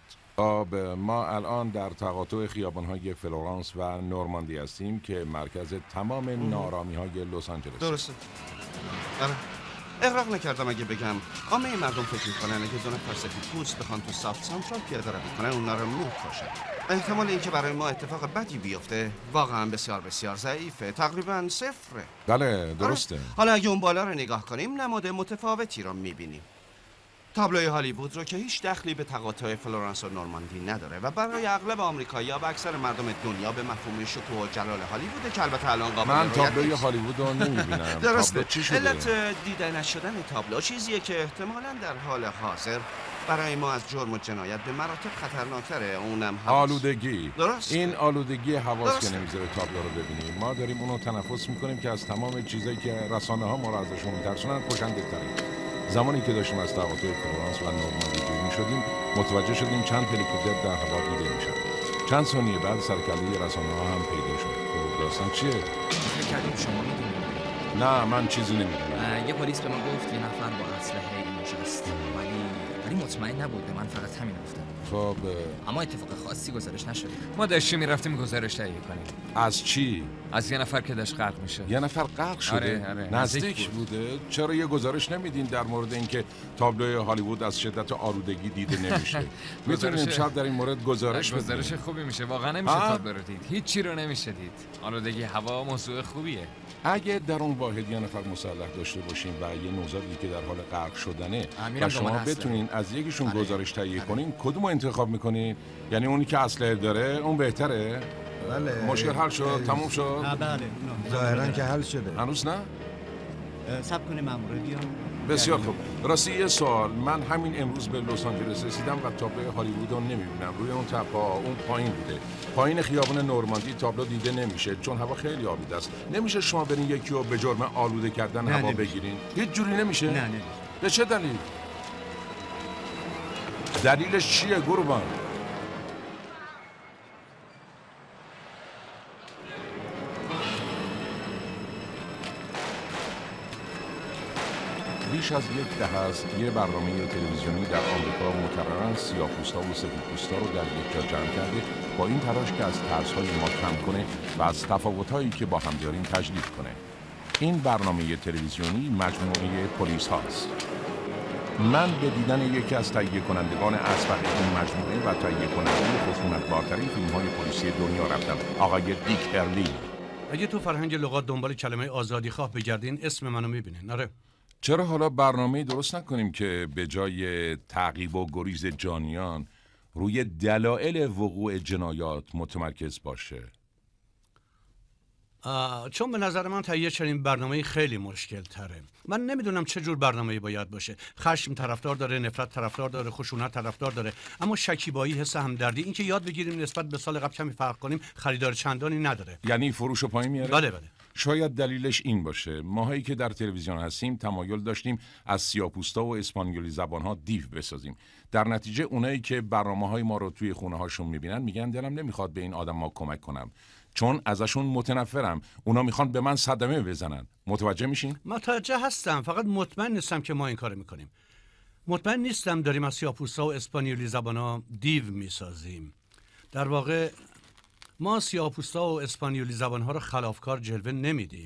ما الان در تقاطع خیابان‌های فلورانس و نورماندی هستیم که مرکز تمام نارامی‌های لس آنجلس. درسته. آره. اغراق نکردم اگه بگم عامه مردم فکر میکنن اگه دو نفر سفید پوست بخوان تو ساوت سنترال پیاده روی کنن اونا رو میکشن. احتمال اینکه برای ما اتفاق بدی بیفته واقعا بسیار بسیار ضعیفه، تقریبا صفره. بله درسته. حالا اگه اون بالا رو نگاه کنیم نماد متفاوتی رو میبینیم. تابلوی هالیوود رو که هیچ دخلی به تقاطع فلورانس و نورماندی نداره و برای اغلب آمریکایی‌ها و اکثر مردم دنیا به مفهوم شکوه و جلال هالیوود که البته الان قابل من تابلوی هالیوود رو نمی‌بینم. درسته. چی شده؟ علت دیده نشدن تابلو چیزیه که احتمالاً در حال حاضر برای ما از جرم و جنایت به مراتب خطرناک‌تره، اونم هواست. آلودگی. درست. این آلودگی هواست که نمیذاره تابلو رو ببینیم. ما داریم اونو تنفس می‌کنیم که از تمام چیزایی که رسانه‌ها ما رو ازشون می‌ترسونن خوش‌اندتره. زمانی که داشتیم از تقاطع فلورانس و نورماندی دور می‌شدیم متوجه شدیم چند هلیکوپتر در هوا دیده میشن. چند ثانیه بعد سرکله رسانه‌ها هم پیدا شد. خب داستان چیه؟ فکر کردیم شما می‌دونید. نه من چیزی نمی‌دونم. یه پلیس به ما گفت یه نفر با اسلحه اینجاست، ولی مطمئن نبود. به من فقط همین گفتن. خب اما اتفاق خاصی گزارش نشده. ما داشتیم میرفتیم گزارش تهیه کنیم. از چی؟ از یه نفر که داشت غرق میشه. یه نفر غرق شده؟ آره. نزدیک بوده؟ چرا یه گزارش نمیدین در مورد اینکه تابلوی هالیوود از شدت آلودگی دیده نمیشه؟ میتونیم امشب در این مورد گزارش بدیم. گزارش خوبی میشه. واقعا نمیشه تابلو رو دید. هیچ چی رو نمیشه دید. آلودگی هوا موضوع خوبیه. اگه در اون واحد یه نفر مسلح داشته باشیم و یه نوزادی که در حال غرق شدنه و شما بتونین از یکیشون گزارش تهیه کنین، کدوم انتخاب میکنین؟ یعنی اونی که اسلحه داره اون بهتره؟ بله. مشکل حل شد؟ تموم شد؟ بله. ظاهرا که حل شده. هنوز نه؟ صبر کنیم مامورا بیان. بسیار خوب. راستی یه سوال، من همین امروز به لس آنجلس رسیدم و تابلوی هالیوود رو نمیبینم. روی اون تپه‌ها اون پایین بوده. پایین خیابان نورماندی تابلو دیده نمیشه چون هوا خیلی آلوده است. نمیشه شما برین یکی رو به جرم آلوده کردن هوا بگیرین؟ هیچ جوری نمیشه؟ نه نمیشه. به چه دلیل؟ دلیلش چیه قربان؟ بیش از یک دهه است یه برنامه تلویزیونی در آمریکا مکرراً سیاه‌پوستا و سفیدپوستا رو در یک جا جمع کرده با این تلاش که از ترس‌های ما کم کنه و از تفاوت‌هایی که با هم داریم تجدید کنه. این برنامه تلویزیونی مجموعه پلیس هاست. من به دیدن یکی از تهیه کنندگان اسبق این مجموعه و تهیه کننده خشونت‌بارترین فیلم‌های پلیسی دنیا رفتم، آقای دیک هرلی. اگه تو فرهنگ لغات دنبال کلمه آزادی خواه بگردین اسم منو میبینین. آره. چرا حالا برنامه درست نکنیم که به جای تعقیب و گریز جانیان روی دلایل وقوع جنایات متمرکز باشه؟ چون به نظر من تهیه چنین برنامه خیلی مشکل تره. من نمیدونم چه جور برنامه‌ای باید باشه. خشم طرفدار داره، نفرت طرفدار داره، خشونت طرفدار داره، اما شکیبایی، حس همدردی، اینکه یاد بگیریم نسبت به سال قبل کمی فرق کنیم، خریدار چندانی نداره. یعنی فروش پایین میاره؟ بله. شاید دلیلش این باشه. ماهایی که در تلویزیون هستیم تمایل داشتیم از سیاه‌پوستا و اسپانیولی زبان‌ها دیو بسازیم. در نتیجه اونایی که برنامه‌های ما رو توی خونه‌هاشون می‌بینن میگن دلم نمیخواد به این آدم‌ها کمک کنم چون ازشون متنفرم. اونا میخوان به من صدمه بزنن. متوجه میشین؟ متوجه هستم، فقط مطمئن نیستم که ما این کارو میکنیم. مطمئن نیستم داریم از سیاه‌پوستا و اسپانیولی زبان‌ها دیو میسازیم. در واقع ما سیاه‌پوستا و اسپانیولی زبان‌ها رو خلافکار جلوه نمیدیم.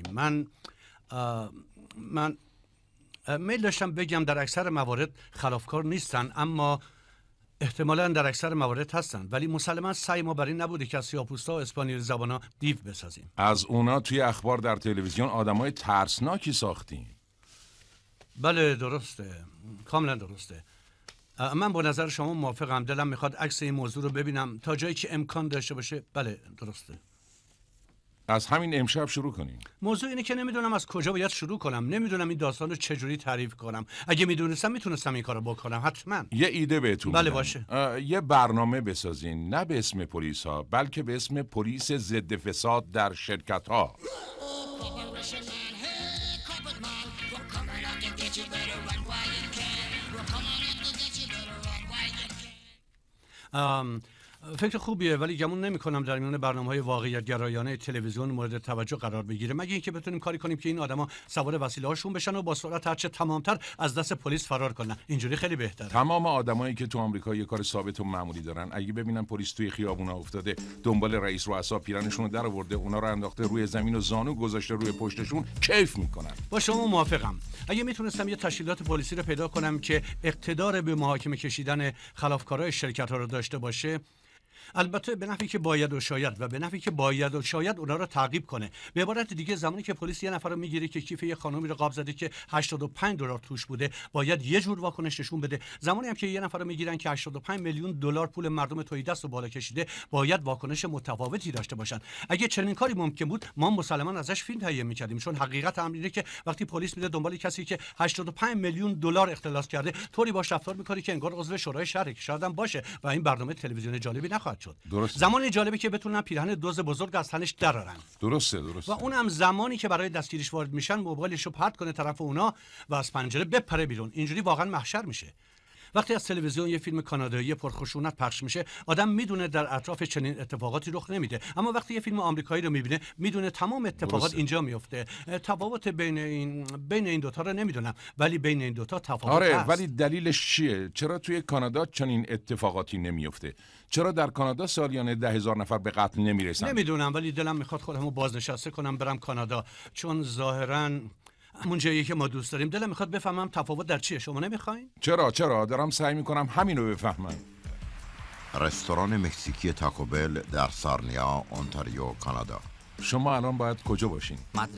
من میل داشتم بگم در اکثر موارد خلافکار نیستن، اما احتمالاً در اکثر موارد هستن، ولی مسلماً سعی ما بر این نبوده که از سیاه‌پوستا و اسپانیولی زبان‌ها دیو بسازیم. از اونا توی اخبار در تلویزیون آدمای ترسناکی ساختیم. بله درسته، کاملا درسته. من با نظر شما موافقم. دلم میخواد عکس این موضوع رو ببینم تا جایی که امکان داشته باشه. بله درسته. از همین امشب شروع کنیم. موضوع اینه که نمیدونم از کجا باید شروع کنم. نمیدونم این داستان رو چجوری تعریف کنم. اگه میدونستم میتونستم این کارو بکنم حتما. یه ایده بهتون بله میدم. باشه. یه برنامه بسازین، نه به اسم پلیس ها بلکه به اسم پلیس ضد فساد در شرکت ها. فکر خوبیه ولی گمون نمی‌کنم در میون برنامه‌های واقعیت گرایانه تلویزیون مورد توجه قرار بگیره، مگه اینکه بتونیم کاری کنیم که این آدما سوار وسیله‌هاشون بشن و با سرعت هرچه تمام‌تر از دست پلیس فرار کنن. اینجوری خیلی بهتره. تمام آدمایی که تو آمریکا یه کار ثابت و معمولی دارن اگه ببینن پلیس توی خیابونا افتاده دنبال رئیس رؤسا پیرنشون رو در آورده، اونا رو انداخته روی زمین و زانو گذاشته روی پشتشون، کیف میکنن. با شما موافقم. اگه میتونستم یه تشکیلات پلیسی رو پیدا کنم که اقتدار به محاکمه کشیدن خلافکارای شرکت‌ها رو داشته باشه، البته به نحوی که باید و شاید و به نحوی که باید و شاید اونا رو تعقیب کنه. به عبارت دیگه زمانی که پلیس یه نفر رو میگیره که کیف یه خانومی رو قاب زده که $85 توش بوده، باید یه جور واکنش نشون بده. زمانی هم که یه نفر رو میگیرن که $85 میلیون پول مردم توی دست و بالا کشیده، باید واکنش متفاوتی داشته باشن. اگه چنین کاری ممکن بود، ما مسلماً ازش فیلم تهیه می‌کردیم، چون حقیقت امر اینه که وقتی پلیس میره دنبال کسی که $85 میلیون اختلاس کرده، طوری باش رفتار می‌کنه که انگار عضو شورای شهره، که شاید هم باشه و این برنامه تلویزیونی جالبی نخواهد شد. درسته. زمانی جالبی که بتونن پیراهن دوز بزرگ از تنش درارن. درسته. و اونم زمانی که برای دستگیریش وارد میشن موبایلش رو پرت کنه طرف اونا و از پنجره بپره بیرون. اینجوری واقعا محشر میشه. وقتی از تلویزیون یه فیلم کانادایی پرخشونت پخش میشه، آدم میدونه در اطراف چنین اتفاقاتی رخ نمیده، اما وقتی یه فیلم آمریکایی رو میبینه میدونه تمام اتفاقات درسته. اینجا میفته. تفاوت بین این دوتا رو نمیدونم، ولی بین این دوتا تفاوت آره هست. ولی دلیلش چیه؟ چرا توی کانادا چنین اتفاقاتی نمیفته؟ چرا در کانادا سالیانه 10,000 نفر به قتل نمیرسن؟ نمیدونم ولی دلم میخواد خودمو بازنشسته کنم برم کانادا، چون ظاهراً همون جایی که ما دوست داریم. دلم میخواد بفهمم تفاوت در چیه. شما نمیخواین؟ چرا دارم سعی میکنم همین رو بفهمم. رستوران مکزیکی تاکو بل در سارنیا، اونتاریو، کانادا. شما الان باید کجا باشین؟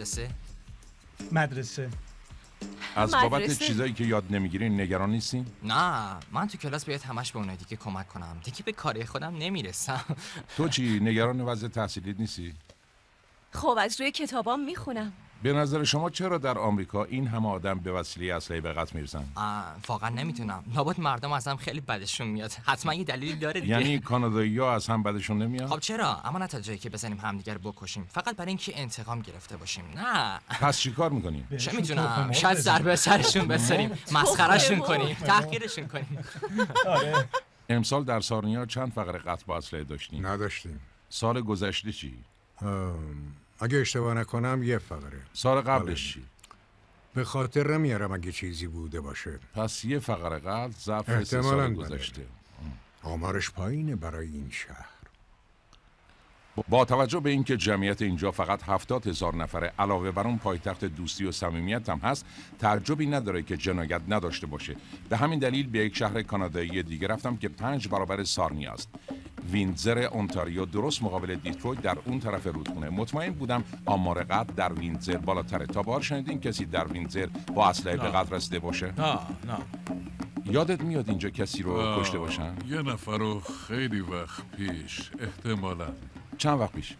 مدرسه. از بابت چیزایی که یاد نمیگیرین نگران نیستین؟ نه، من تو کلاس باید همش به اونای دیگه کمک کنم. دیگه به کاری خودم نمیرسم. تو چی؟ نگران وضع تحصیلیت نیستی؟ خب از روی کتابام میخونم. به نظر شما چرا در آمریکا این همه آدم به وسیله اسلحه به قتل میرسن؟ واقعا نمیتونم. لابد مردم از هم خیلی بدشون میاد. حتما یه دلیلی داره دیگه. یعنی کانادایی‌ها از هم بدشون نمیاد؟ خب چرا؟ اما نه تا جایی که بزنیم همدیگه رو بکشیم، فقط برای اینکه انتقام گرفته باشیم. نه. پس چیکار میکنیم؟ چه میدونم، شاید ضربه سرشون بزنیم، مسخرهشون کنیم، تحقیرشون کنیم. آره. امسال در سارنیا چند فقره قتل با اسلحه داشتیم؟ نداشتیم. سال گذشته چی؟ اگه اشتباه نکنم یه فقره. سال قبلش چی؟ به خاطر نمیارم اگه چیزی بوده باشه. پس یه فقره قتل ظرف 3 احتمالاً سال بله. گذشته. آمارش پایینه برای این شهر. با توجه به اینکه جمعیت اینجا فقط 70,000 نفره، علاوه بر اون پایتخت دوستی و صمیمیت هم هست، تعجبی نداره که جنایت نداشته باشه. به همین دلیل به یک شهر کانادایی دیگه رفتم که 5 برابر سارنیا است. ویندزر، اونتاریو، درست مقابل دیترویت در اون طرف رودخونه. مطمئن بودم آمار قتل در ویندزر بالاتره. تا بار شنیدین کسی در ویندزر با اسلحه به قتل رسیده باشه؟ نه. یادت میاد اینجا کسی رو کشته باشن؟ یه نفر رو خیلی وقت پیش احتمالاً. چند وقت پیش؟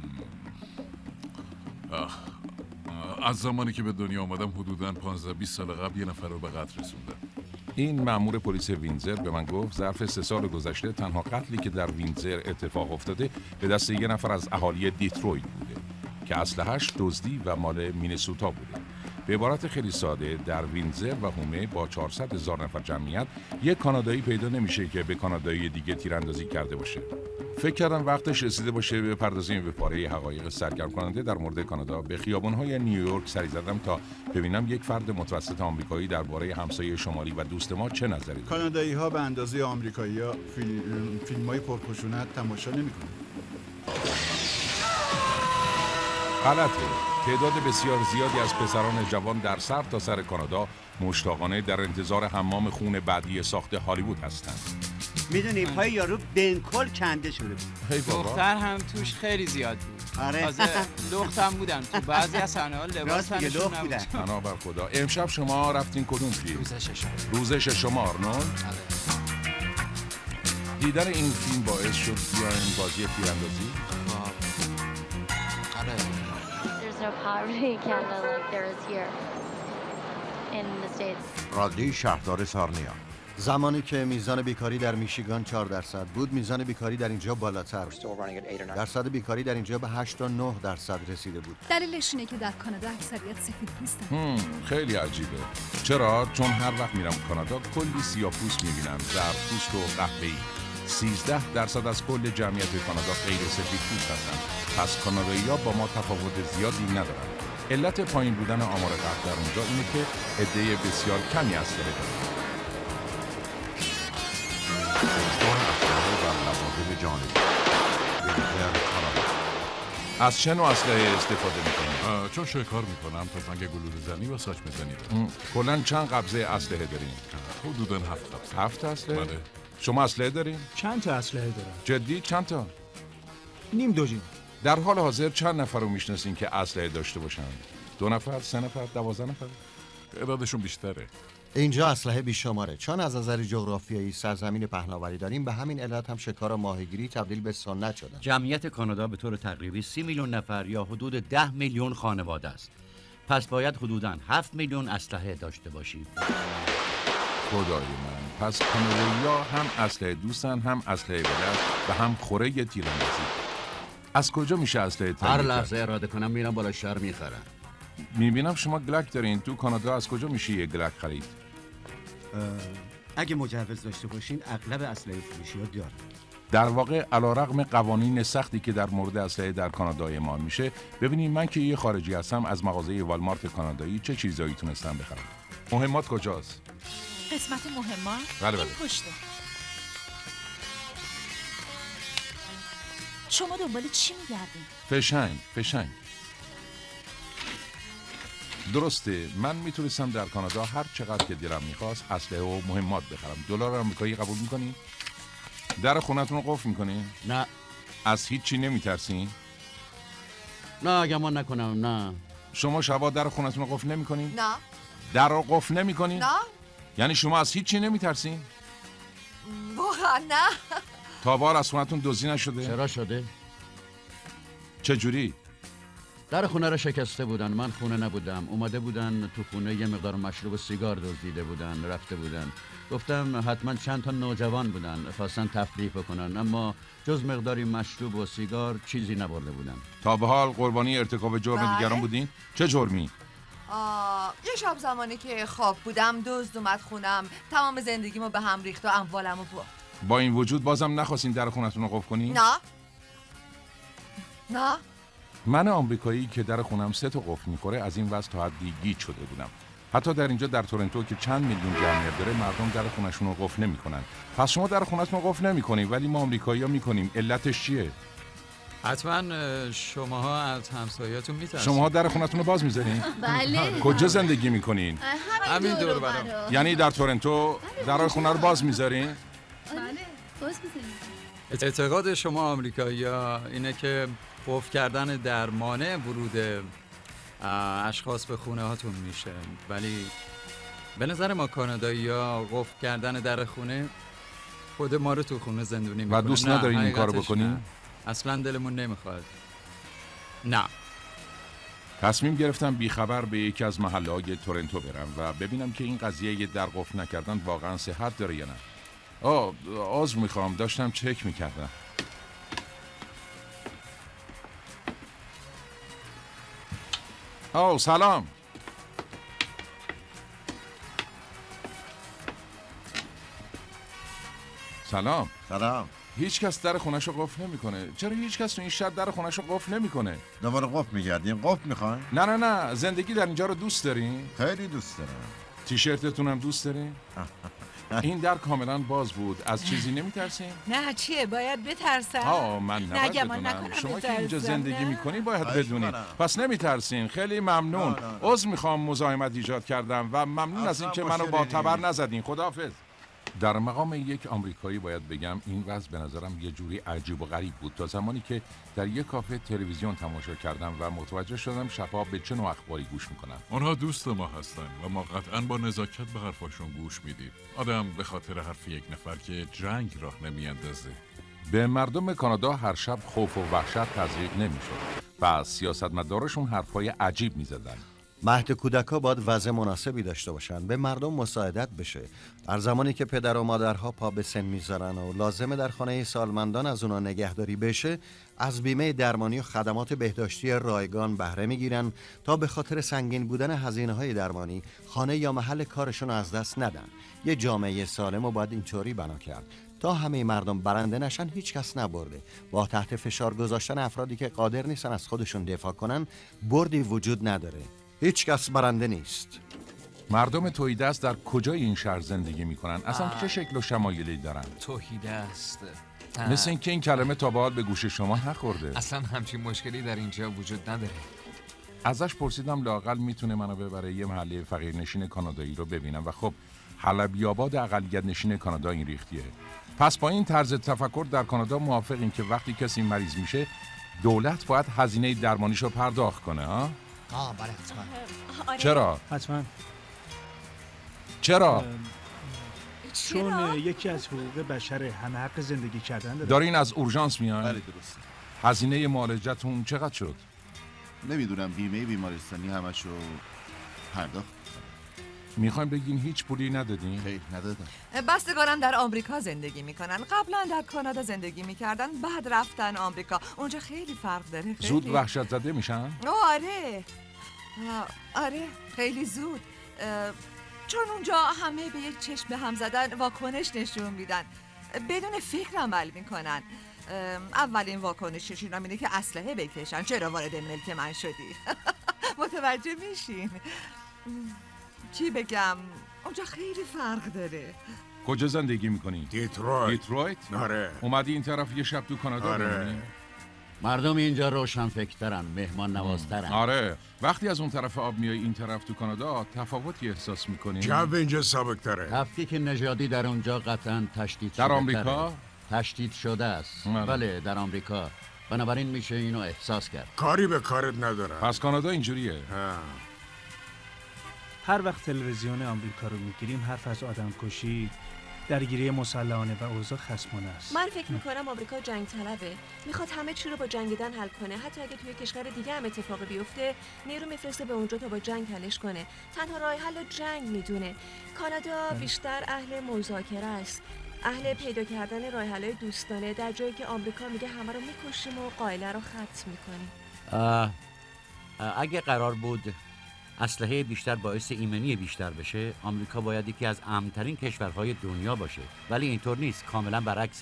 از زمانی که به دنیا آمدم حدوداً 15-20 سال قبل یه نفر رو به قتل رسوندم. این مأمور پلیس ویندزر به من گفت ظرف 3 سال گذشته تنها قتلی که در ویندزر اتفاق افتاده به دست یه نفر از اهالی دیترویت بوده که اسلحه‌اش دزدی و مال مینسوتا بوده. به عبارت خیلی ساده، در ویندزر و هومه با 400,000 نفر جمعیت یک کانادایی پیدا نمیشه که به کانادایی دیگه تیراندازی کرده باشه. فکر کردم وقتش رسیده باشه بپردازیم به پاره حقایق سرگرم کننده در مورد کانادا. به خیابان‌های نیویورک سری زدم تا ببینم یک فرد متوسط آمریکایی درباره همسایه شمالی و دوست ما چه نظری داره. کانادایی‌ها به اندازه آمریکایی‌ها فیلم‌های پرخشونت تماشا نمی‌کنن. غلطه. تعداد بسیار زیادی از پسران جوان در سر تا سر کانادا مشتاقانه در انتظار حمام خون بعدی ساخت هالیوود هستند. میدونی پای یارو بنکل کنده شده بود. هی بابا. دختر هم توش خیلی زیاد بود. آره. تازه لخت هم بودن تو بعضی از صحنه‌ها لباس تنشون نبود. بنا بر خدا. امشب شما رفتین کدوم فیلم؟ روز ششم آرنولد. دیدن این فیلم باعث شد بیاین بازی تیراندازی؟ There's no poverty in Canada like there is here in the States. رادلی شهردار سارنیا. زمانی که میزان بیکاری در میشیگان 4% بود، میزان بیکاری در اینجا بالاتر بود. درصد بیکاری در اینجا به 8 تا 9% رسیده بود. دلیلش اینه که در کانادا اکثریت سفیدپوستن. خیلی عجیبه. چرا؟ چون هر وقت میرم کانادا کلی سیاه‌پوست میبینم، زردپوست و قهوه‌ای. 13% از کل جمعیت کانادا غیر سفیدپوست هستن. پس کانادایی‌ها با ما تفاوت زیادی ندارن. علت پایین بودن آمار قتل در اونجا اینه که عده بسیار کمی اسلحه دارن. از چه نوع اسلحه استفاده میکنید؟ چون شکار میکنم تا زنگ گلوله زنی و ساچ میزنی. کلاً چند قبضه اسلحه دارین؟ حدوداً 7 قبضه. 7 اسلحه؟ بله. شما اسلحه دارین؟ چند تا اسلحه دارم؟ جدی چند تا؟ نیم دوجین. در حال حاضر چند نفر رو میشناسین که اسلحه داشته باشن؟ 2 نفر، 3 نفر، 12 نفر؟ تعدادشون بیشتره. اینجا اسلحه بیشماره. چون از نظر جغرافیایی سرزمین پهناوری داریم، به همین علت هم شکار و ماهیگیری تبدیل به سنت شدن. جمعیت کانادا به طور تقریبی 30 میلیون نفر یا حدود 10 میلیون خانواده است. پس باید حدوداً 7 میلیون اسلحه داشته باشیم. خدای من. پس کانادایی‌ها هم اسلحه دوستن، هم اسلحه بدن و هم خوره تیراندازی. از کجا میشه اسلحه تهیه هر کرد؟ لحظه اراده کنم میرم بالا شهر میخرم. میبینم شما گلک دارین. تو کانادا از کجا میشه یه گلک خرید؟ اگه مجوز داشته باشین اغلب اسلحه فروشی‌ها دارن. در واقع علیرغم قوانین سختی که در مورد اسلحه در کانادا اعمال میشه، ببینید من که یه خارجی هستم از مغازه والمارت کانادایی چه چیزایی تونستم بخرم. مهمات کجاست؟ قسمت مهمات؟ بله. این پشته. شما دنبال چی میگردین؟ فشنگ. درسته، من میتونستم در کانادا هر چقدر که دلم میخواست اسلحه و مهمات بخرم. دلار آمریکایی قبول میکنی؟ در خونتون رو قفل میکنی؟ نه. از هیچی نمیترسین؟ نه گمان نکنم. نه. شما شبا در خونتون رو قفل نمیکنی؟ نه. در رو قفل نمیکنی؟ نه. یعنی شما از هیچی نمیترسین؟ واقعا نه. تا بار از خونتون دزدی نشده؟ چرا شده؟ چجوری؟ در خونه رو شکسته بودن. من خونه نبودم. اومده بودن تو خونه یه مقدار مشروب و سیگار دزدیده بودن، رفته بودن. گفتم حتما چند تا نوجوان بودن، خواستن تفریح بکنن، اما جز مقداری مشروب و سیگار چیزی نبرده بودن. تا به حال قربانی ارتکاب جرم دیگران بودین؟ چه جرمی؟ یه شب زمانی که خواب بودم دزد اومد خونم، تمام زندگیمو به هم ریخت و اموالمو برد. با این وجود بازم نخواستین در خونتون رو قفل کنین؟ نه. من آمریکایی که در خونم 3 تا قفل میخوره از این وضع تا حدی گیج شده بودم. حتی در اینجا در تورنتو که چند میلیون جمعیت داره مردم در خونشون رو قفل نمیکنن. پس شما در خونتون رو قفل نمیکنین ولی ما آمریکایی‌ها میکنیم. علتش چیه؟ حتما شماها از همسایه‌تون میترسین. شماها در خونتون رو باز میذارین؟ بله. کجا زندگی میکنین؟ همین دور و برا. یعنی در تورنتو درای خونه رو باز میذارین؟ بله. باز میذارین. اعتقاد شما آمریکایی‌ها اینه که قفل کردن در مانع ورود اشخاص به خونه هاتون میشه، ولی به نظر ما کانادایی‌ها قفل کردن در خونه خود ما رو تو خونه زندونی میکنه. و دوست ندارین این کارو بکنین؟ اصلا دلمون نمیخواد. نه. تصمیم گرفتم بیخبر به یکی از محله‌های تورنتو برم و ببینم که این قضیه در قفل نکردن واقعا صحت داره یا نه. عذر میخوام، داشتم چک میکردم. سلام. سلام. هیچ کس در خونش رو قفل نمیکنه. چرا هیچ کس تو این شهر در خونش رو قفل نمیکنه؟ دوباره قفل میگردین؟ قفل میخواین؟ نه زندگی در اینجا رو دوست دارین؟ خیلی دوست دارم. تیشرتتون هم دوست دارین؟ این در کاملا باز بود. از چیزی نمیترسین؟ نه چیه باید بترسم؟ من نباید بدونم. شما که اینجا زندگی میکنی باید بدونید. پس نمیترسین. خیلی ممنون. عذر میخوام مزاحمت ایجاد کردم و ممنون از این که منو با تبر نزدین. خداحافظ. در مقام یک آمریکایی باید بگم این وضع به نظرم یه جوری عجیب و غریب بود تا زمانی که در یک کافه تلویزیون تماشا کردم و متوجه شدم شبها به چه نوع اخباری گوش میکنن. آنها دوست ما هستن و ما قطعا با نزاکت به حرفاشون گوش میدیم. آدم به خاطر حرف یک نفر که جنگ راه نمیاندازه. به مردم کانادا هر شب خوف و وحشت تزریق نمیشد و سیاستمدارشون حرفای عجیب میزدن. مهد کودک‌ها باید وضع مناسبی داشته باشن، به مردم مساعدت بشه. در زمانی که پدر و مادرها پا به سن میذارن و لازمه در خانه سالمندان از اونا نگهداری بشه، از بیمه درمانی و خدمات بهداشتی رایگان بهره میگیرن تا به خاطر سنگین بودن هزینه‌های درمانی خانه یا محل کارشون از دست ندن. یه جامعه سالم رو باید اینطوری بنا کرد تا همه مردم برنده نشن، هیچ کس نبرده. با تحت فشار گذاشتن افرادی که قادر نیستن از خودشون دفاع کنن، بردی وجود نداره. هیچ کس برنده نیست. مردم توحیدست در کجای این شهر زندگی میکنن؟ اصلا چه شکل و شمایلی دارن؟ توحیدست مثل اینکه این کلمه تا به حال به گوش شما نخورده. اصلا همچین مشکلی در اینجا وجود نداره. ازش پرسیدم لااقل میتونه منو ببره یه محله فقیرنشین کانادایی رو ببینم و خب حلبی آباد اقلیت نشین کانادا این ریختیه. پس با این طرز تفکر در کانادا موافقیم که وقتی کسی مریض میشه دولت باید هزینه درمانیشو پرداخت کنه ها؟ بله حتما. چرا؟ حتما. چرا؟ چون یکی از حقوق بشر همه حق زندگی کردن داره. دارین از اورژانس میان؟ بله درست. هزینه معالجتون چقدر شد؟ نمیدونم، بیمه بیمارستانی همشو پرداخت. میخوایم بگین هیچ پولی ندادین؟ خیر ندادم. بستگارم در آمریکا زندگی میکنن. قبلا در کانادا زندگی میکردن، بعد رفتن آمریکا. اونجا خیلی فرق داره. خیلی. زود وحشت زده میشن؟ آره خیلی زود. چون اونجا همه به یک چشم به هم زدن واکنش نشون میدن، بدون فکر عمل میکنن. اولین واکنششون اینه که اسلحه بکشن. چرا وارد ملک من شدی؟ متوجه میشین؟ چی بگم؟ اونجا خیلی فرق داره. کجا زندگی میکنی؟ دیترویت؟ آره. اومدی این طرف یه شب تو کانادا بمونی؟ مردم اینجا روشنفکرن، مهمان نوازترن. آره. وقتی از اون طرف آب میای این طرف تو کانادا تفاوتی احساس میکنی؟ جو اینجا سابق‌تره. تفکیک نژادی در اونجا قطعا تشدید شده. در آمریکا؟ تشدید شده است. بله در آمریکا. بنابراین میشه اینو احساس کرد. کاری به کارت ندارم. پس کانادا اینجوریه. هر وقت تلویزیون آمریکا رو میگیریم حرف از آدم کشی، درگیری مسلحانه و اوضاع خصمانه است. من فکر میکنم آمریکا جنگ طلبه. میخواد همه چی رو با جنگیدن حل کنه. حتی اگه توی کشور دیگه هم اتفاقی بیفته، نیرو میفرسته به اونجا تا با جنگ حلش کنه. تنها راه حل جنگ میدونه. کانادا بیشتر اهل مذاکره است. اهل پیدا کردن راه حل‌های دوستانه، در جایی که آمریکا میگه همه رو میکشیم و قائله رو ختم میکنیم. اگه قرار بود اسلحه بیشتر باعث ایمنی بیشتر بشه، آمریکا باید یکی از امن‌ترین کشورهای دنیا باشه، ولی اینطور نیست، کاملا برعکسه.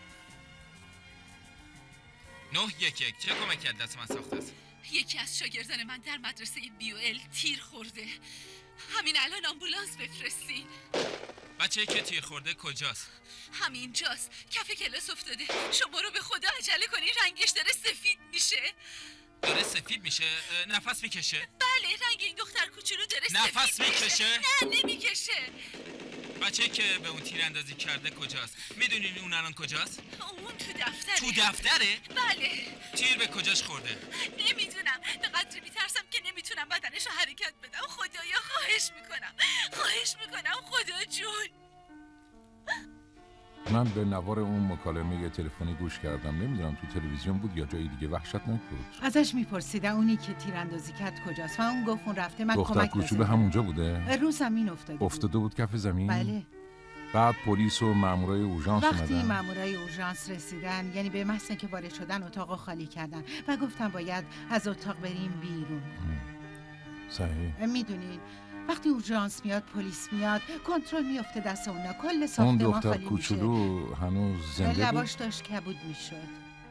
911 چه کمک کرد دست من ساخته است؟ یکی از شاگردان من در مدرسه بیوئل تیر خورده. همین الان آمبولانس بفرستین. بچه‌ای که تیر خورده کجاست؟ همینجاست، کف کلاس افتاده. شما رو به خدا عجله کنین، رنگش داره سفید میشه. داره سفید میشه؟ نفس میکشه؟ بله، رنگ این دختر کوچولو داره نفس سفید میکشه؟ نه نمیکشه. بچه‌ای که به اون تیر اندازی کرده کجاست؟ میدونین اون الان کجاست؟ اون تو دفتره. تو دفتره؟ بله. تیر به کجاش خورده؟ نمیدونم، به قدری میترسم که نمیتونم بدنش رو حرکت بدم. خدایا خواهش میکنم خدا جون. من به نوار اون مکالمه تلفنی گوش کردم. نمیدونم تو تلویزیون بود یا جای دیگه. وحشتناک بود. ازش میپرسیدن اونی که تیراندازی کرد کجاست و اون گفت اون رفته. من دختر کوچولو همونجا بوده؟ رو زمین افتاده بود کف زمین؟ بله. بعد پلیس و مامورای اورژانس اومدن. وقتی مامورای اورژانس رسیدن، یعنی به محض اینکه وارد شدن اتاقو خالی کردن و گفتن باید از اتاق بریم بیرون. صحیح. میدونین وقتی اورژانس میاد، پلیس میاد، کنترل میفته دست اونا. کل ساختمان خالی میشه. اون دختر کوچولو هنوز زنده بود؟ لباش داشت کبود میشد.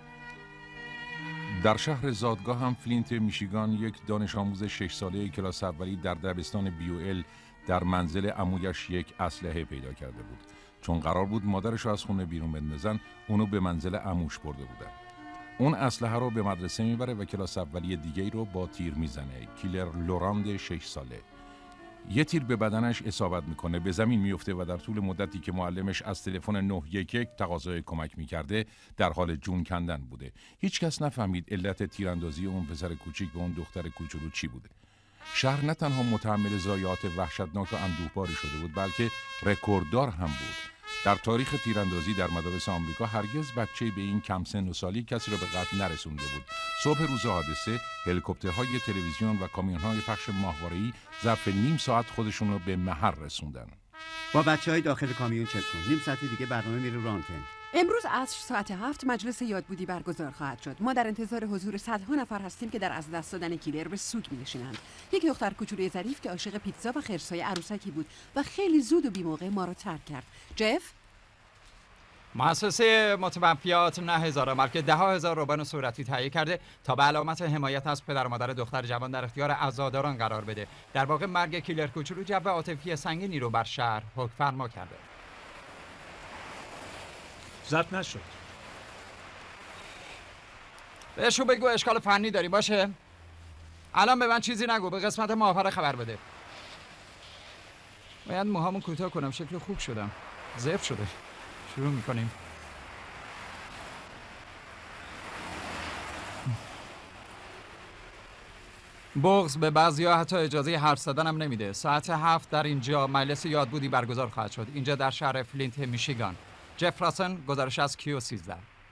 در شهر زادگاه هم فلینت میشیگان یک دانش آموز 6 ساله کلاس اولی در دبستان بیوئل در منزل عمویش یک اسلحه پیدا کرده بود. چون قرار بود مادرش رو از خونه بیرون بندازن، اونو به منزل عموش برده بودن. اون اسلحه رو به مدرسه میبره و کلاس اولی دیگه رو با تیر میزنه. کیلر لوراند 6 ساله. یه تیر به بدنش اصابت میکنه، به زمین میفته و در طول مدتی که معلمش از تلفن 911 تقاضای کمک میکرده در حال جون کندن بوده. هیچ کس نفهمید علت تیراندازی اون پسر کوچیک به اون دختر کوچولو چی بوده. شهر نه تنها متحمل ضایعات وحشتناک و اندوهباری شده بود، بلکه رکورددار هم بود. در تاریخ تیراندازی در مدارس آمریکا هرگز بچه‌ای به این کم سن و سالی کسی را به قتل نرسونده بود. صبح روز حادثه هلیکوپترهای تلویزیون و کامیون‌های پخش ماهواره‌ای ظرف نیم ساعت خودشون رو به محل رسوندن. با بچه‌های داخل کامیون چک کن. نیم ساعت دیگه برنامه میره رو آنتن. امروز عصر ساعت 7 مجلس یادبودی برگزار خواهد شد. ما در انتظار حضور صدها نفر هستیم که در از دست دادن کیلر به سوگ می‌نشینند. یک دختر کوچولوی ظریف که عاشق پیتزا و خرس‌های عروسکی بود و خیلی زود و بی‌موقع ما رو ترک کرد. جف مؤسسه متوفیات نه هزار عمل که 10,000 روبان صورتی تهیه کرده تا به علامت حمایت از پدر و مادر دختر جوان در اختیار عزاداران قرار بده. در واقع مرگ کیلر کوچولو جو عاطفی سنگینی رو بر شهر حکم فرما کرده. ضبط نشد. بهشون بگو اشکال فنی داری باشه. الان به من چیزی نگو، به قسمت ماهواره خبر بده. باید موهامو کوتاه کنم، شکل خوب شدم. ضعف شده. شروع میکنیم. بغض به بعضیا حتی اجازه حرف زدن هم نمیده. ساعت 7 در اینجا مجلس یادبودی برگزار خواهد شد. اینجا در شهر فلینت میشیگان. جفرسون، گزارش از کیو 13.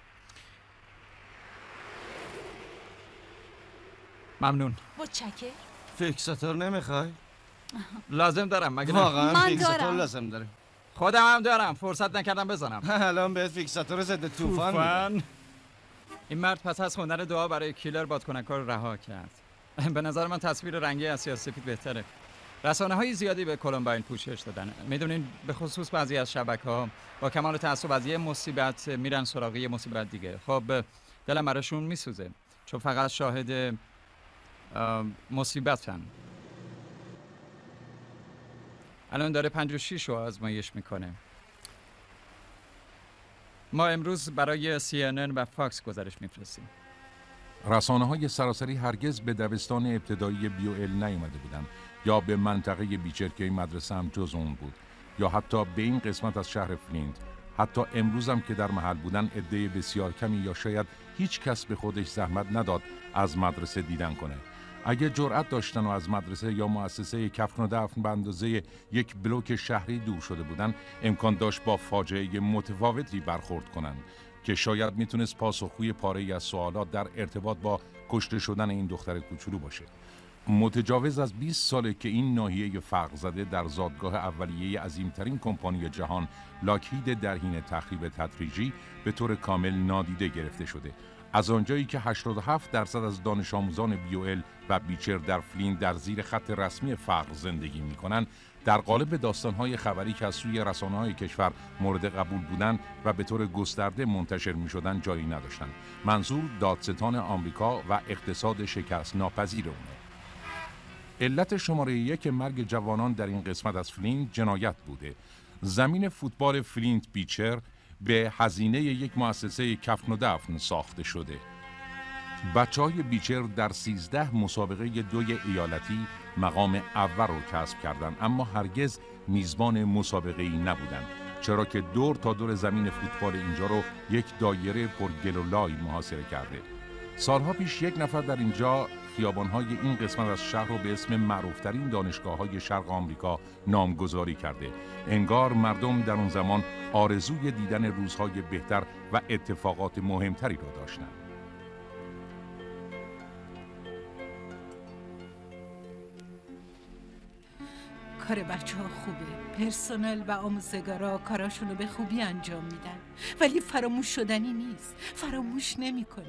ممنون. متشکرم. فیکساتور نمیخوای؟ لازم دارم مگه نه؟ واقعا فیکساتور لازم داره. خودم هم دارم، فرصت نکردم بزنم. الان بهت فیکساتور ضد طوفان میدم. این مرد پس از خوندن دعا برای کیلر بادکنک‌ها رو رها کرد. به نظر من تصویر رنگی از سیاه‌سفید بهتره. رسانه‌های زیادی به کلمباین پوشش دادن. میدونین به خصوص بعضی از شبکه‌ها با کمال تعصب از یه مصیبت میرن سراغ یه مصیبت دیگه. خب دلم براشون میسوزه چون فقط شاهد مصیبتن. الان داره 56 رو آزمایش میکنه. ما امروز برای CNN و فاکس گزارش میفرستیم. رسانه‌های سراسری هرگز به دبستان ابتدایی بیوئل نیامده بودند یا به منطقه بیچر که این مدرسه هم جز اون بود یا حتی به این قسمت از شهر فلینت. حتی امروز هم که در محل بودن عده بسیار کمی یا شاید هیچ کس به خودش زحمت نداد از مدرسه دیدن کنه. اگه جرأت داشتن و از مدرسه یا مؤسسه کفن و دفن به اندازه یک بلوک شهری دور شده بودن، امکان داشت با فاجعه متفاوتی برخورد کنند که شاید میتونست پاسخگوی پاره‌ای از سوالات در ارتباط با کشته شدن این دختر کوچولو باشه. متجاوز از 20 ساله که این ناحیه فقر زده در زادگاه اولیه عظیمترین کمپانی جهان لاکهید در حین تخریب تدریجی به طور کامل نادیده گرفته شده. از آنجایی که 87% از دانش آموزان بیوئل و بیچر در فلینت در زیر خط رسمی فقر زندگی می‌کنند، در قالب داستان‌های خبری که از سوی رسانه‌های کشور مورد قبول بودند و به طور گسترده منتشر می‌شدند جایی نداشتند. منظور دادستان آمریکا و اقتصاد شکست ناپذیر اونه. علت شماره 1 مرگ جوانان در این قسمت از فلینت جنایت بوده. زمین فوتبال فلینت بیچر به هزینه یک مؤسسه کفن و دفن ساخته شده. بچه‌های بیچر در 13 مسابقه 2 ایالتی مقام اول رو کسب کردند، اما هرگز میزبان مسابقه‌ای نبودند، چرا که دور تا دور زمین فوتبال اینجا رو یک دایره پر گل و لای محاصره کرده. سالها پیش یک نفر در اینجا خیابان‌های این قسمت از شهر رو به اسم معروفترین دانشگاه‌های شرق آمریکا نامگذاری کرده. انگار مردم در اون زمان آرزوی دیدن روزهای بهتر و اتفاقات مهمتری رو داشتند. کار بچه ها خوبه، پرسنل و آموزگارا کاراشونو به خوبی انجام میدن، ولی فراموش شدنی نیست، فراموش نمی کنی.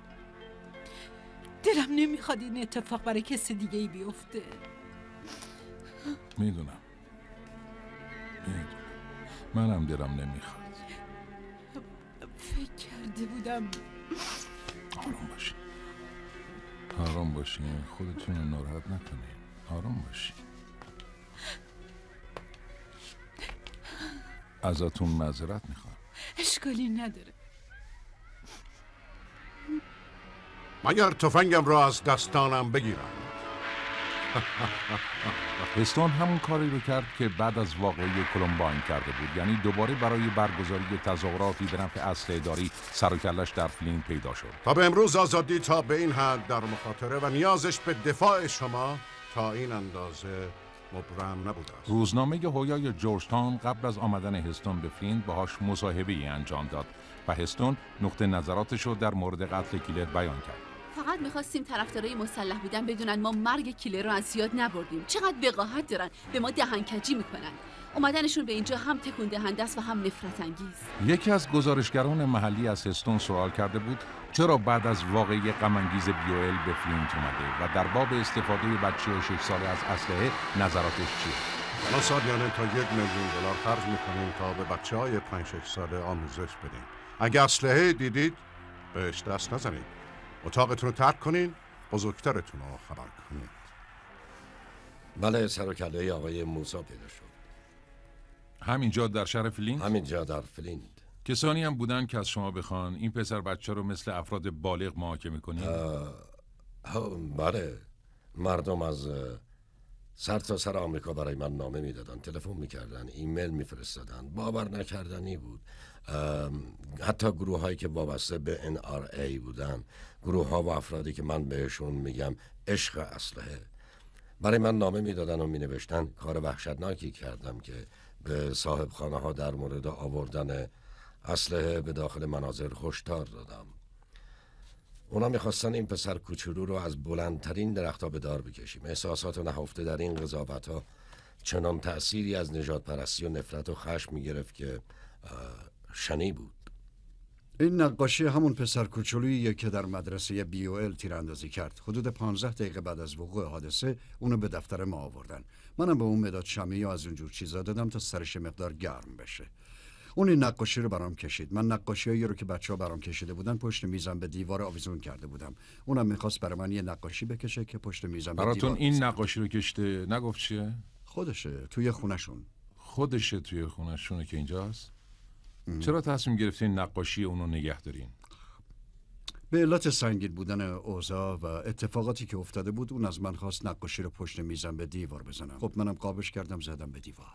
دلم نمیخواد این اتفاق برای کسی دیگه ای بیفته. میدونم منم دلم نمیخواد. فکر کرده بودم. آرام باشین، خودتون رو ناراحت نکنین. آرام باشین. ازتون معذرت میخوام. اشکالی نداره. مگر تفنگم را از دستانم بگیرم. هستون همون کاری رو کرد که بعد از واقعه کلمباین کرده بود، یعنی دوباره برای برگزاری تظاهراتی به نفع اسلحه داری سر و کلش در فلین پیدا شد. تا به امروز آزادی تا به این حد در مخاطره و نیازش به دفاع شما تا این اندازه مبرم نبوده است. روزنامه هویای جورج تاون قبل از آمدن هستون به فلین باهاش مصاحبه‌ای انجام داد و هستون نقطه نظراتش رو در مورد قتل کیلر بیان کرد. فقط میخواستیم طرفدارای مسلح بودن بدونن ما مرگ کیلر رو از یاد نبردیم. چقدر وقاحت دارن، به ما دهنکجی میکنن. اومدنشون به اینجا هم تکون دهنده است و هم نفرت انگیز. یکی از گزارشگران محلی از هستون سوال کرده بود چرا بعد از واقعه غم انگیز بیوئل به فلینت اومده و در باب استفاده بچه 6 ساله از اسلحه نظراتش چیه؟ ما سالیانه تا $1 میلیون خرج میکنیم تا به بچه‌های 5-6 ساله آموزش بدیم. اگه اسلحه دیدید بهش دست نزنید. اتاقتون رو ترک کنین، بزرگترتون رو خبر کنید. بله، سر و کله آقای موسی پیدا شد. همینجا در شهر فلینت؟ همینجا در فلینت. کسانی هم بودن که از شما بخوان این پسر بچه رو مثل افراد بالغ محاکمه کنید؟ بله، مردم از سر تا سر آمریکا برای من نامه میدادن، تلفن میکردن، ایمیل میفرستادن. باور نکردنی بود. حتی گروه هایی که وابسته به NRA بودن، گروه ها و افرادی که من بهشون میگم عشق اسلحه، برای من نامه میدادن و مینوشتن. کار وحشتناکی کردم که به صاحب خانه ها در مورد آوردن اسلحه به داخل منازل هشدار دادم. اونا میخواستن این پسر کوچولو رو از بلندترین درخت‌ها به دار بکشیم. احساسات و نهفته در این قضاوت‌ها چنان تأثیری از نژاد پرستی و نفرت و خشم میگرفت که شنی بود. این نقاشی همون پسر کوچولوییه که در مدرسه بیوئل تیراندازی کرد. حدود 15 دقیقه بعد از وقوع حادثه اونو به دفتر ما آوردن. منم به اون مداد شمعی و از اونجور چیزا دادم تا سرش مقدار گرم بشه. اون این نقاشی رو برام کشید. من نقاشیایی رو که بچه‌ها برام کشیده بودن پشت میزم به دیوار آویزون کرده بودم. اونم می‌خواست برای من یه نقاشی بکشه که پشت میزم به دیوار. براتون این نقاشی رو کشته نگفت چیه؟ خودشه، توی خونشون. خودشه توی خونشونه که اینجاست؟ چرا تصمیم گرفتین نقاشی اونو نگه دارین؟ به علت سنگین بودن اوضاع و اتفاقاتی که افتاده بود اون از من خواست نقاشی رو پشت میزم به دیوار بزنم. خب منم قابش کردم زدم به دیوار.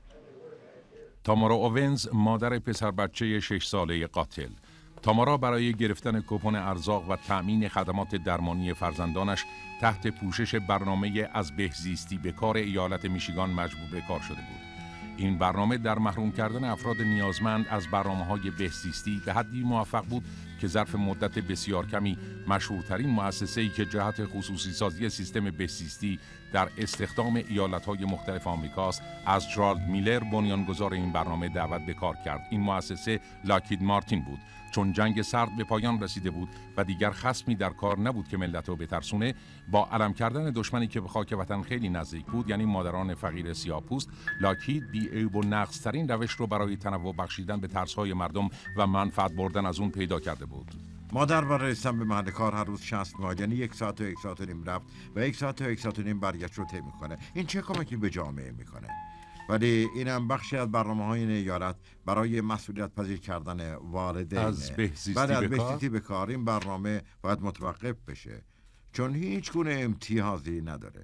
تامارا اوونز مادر پسر بچه 6 ساله قاتل. تامارا برای گرفتن کوپن ارزاق و تأمین خدمات درمانی فرزندانش تحت پوشش برنامه از بهزیستی به کار ایالت میشیگان مجبور به کار شده بود. این برنامه در محروم کردن افراد نیازمند از برنامه‌های بهزیستی به حدی موفق بود که ظرف مدت بسیار کمی مشهورترین مؤسسه‌ای که جهت خصوصی سازی سیستم بهزیستی در استخدام ایالت‌های مختلف آمریکاست، از جرالد میلر بنیانگذار این برنامه دعوت به کار کرد. این مؤسسه لاکهید مارتین بود. چون جنگ سرد به پایان رسیده بود و دیگر خصمی در کار نبود که ملت رو بترسونه، با علم کردن دشمنی که به خاک وطن خیلی نزدیک بود، یعنی مادران فقیر سیاه‌پوست، لاکهید بی‌عیب و نقص‌ترین روش رو برای تنوع بخشیدن به ترس‌های مردم و منفعت بردن از اون پیدا کرده بود. مادر برای رسیدن به محل کار هر روز 60 میلیارد، یعنی 1 ساعت و 1 ساعت و نیم رفت و 1 ساعت و 1 ساعت و نیم برگشت رو طی میکنه. این چه کمکی به جامعه میکنه؟ ولی اینم بخشی از برنامه‌های این ایالت برای مسئولیت پذیر کردن والدین. از بهزیستی به کار این برنامه باید متوقف بشه، چون هیچ گونه امتیازی نداره.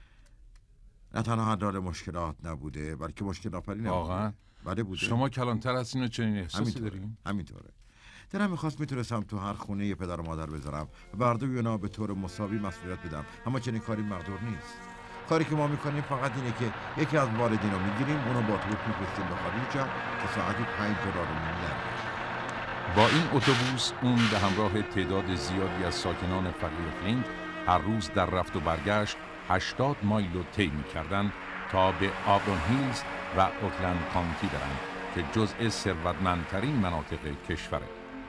نه تنها حل مشکلات نبوده، بلکه مشکل آفرین واقعا بله بوده. شما کلانتر از اینو چنین احساسی دارین؟ همینطوره. دلم میخواست میتونستم تو هر خونه یه پدر و مادر بذارم و بر دوی اونا به طور مساوی مسئولیت بدم، اما چنین کاری مقدور نیست. کاری که ما میکنیم فقط اینه که یکی از والدین رو میگیریم، اونو با اتوبوس میفرستیم به خارج که ساعتی $5 میگیره. با این اتوبوس اون به همراه تعداد زیادی از ساکنان فقیر فلینت هر روز در رفت و برگشت 80 مایل رو طی می‌کردند تا به آبرون هیلز و اوکلند کانتی برن که جزء ثروتمندترین مناطق کشوره.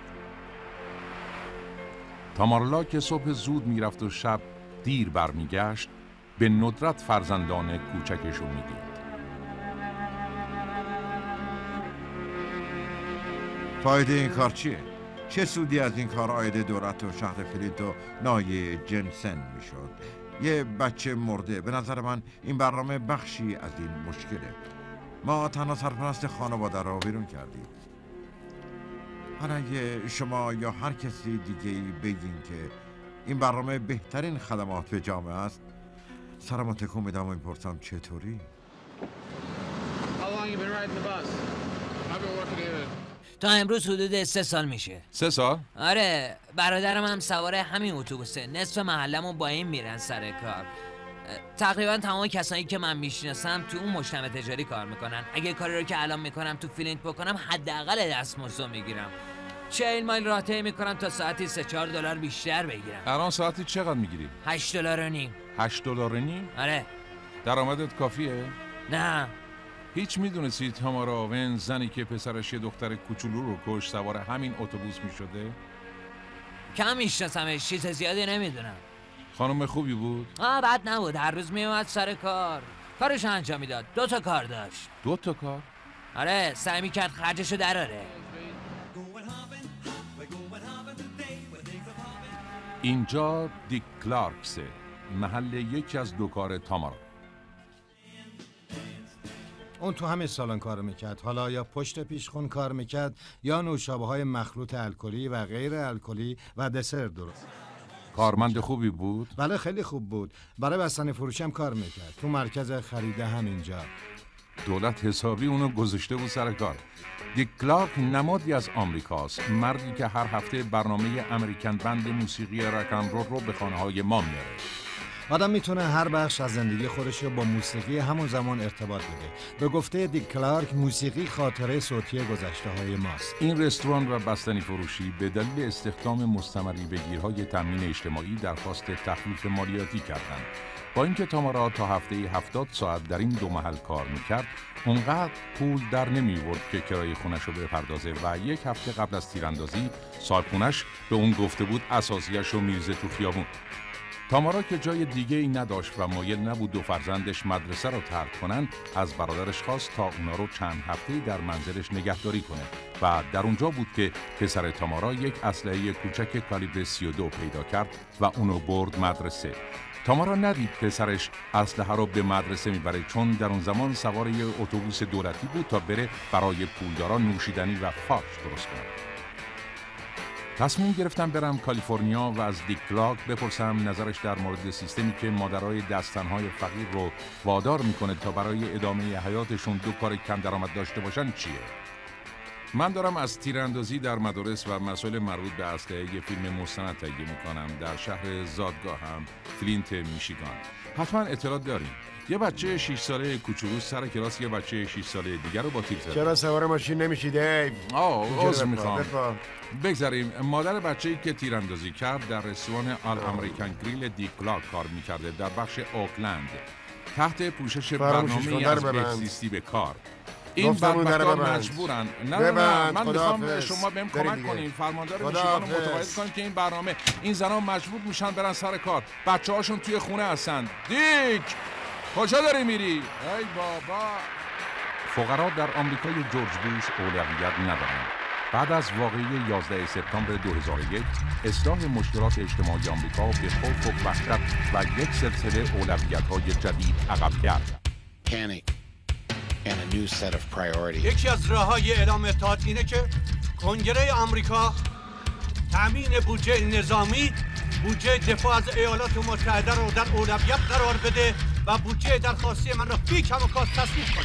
تامارلا که صبح زود میرفت و شب دیر برمیگشت، به ندرت فرزندان کوچکش رو میدید. فایده این کار چیه؟ چه سودی از این کار عاید دولت و شهر فلینت و نایه جنسن میشد؟ یه بچه مرده. به نظر من این برنامه بخشی از این مشکله. ما تنها سرپرست خانواده رو بیرون کردیم. حالا اگه شما یا هر کسی دیگه‌ای بگین که این برنامه بهترین خدمات به جامعه است، سرمو تکون میدم و میپرسم چطوری؟ تا امروز حدود 3 سال میشه. 3 سال؟ آره، برادرم هم سوار همین اتوبوسه. نصف محلمون با این میرن سر کار. تقریبا تمام کسایی که من میشناسم تو اون مجتمع تجاری کار میکنن. اگه کاری رو که الان میکنم تو فلینت بکنم حداقل دستمزد میگیرم. 40 مایل راه طی میکنم تا ساعتی 3-4 دلار بیشتر بگیرم. الان ساعتی چقدر میگیری؟ 8 دلار و نیم. 8 دلار و نیم؟ آره. درآمدت کافیه؟ نه. هیچ میدونستی تامارا آون زنی که پسرش یه دختر کوچولو رو کش سوار همین اتوبوس میشده؟ کم میشناسمش، چیز زیادی نمیدونم. خانم خوبی بود؟ بد نبود، هر روز میومد سر کار. کارش انجام میداد. 2 تا کار داشت. 2 تا کار؟ آره، سعی میکرد خرجشو دراره. اینجا دیک کلارکسه، محل یکی از 2 کار تامارا. اون تو همین سالن کار میکرد. حالا یا پشت پیشخون کار میکرد یا نوشابه‌های مخلوط الکلی و غیر الکلی و دسر درست. کارمند خوبی بود؟ بله خیلی خوب بود. برای بستنی فروشی هم کار میکرد تو مرکز خریده همینجا. دولت حسابی اونو گذاشته بود سر کار. دیک کلارک نمادی از آمریکاست، مردی که هر هفته برنامه امریکن بند موسیقی رک اند رول رو به خانه‌های ما میاره. آدم میتونه هر بخش از زندگی خودش رو با موسیقی همون زمان ارتباط بده. به گفته دیک کلارک موسیقی خاطره صوتی گذشته‌های ماست. این رستوران و بستنی فروشی به دلیل استخدام مستمری بگیرهای تامین اجتماعی درخواست تخفیف مالیاتی کردند. با اینکه تامارا تا هفته 70 ساعت در این 2 محل کار میکرد، اونقدر پول در نمیورد که کرایه خونش رو بپردازه و 1 هفته قبل از تیراندازی صاحب خونش به اون گفته بود اساسیش رو میرزه تو خیابون. تامارا که جای دیگه ای نداشت و مایل نبود 2 فرزندش مدرسه رو ترک کنن، از برادرش خواست تا اونا رو چند هفته‌ای در منزلش نگهداری کنه و در اونجا بود که پسر تامارا یک اسلحه کوچک کالیبر 32 پیدا کرد و اونو برد مدرسه. تامارا ندید پسرش اسلحه رو به مدرسه میبره، چون در اون زمان سوار یه اتوبوس دولتی بود تا بره برای پولداران نوشیدنی و فاش درست کنه. تصمیم گرفتم برم کالیفرنیا و از دیک کلارک بپرسم نظرش در مورد سیستمی که مادرای دستنهای فقیر رو وادار میکنه تا برای ادامه حیاتشون 2 کار کم درآمد داشته باشن چیه. من دارم از تیراندازی در مدارس و مسائل مربوط به اسلحه فیلم مستند تهیه میکنم در شهر زادگاهم، فلینت، میشیگان. حتما اطلاع داریم. یه بچه 6 ساله کوچولو سر کلاس یه بچه 6 ساله دیگر رو با تیر زد. چرا سوار ماشین نمیشید؟ عذر میخوام. بگذاریم. مادر بچه‌ای که تیراندازی کرد در رستوران آل امریکن گریل دیک کلارک کار میکرده در بخش اوکلند، تحت پوشش برنامه‌ای از بهزیستی به کار. این بدبختان مجبورن. نه من میخوام شما بهم کمک کنین، فرماندار میشیگان رو متقاعد کنین که این برنامه، این زنا مجبور میشن برن سر کار، بچه‌هاشون توی خونه هستن. دیک کجا داری میری؟ ای بابا. فقرا در آمریکای جورج بوش اولویت ندارند. بعد از واقعه 11 سپتامبر 2001 اصلاح مشکلات اجتماعی آمریکا به خوف و وحشت و یک سلسله اولویت‌های جدید عقب کرد. یکی از راه‌های اعلام اتحاد اینه که کنگره آمریکا تامین بودجه نظامی، بودجه دفاع از ایالات متحده رو در اولویت قرار بده و بودجه درخواستی من رو بی کم و کاست تصویب کنه.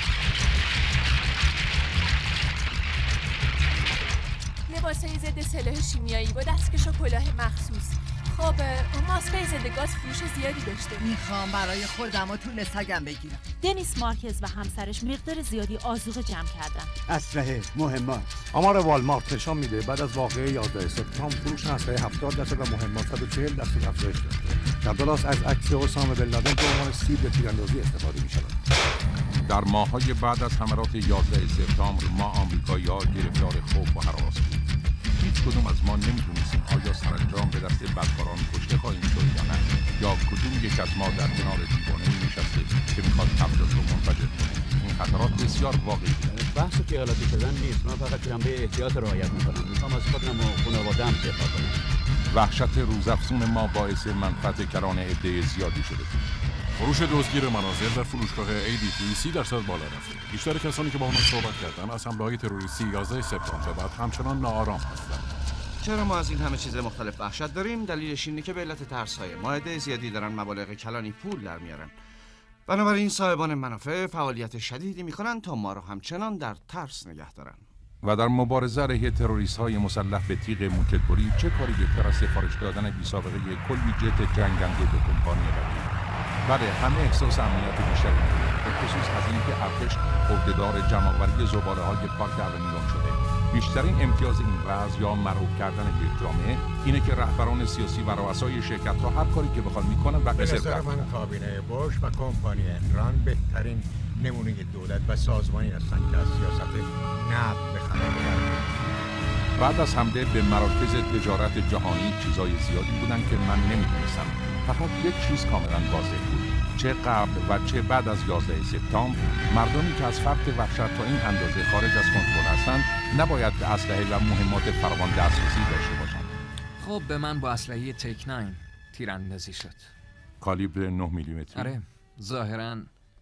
لباسای ضد سلاح شیمیایی با دستکش و کلاه مخصوص. خب ماسکای ضد گاز فروش زیادی داشته. میخوام برای خودم و طول سگم بگیرم. دنیس مارکز و همسرش مقدار زیادی آذوقه جمع کردن. اسلحه مهمات. آمار والمارت نشان میده بعد از واقعه 11 سپتامبر فروش اسلحه 70% و مهمات 140% افزایش یافته. در دالاس از عکس اسامه بن لادن به عنوان سیب تیراندازی استفاده می‌شود. در ماه‌های بعد از حملات 11 سپتامبر ما آمریکایی‌ها گرفتار خوف و هراس بودیم. هیچ کدوم از ما نمی‌دونستیم آیا سرانجام به دست بدکاران کشته خواهیم شد یا نه، یا کدوم یک از ما در کنار دیوانه‌ای نشسته که می‌خواد کفشش رو منفجر کنه. این خطرات بسیار واقعی بود. بحث خیالاتی شدن نیست. من فقط جنبه احتیاط رعایت می‌کنم. می‌خوام از خودم و خانواده‌ام دفاع کنم. وحشت روزافزون ما باعث منفعت کران عده زیادی شده بود. فروش دزدگیر منازل در فروشگاه ADT 30% بالا رفته. بیشتر کسانی که با آنها صحبت کردن از حمله‌های تروریستی 11 سپتامبر بعد همچنان ناآرام هستند. چرا ما از این همه چیز مختلف وحشت داریم؟ دلیلش اینه که به علت ترس‌های مائده زیادی دارن مبالغ کلانی پول در میارن. بنابراین صاحبان منافع فعالیت شدیدی میکنن تا ما رو همچنان در ترس نگه دارن. و در مبارزه علیه تروریست‌های مسلح به تیغ موکتبری چه کاری بهتر از سفارش دادن بی‌سابقه کلی جت جنگنده به کمپانی رقیب؟ بله، همه احساس امنیت بیشتری دارند، به خصوص از اینکه ارتش عهده‌دار جمع‌آوری زباله‌های پارک اولینگان شده. بیشترین امتیاز این وضع یا مرعوب کردن یک جامعه اینه که رهبران سیاسی و رؤسای شرکت‌ها هر کاری که بخوان میکنن و به نظر من کابینه بوش و کمپانی انران بهترین نمونه دولت و سازمانی هستند که از سیاست نقد به خراب کردن. بعد از حمله به مراکز تجارت جهانی چیزای زیادی بودن که من نمیدونستم. فقط یک چیز کاملا واضح بود، چه قبل و چه بعد از 11 سپتامبر مردمی که از فرط وحشت تا این اندازه خارج از کنترل هستند نباید به اسلحه و مهمات فراوان دسترسی داشته باشند. خب به من با اسلحه تک 9 تیراندازی شد. کالیبر 9 میلیمتری؟ آره، ظاهراً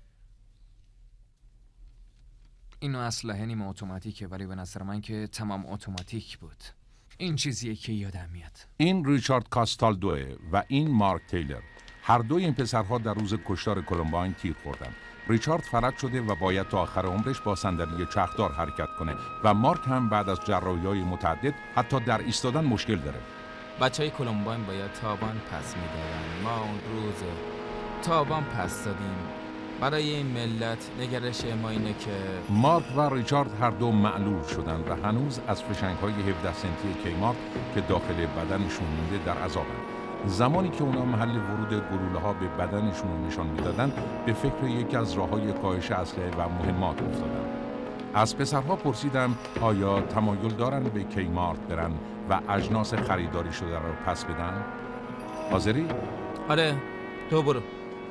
اینو اسلحه نیمه اتوماتیکه، ولی به نظر من که تمام اتوماتیک بود. این چیزیه که یادم میاد. این ریچارد کاستالدوه و این مارک تیلر. هر دوی این پسرها در روز کشتار کلمباین تیر خوردن. ریچارد فلج شده و باید تا آخر عمرش با صندلی چرخدار حرکت کنه و مارک هم بعد از جراحی‌های متعدد حتی در ایستادن مشکل داره. بچهای کلمباین باید تاوان پس میدادن. ما اون روز تاوان پس دادیم. برای این ملت نگرش ما اینه که مارک و ریچارد هر دو معلول شدن و هنوز از فشنگ‌های 17 سنتی کیمارک که داخل بدنشون مونده در عذابن. زمانی که اونا محل ورود گلوله‌ها به بدنشون رو نشان میدادن به فکر یکی از راه‌های کاهش اسلحه و مهمات افتادن. از پسرها پرسیدم آیا تمایل دارن به کیمارک برن و اجناس خریداری شده رو پس بدن؟ حاضری؟ آره، تو برو.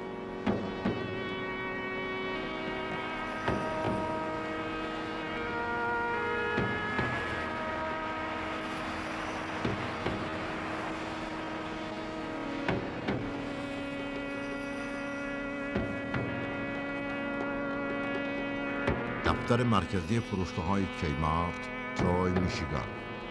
دفتر مرکزی فروشگاه‌های کیمارت، تروی، میشیگان.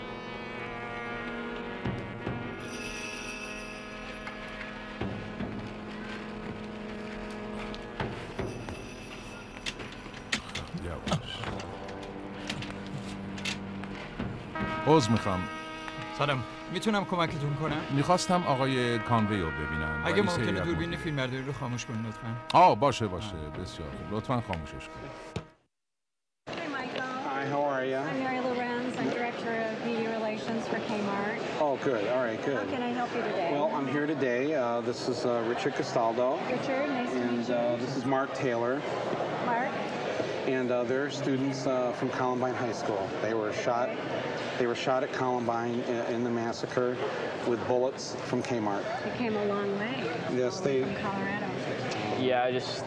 عذر میخوام. سلام، میتونم کمکتون کنم؟ میخواستم آقای کانوی رو ببینم. اگه ممکنه دوربین فیلمبرداری رو خاموش کنید باشه. لطفاً. بسیار خوب. لطفاً خاموشش کنید. Hi, how are you? I'm Mary Lorenz. I'm Director of Media Relations for Kmart. Oh, good. All right, good. How can I help you today? Well, I'm here today. This is Richard Castaldo. Richard, nice to meet you. And this is Mark Taylor. Mark. And they're students from Columbine High School. They were shot at Columbine in the massacre with bullets from Kmart. You came a long way. Yes, they. From Colorado. Yeah, I just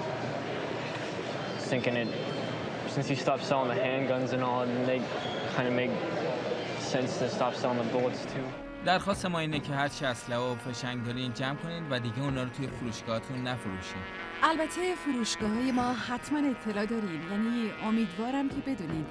thinking it. Since you stopped selling the handguns and all, and they kind of make sense to stop selling the bullets too. درخواست ما اینه که هر چی اسلحه و فشنگ دارین جمع کنید و دیگه اونا رو توی فروشگاهتون نفروشین. البته فروشگاه‌های ما حتما اطلاع داریم، یعنی امیدوارم که بدونین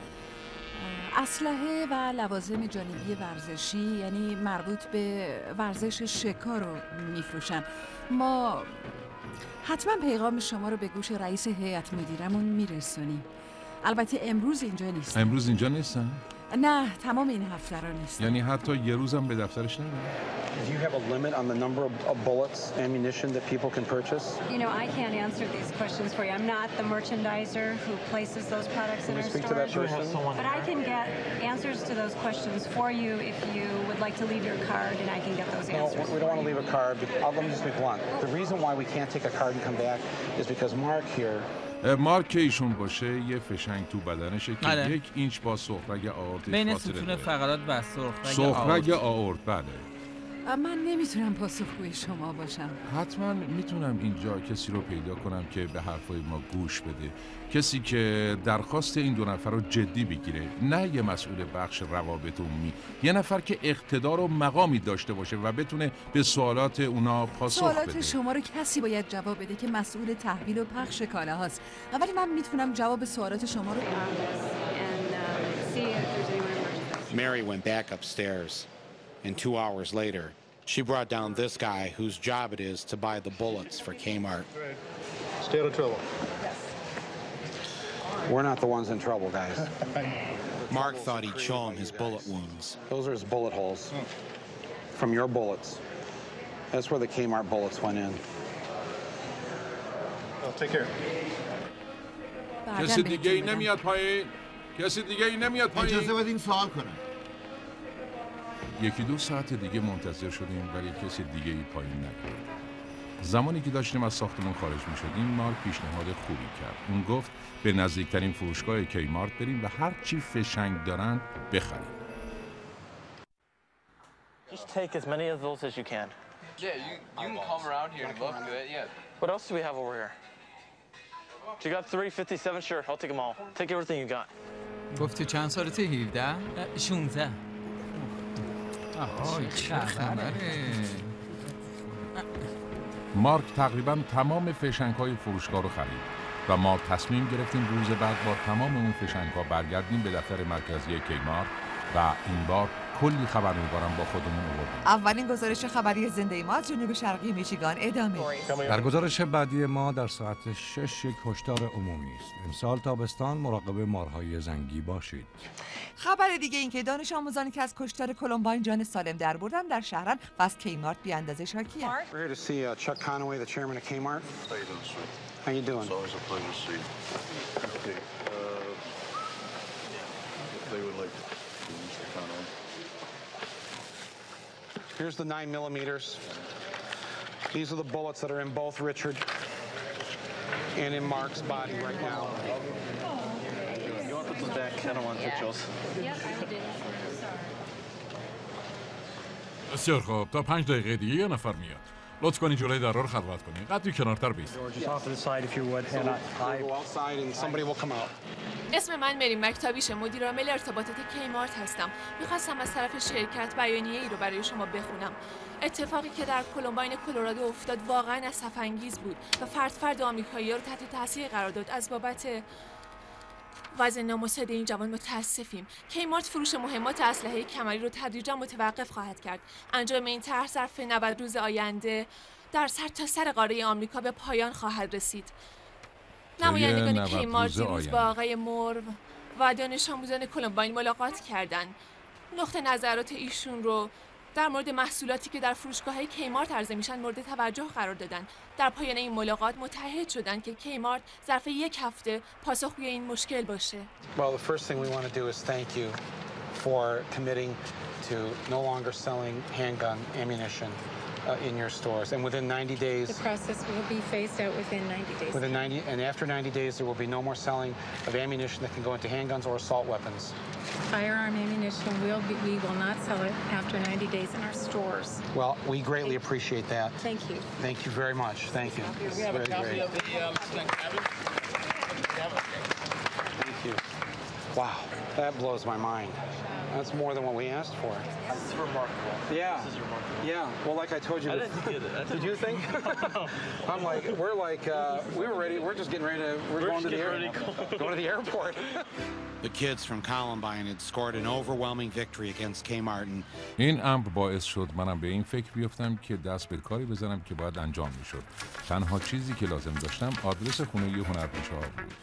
اسلحه و لوازم جانبی ورزشی، یعنی مربوط به ورزش شکار رو میفروشن. ما حتما پیغام شما رو به گوش رئیس هیئت مدیرمون میرسونیم. البته امروز اینجا نیستن. امروز اینجا نیستن؟ نه، تمام این هفته رو نیستن. یعنی حتی یه روزم به دفترش نرن؟ Do you have a limit on the number of bullets, ammunition that people can purchase? You know, I can't answer these questions for you. I'm not the merchandiser who places those products in our Speak to that stores. person. But I can get answers to those questions for you if you would like to leave your card, and I can get those answers. No, we don't want to leave a card. Let me just be blunt. The reason why we can't take a card and come back is because Mark here. مارک که ایشون باشه یه فشنگ تو بدنشه که 1 اینچ با سغرگ آئورتش بین فاصله ستون داره. فقرات و سغرگ آئورت. بله. من نمیتونم پاسخگوی شما باشم. حتما میتونم اینجا کسی رو پیدا کنم که به حرفای ما گوش بده، کسی که درخواست این دو نفر رو جدی بگیره، نه یه مسئول بخش روابط عمومی، یه نفر که اقتدار و مقامی داشته باشه و بتونه به سوالات اونا پاسخ بده. سوالات شما رو کسی باید جواب بده که مسئول تحویل و پخش کالاهاست. ولی من میتونم جواب سوالات شما رو And see if there's anyone in merchandise. Mary went back upstairs. And 2 hours later, she brought down this guy whose job it is to buy the bullets for Kmart. Stay out of trouble. We're not the ones in trouble, guys. Mark thought he'd show him his bullet wounds. Those are his bullet holes from your bullets. That's where the Kmart bullets went in. Well, take care. کسی دیگه ای نمیاد پایین؟ کسی دیگه ای نمیاد پایین؟ اجازه بدین سوال کنم. یکی دو ساعت دیگه منتظر شدیم ولی کسی دیگه ای پایین نیامد. زمانی که داشتیم از ساختمون خارج می شدیم مارک پیشنهاد خوبی کرد. اون گفت به نزدیکترین فروشگاه کیمارت بریم و هر چی فشنگ دارن بخریم. Just take as many of those as you can. Yeah, you can come around here and look good, yeah. What else do we have over here? You got 357? Sure, I'll take them all. Take everything you got. گفتی چند سالته؟ 17؟ 16. چه خبره؟ مارک تقریبا تمام فشنگ‌های فروشگاه رو خرید و ما تصمیم گرفتیم روز بعد با تمام اون فشنگ‌ها برگردیم به دفتر مرکزی کیمارت و این بار کلی خبرنگارم با خودمون آوردیم. اولین گزارش خبری زنده ما از جنوب شرقی میشیگان ادامه. در گزارش بعدی ما در ساعت 6 یک هشدار عمومی است. امسال تابستان مراقب مارهای زنگی باشید. خبر دیگه این که دانش آموزانی که از کشتار کلمباین جان سالم در بردن در شهرن و از کیمارت بی اندازه شاکی‌اند. We're here to see Chuck Conaway, the chairman of Kmart. How you doing? It's always a pleasure to see you. Okay. They would like to Mr. Conway. Here's the 9 millimeters. These are the bullets that are in both Richard and in Mark's body right now. You want to put this back? I don't want to touch those. Yep, I will do. بسیار خوب تا 5 دقیقه دیگه یه نفر میاد. لطف کنی جلوی در رو خلوت کنی. قدری کنارتر بیست. اسم من مری مکتابیشه، مدیر عامل ارتباطات کیمارت هستم. میخواستم از طرف شرکت بیانیه ای رو برای شما بخونم. اتفاقی که در کلمباین کلرادو افتاد واقعا اسف‌انگیز بود و فرد آمریکایی‌ها رو تحت تاثیر قرار داد. از بابت وضع نامساعد این جوان متاسفیم. کیمارت فروش مهمات اسلحه کمری رو تدریجا متوقف خواهد کرد. انجام این طرح ظرف 90 روز آینده در سرتاسر قاره آمریکا به پایان خواهد رسید. نمایندگان کیمارت دیروز با آقای مورو و دانش آموزان کلمباین ملاقات کردند. نقطه نظرات ایشون رو در مورد محصولاتی که در فروشگاه‌های کیمارت عرضه میشن مورد توجه قرار دادن. در پایان این ملاقات متحد شدن که کیمارت ظرف 1 هفته پاسخگوی این مشکل باشه. Well, the first thing we want to do is thank you for committing to no longer selling handgun ammunition in your stores, and within 90 days. The process will be phased out within 90 days. Within 90, and after 90 days, there will be no more selling of ammunition that can go into handguns or assault weapons. Firearm ammunition we will not sell it after 90 days in our stores. Well, we greatly appreciate that. Thank you. Thank you very much. Thank you. We have a copy of the Thank you. Wow, that blows my mind. That's more than what we asked for. This is remarkable. Yeah. This is remarkable. Yeah. Well, like I told you. I didn't get it. Did you think? I'm like, we were ready. We're just getting ready to. We're going to the airport. Going to the airport. The kids from Columbine had scored an overwhelming victory against Kmart. این امر باعث شد منم به این فکر بیفتم که دست به کاری بزنم که باید انجام میشد. تنها چیزی که لازم داشتم آدرس خونه یه هنرپیشه بود.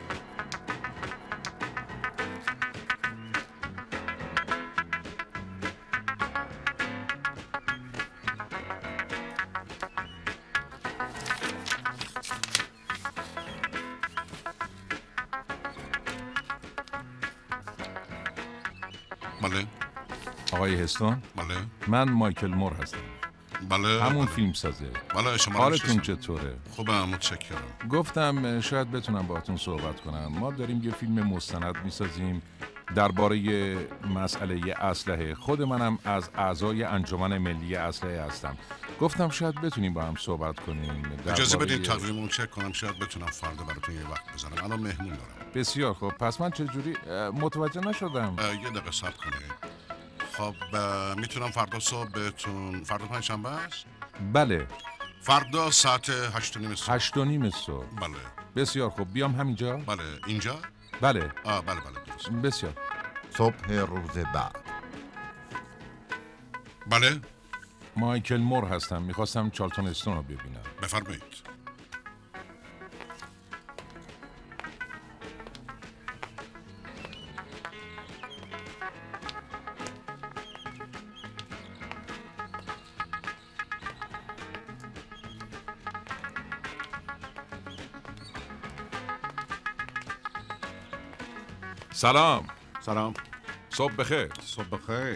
بله. آقای هستون؟ بله. من مایکل مور هستم. بله. همون فیلم سازه. بله شما. حالتون چطوره؟ خوبم متشکرم. گفتم شاید بتونم باهاتون صحبت کنم. ما داریم یه فیلم مستند میسازیم درباره مسئله اسلحه. خود منم از اعضای انجمن ملی اسلحه هستم. گفتم شاید بتونیم با هم صحبت کنیم. اجازه بدین تقویممو چک کنم، شاید بتونم فردا براتون یه وقت بزنم. الان مهمون دارم. بسیار خوب. پس من چجوری متوجه نشدم؟ یه دقیقه صبر کنید. خب میتونم فردا صبح بهتون، فردا پنجشنبه است؟ بله. فردا ساعت 8:30 صبح. 8:30 صبح. بله. بسیار خوب. بیام همینجا؟ بله. اینجا؟ بله. بله درست. بسیار. صبح روز بعد. بله؟ مایکل مور هستم. میخواستم چارلتون استون رو ببینم. بفرمایید. سلام. سلام. صبح بخیر. صبح بخیر.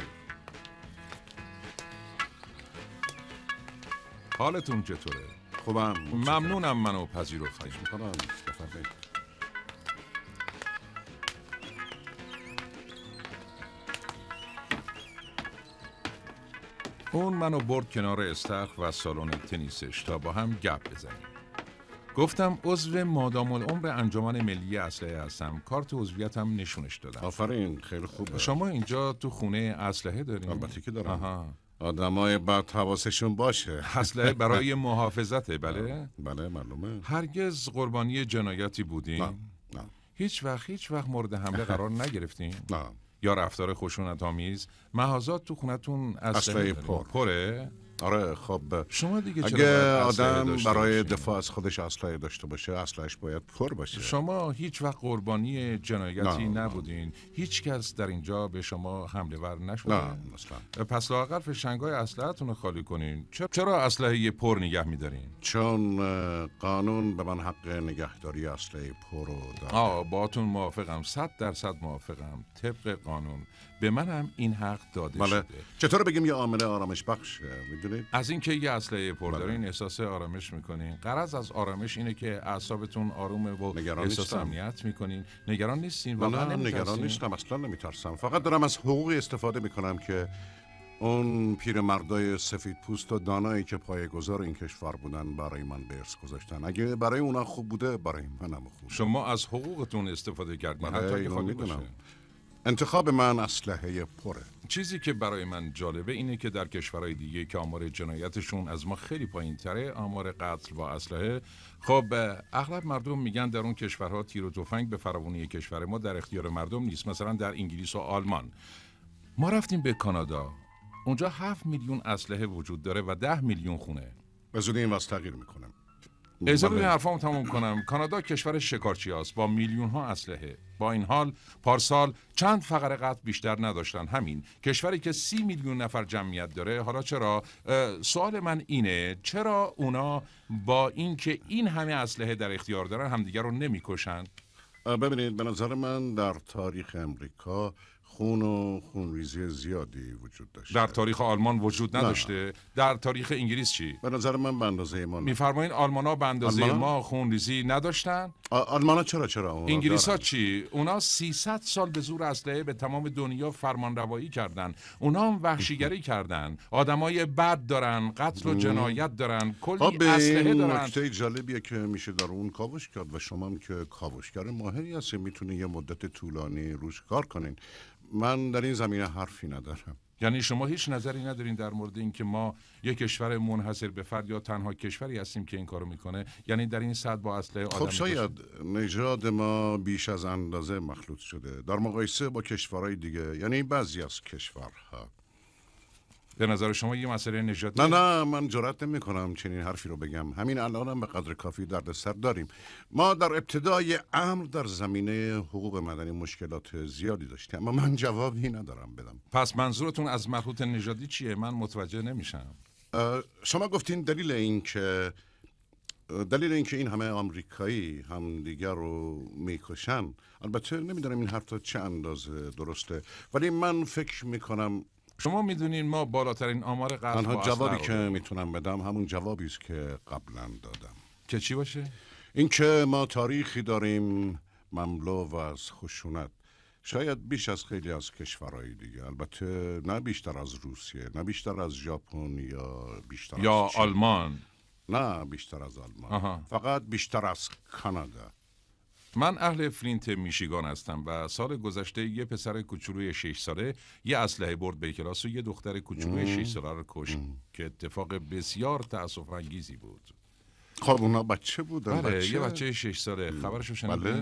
حالتون چطوره؟ خوبم. ممنونم منو پذیرفتید. میکنم. بفرمایید. اون منو برد کنار استخر و سالن تنیسش تا با هم گپ بزنیم. گفتم عضو مادام العمر انجمن ملی اسلحه هستم. کارت عضویتم نشونش دادم. آفرین، خیلی خوبه. شما اینجا تو خونه اسلحه دارین؟ البته که دارم. آها. آدمای بد حواسشون باشه. اسلحه برای محافظته، بله؟ بله معلومه. هرگز قربانی جنایتی بودین؟ نه. هیچ وقت مورد حمله قرار نگرفتین؟ نه. یا رفتار خشونت آمیز؟ محاذات تو خونتون اسلحه پره؟ آره خب شما دیگه اگه آدم برای دفاع از خودش اسلحه داشته باشه اسلحه‌اش باید پر باشه. شما هیچ وقت قربانی جنایتی نبودین؟ هیچ کس در اینجا به شما حمله ور نشده؟ نه مثلا. پس لااقل فشنگای اسلحه‌تون رو خالی کنین. چرا اسلحه پر نگه می‌دارین؟ چون قانون به من حق نگهداری اسلحه پر رو داده. باهاتون موافقم. 100% موافقم. طبق قانون به منم این حق داده شده. چطور بگیم یه عامل آرامش بخشه؟ میدونید؟ از اینکه یه اسلحه پر دارین احساس آرامش میکنین. غرض از آرامش اینه که اعصابتون آرومه و احساس امنیت میکنین. نگران نیستین؟ نه نگران نیستم، اصلا نمیترسم. فقط دارم از حقوقی استفاده میکنم که اون پیرمردای سفید پوست و دانایی که پایه‌گذار این کشور بودن برای من به ارث گذاشتن. اگه برای اونا خوب بوده برای منم خوب. شما از حقوقتون استفاده کردین حتی که خالی باشه. انتخاب من اسلحه پره. چیزی که برای من جالبه اینه که در کشورهای دیگه که آمار جنایتشون از ما خیلی پایین‌تره، آمار قتل با اسلحه، خب اغلب مردم میگن در اون کشورها تیر و تفنگ به فراوانی کشور ما در اختیار مردم نیست. مثلا در انگلیس و آلمان. ما رفتیم به کانادا. اونجا 7 میلیون اسلحه وجود داره و 10 میلیون خونه. به زودی این وضع تغییر میکنه. اجازه بدین حرفامو تموم کنم. کانادا کشور شکارچیاست با میلیون ها اسلحه. با این حال پارسال چند فقره قتل بیشتر نداشتن. همین کشوری که 30 میلیون نفر جمعیت داره. حالا چرا؟ سوال من اینه چرا اونا با اینکه این همه اسلحه در اختیار دارن همدیگر رو نمیکشن؟ ببینید به نظر من در تاریخ امریکا خون و خونریزی زیادی وجود داشته. در تاریخ آلمان وجود نداشته؟ در تاریخ انگلیس چی؟ به نظر من به اندازه ما. میفرمایین آلمانا به اندازه ما خونریزی نداشتن؟ آلمانا چرا؟ انگلیسا چی؟ اونا 300 سال به زور اسلحه به تمام دنیا فرمانروایی کردن. اونا هم وحشیگری کردن. آدمای بد دارن، قتل و جنایت دارن، کلی اسلحه دارن. نکته جالبیه که میشه در اون کاوش کرد و شما هم که کاوشگر ماهری هستین میتونه یه مدت طولانی روش کار کنین. من در این زمینه حرفی ندارم. یعنی شما هیچ نظری ندارین در مورد اینکه ما یک کشور منحصر به فرد یا تنها کشوری هستیم که این کارو میکنه؟ یعنی در این سطح با اسلحه آدم خب شاید نژاد ما بیش از اندازه مخلوط شده در مقایسه با کشورهای دیگه، یعنی بعضی از کشورها. به نظر شما یه مسئله نژادی؟ نه من جرئت نمی‌کنم چنین حرفی رو بگم. همین الانم به قدر کافی دردسر داریم. ما در ابتدای امر در زمینه حقوق مدنی مشکلات زیادی داشتیم، اما من جوابی ندارم بدم. پس منظورتون از مخلوط نژادی چیه؟ من متوجه نمیشم. شما گفتین دلیل اینکه این همه آمریکایی همدیگر رو میکشن. البته نمیدونم این حرف تا چه اندازه درسته، ولی من فکر میکنم شما میدونین ما بالاترین آمار قتل تنها با جوابی که میتونم بدم همون جوابی است که قبلا دادم. که چی باشه؟ اینکه ما تاریخی داریم مملو از خشونت، شاید بیش از خیلی از کشورهای دیگه. البته نه بیشتر از روسیه، نه بیشتر از ژاپن یا بیشتر یا از چین. آلمان. نه بیشتر از آلمان. فقط بیشتر از کانادا. من اهل فلینت میشیگان هستم و سال گذشته یه پسر کوچولوی 6 ساله یه اسلحه برد به کلاس و یه دختر کوچولوی 6 ساله رو کشت که اتفاق بسیار تأسف انگیزی بود. خب اونا بچه بودن؟ بله یه بچه 6 ساله. خبرشو شنیدین؟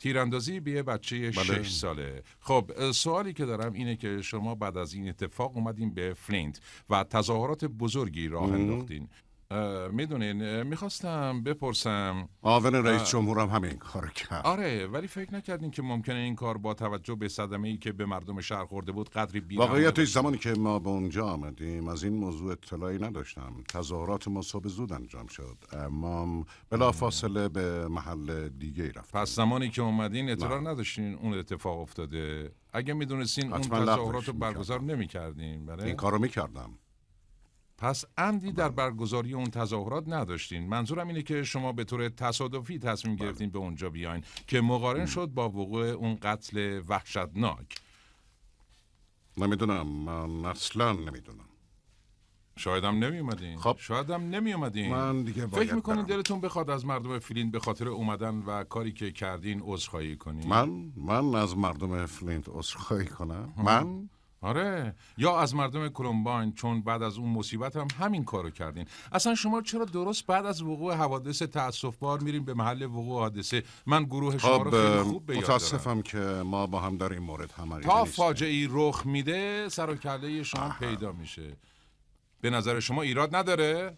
تیراندازی به بچه بله. 6 ساله. خب سوالی که دارم اینه که شما بعد از این اتفاق اومدین به فلینت و تظاهرات بزرگی راه انداختین. میدونین میخواستم بپرسم آون رئیس جمهورم همین کار کرد. آره، ولی فکر نکردین که ممکنه این کار با توجه به صدمه‌ای که به مردم شهر خورده بود قدری واقعیتش زمانی که ما به اونجا آمدیم از این موضوع اطلاعی نداشتم. تظاهرات ما صبح زود انجام شد، اما بلافاصله به محل دیگه رفتیم. پس زمانی که اومدین اطلاع نداشتین اون اتفاق افتاده؟ اگه میدونستین اون تظاهرات رو برگزار نمی‌کردین، بله؟ این کارو می‌کردم. پس عمدی در برگزاری اون تظاهرات نداشتین. منظورم اینه که شما به طور تصادفی تصمیم گرفتین به اونجا بیاین که مقارن شد با وقوع اون قتل وحشتناک. نمیدونم، من اصلا نمیدونم. شایدم نمی اومدین. خب شایدم نمی اومدین. من دیگه باید فکر میکنین برم. دلتون بخواد از مردم فلینت به خاطر اومدن و کاری که کردین عذرخواهی کنین؟ من از مردم فلینت عذرخواهی کنم؟ من؟ آره، یا از مردم کلمباین، چون بعد از اون مصیبت هم همین کارو کردین. اصلا شما چرا درست بعد از وقوع حوادث تأسف‌بار میرین به محل وقوع حادثه؟ من گروه شما رو خیلی خوب به یاد دارم. متاسفم که ما با هم در این مورد هم تا فاجعه‌ای رخ میده سر و کله شما پیدا میشه. به نظر شما ایراد نداره؟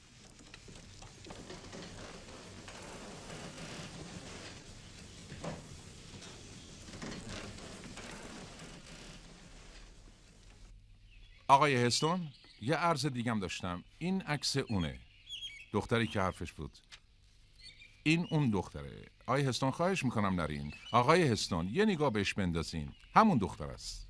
آقای هستون، یه عرض دیگم داشتم. این عکس اونه، دختری که حرفش بود. این اون دختره. آقای هستون خواهش میکنم نرین. آقای هستون یه نگاه بهش بندازین. همون دختر است.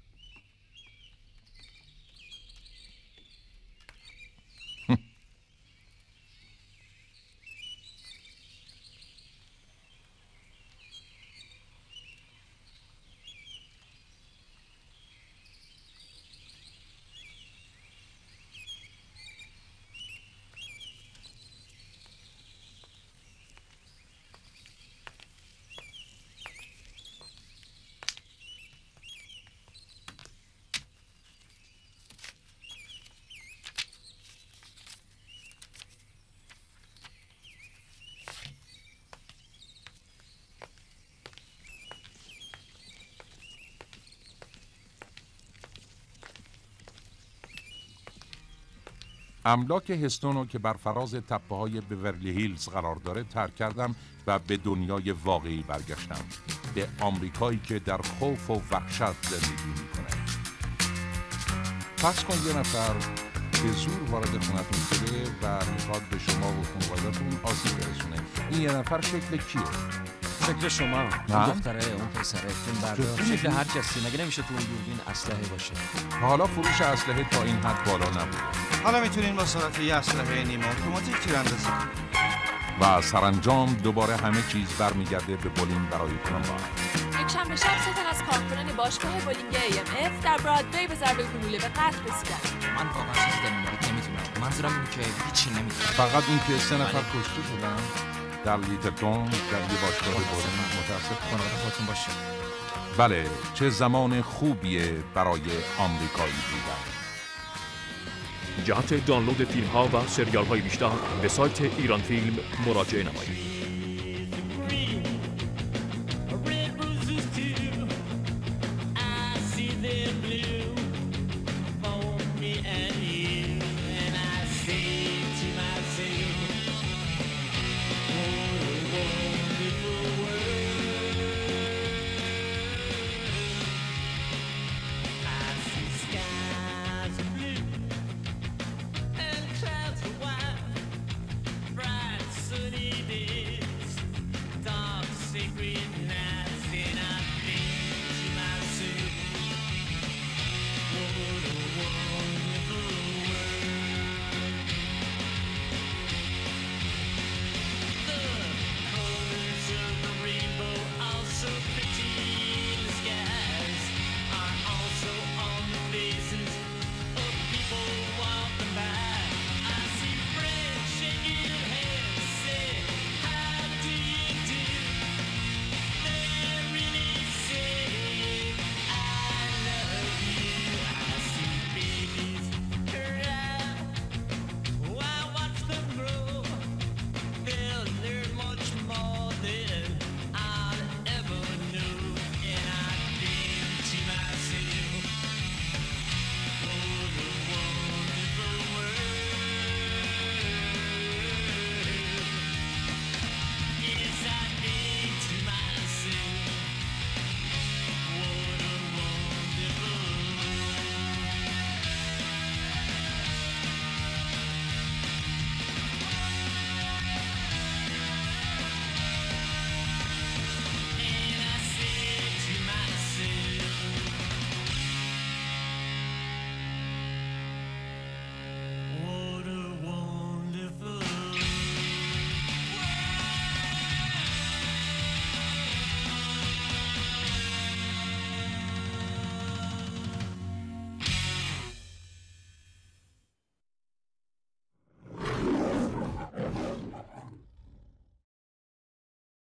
املاک هستونو که بر فراز تپه‌های بیورلی هیلز قرار داره ترک کردم و به دنیای واقعی برگشتم، به آمریکایی که در خوف و وحشت زندگی میکنه. فرض کن یه نفر به زور وارد خونتون شده و میخواد به شما و خانواده‌تون آسیب برسونه. این یه نفر شکل کیه؟ شکل شما، اون دختره، اون پسره، اون بردار، شکل هر کسی. مگه نمیشه تو اون دوربین اسلحه باشه؟ حالا فروش اسلحه تا این حد بالا نبوده. حالا میتونین با سرعت یه اسلحه نیمه اتوماتیک تیراندازی کنین. و سرانجام دوباره همه چیز برمیگرده به بولینگ برای کلمباین. یکشنبه شب 3 تن از کارکنان باشگاه بولینگ AMF در برادوی به ضربه گلوله به قتل رسیدند. من واقعا چیزی در این مورد نمیتونم. منظورم اینه که هیچی نمیدونم. فقط این که 3 نفر کشته شدن در لیتلتون در یه باشگاه بولینگ. متاسف خانواده خودتون باشه. بله، چه زمان خوبیه برای آمریکایی بودن. جهت دانلود فیلم ها و سریال های بیشتر به سایت ایران فیلم مراجعه نمایید.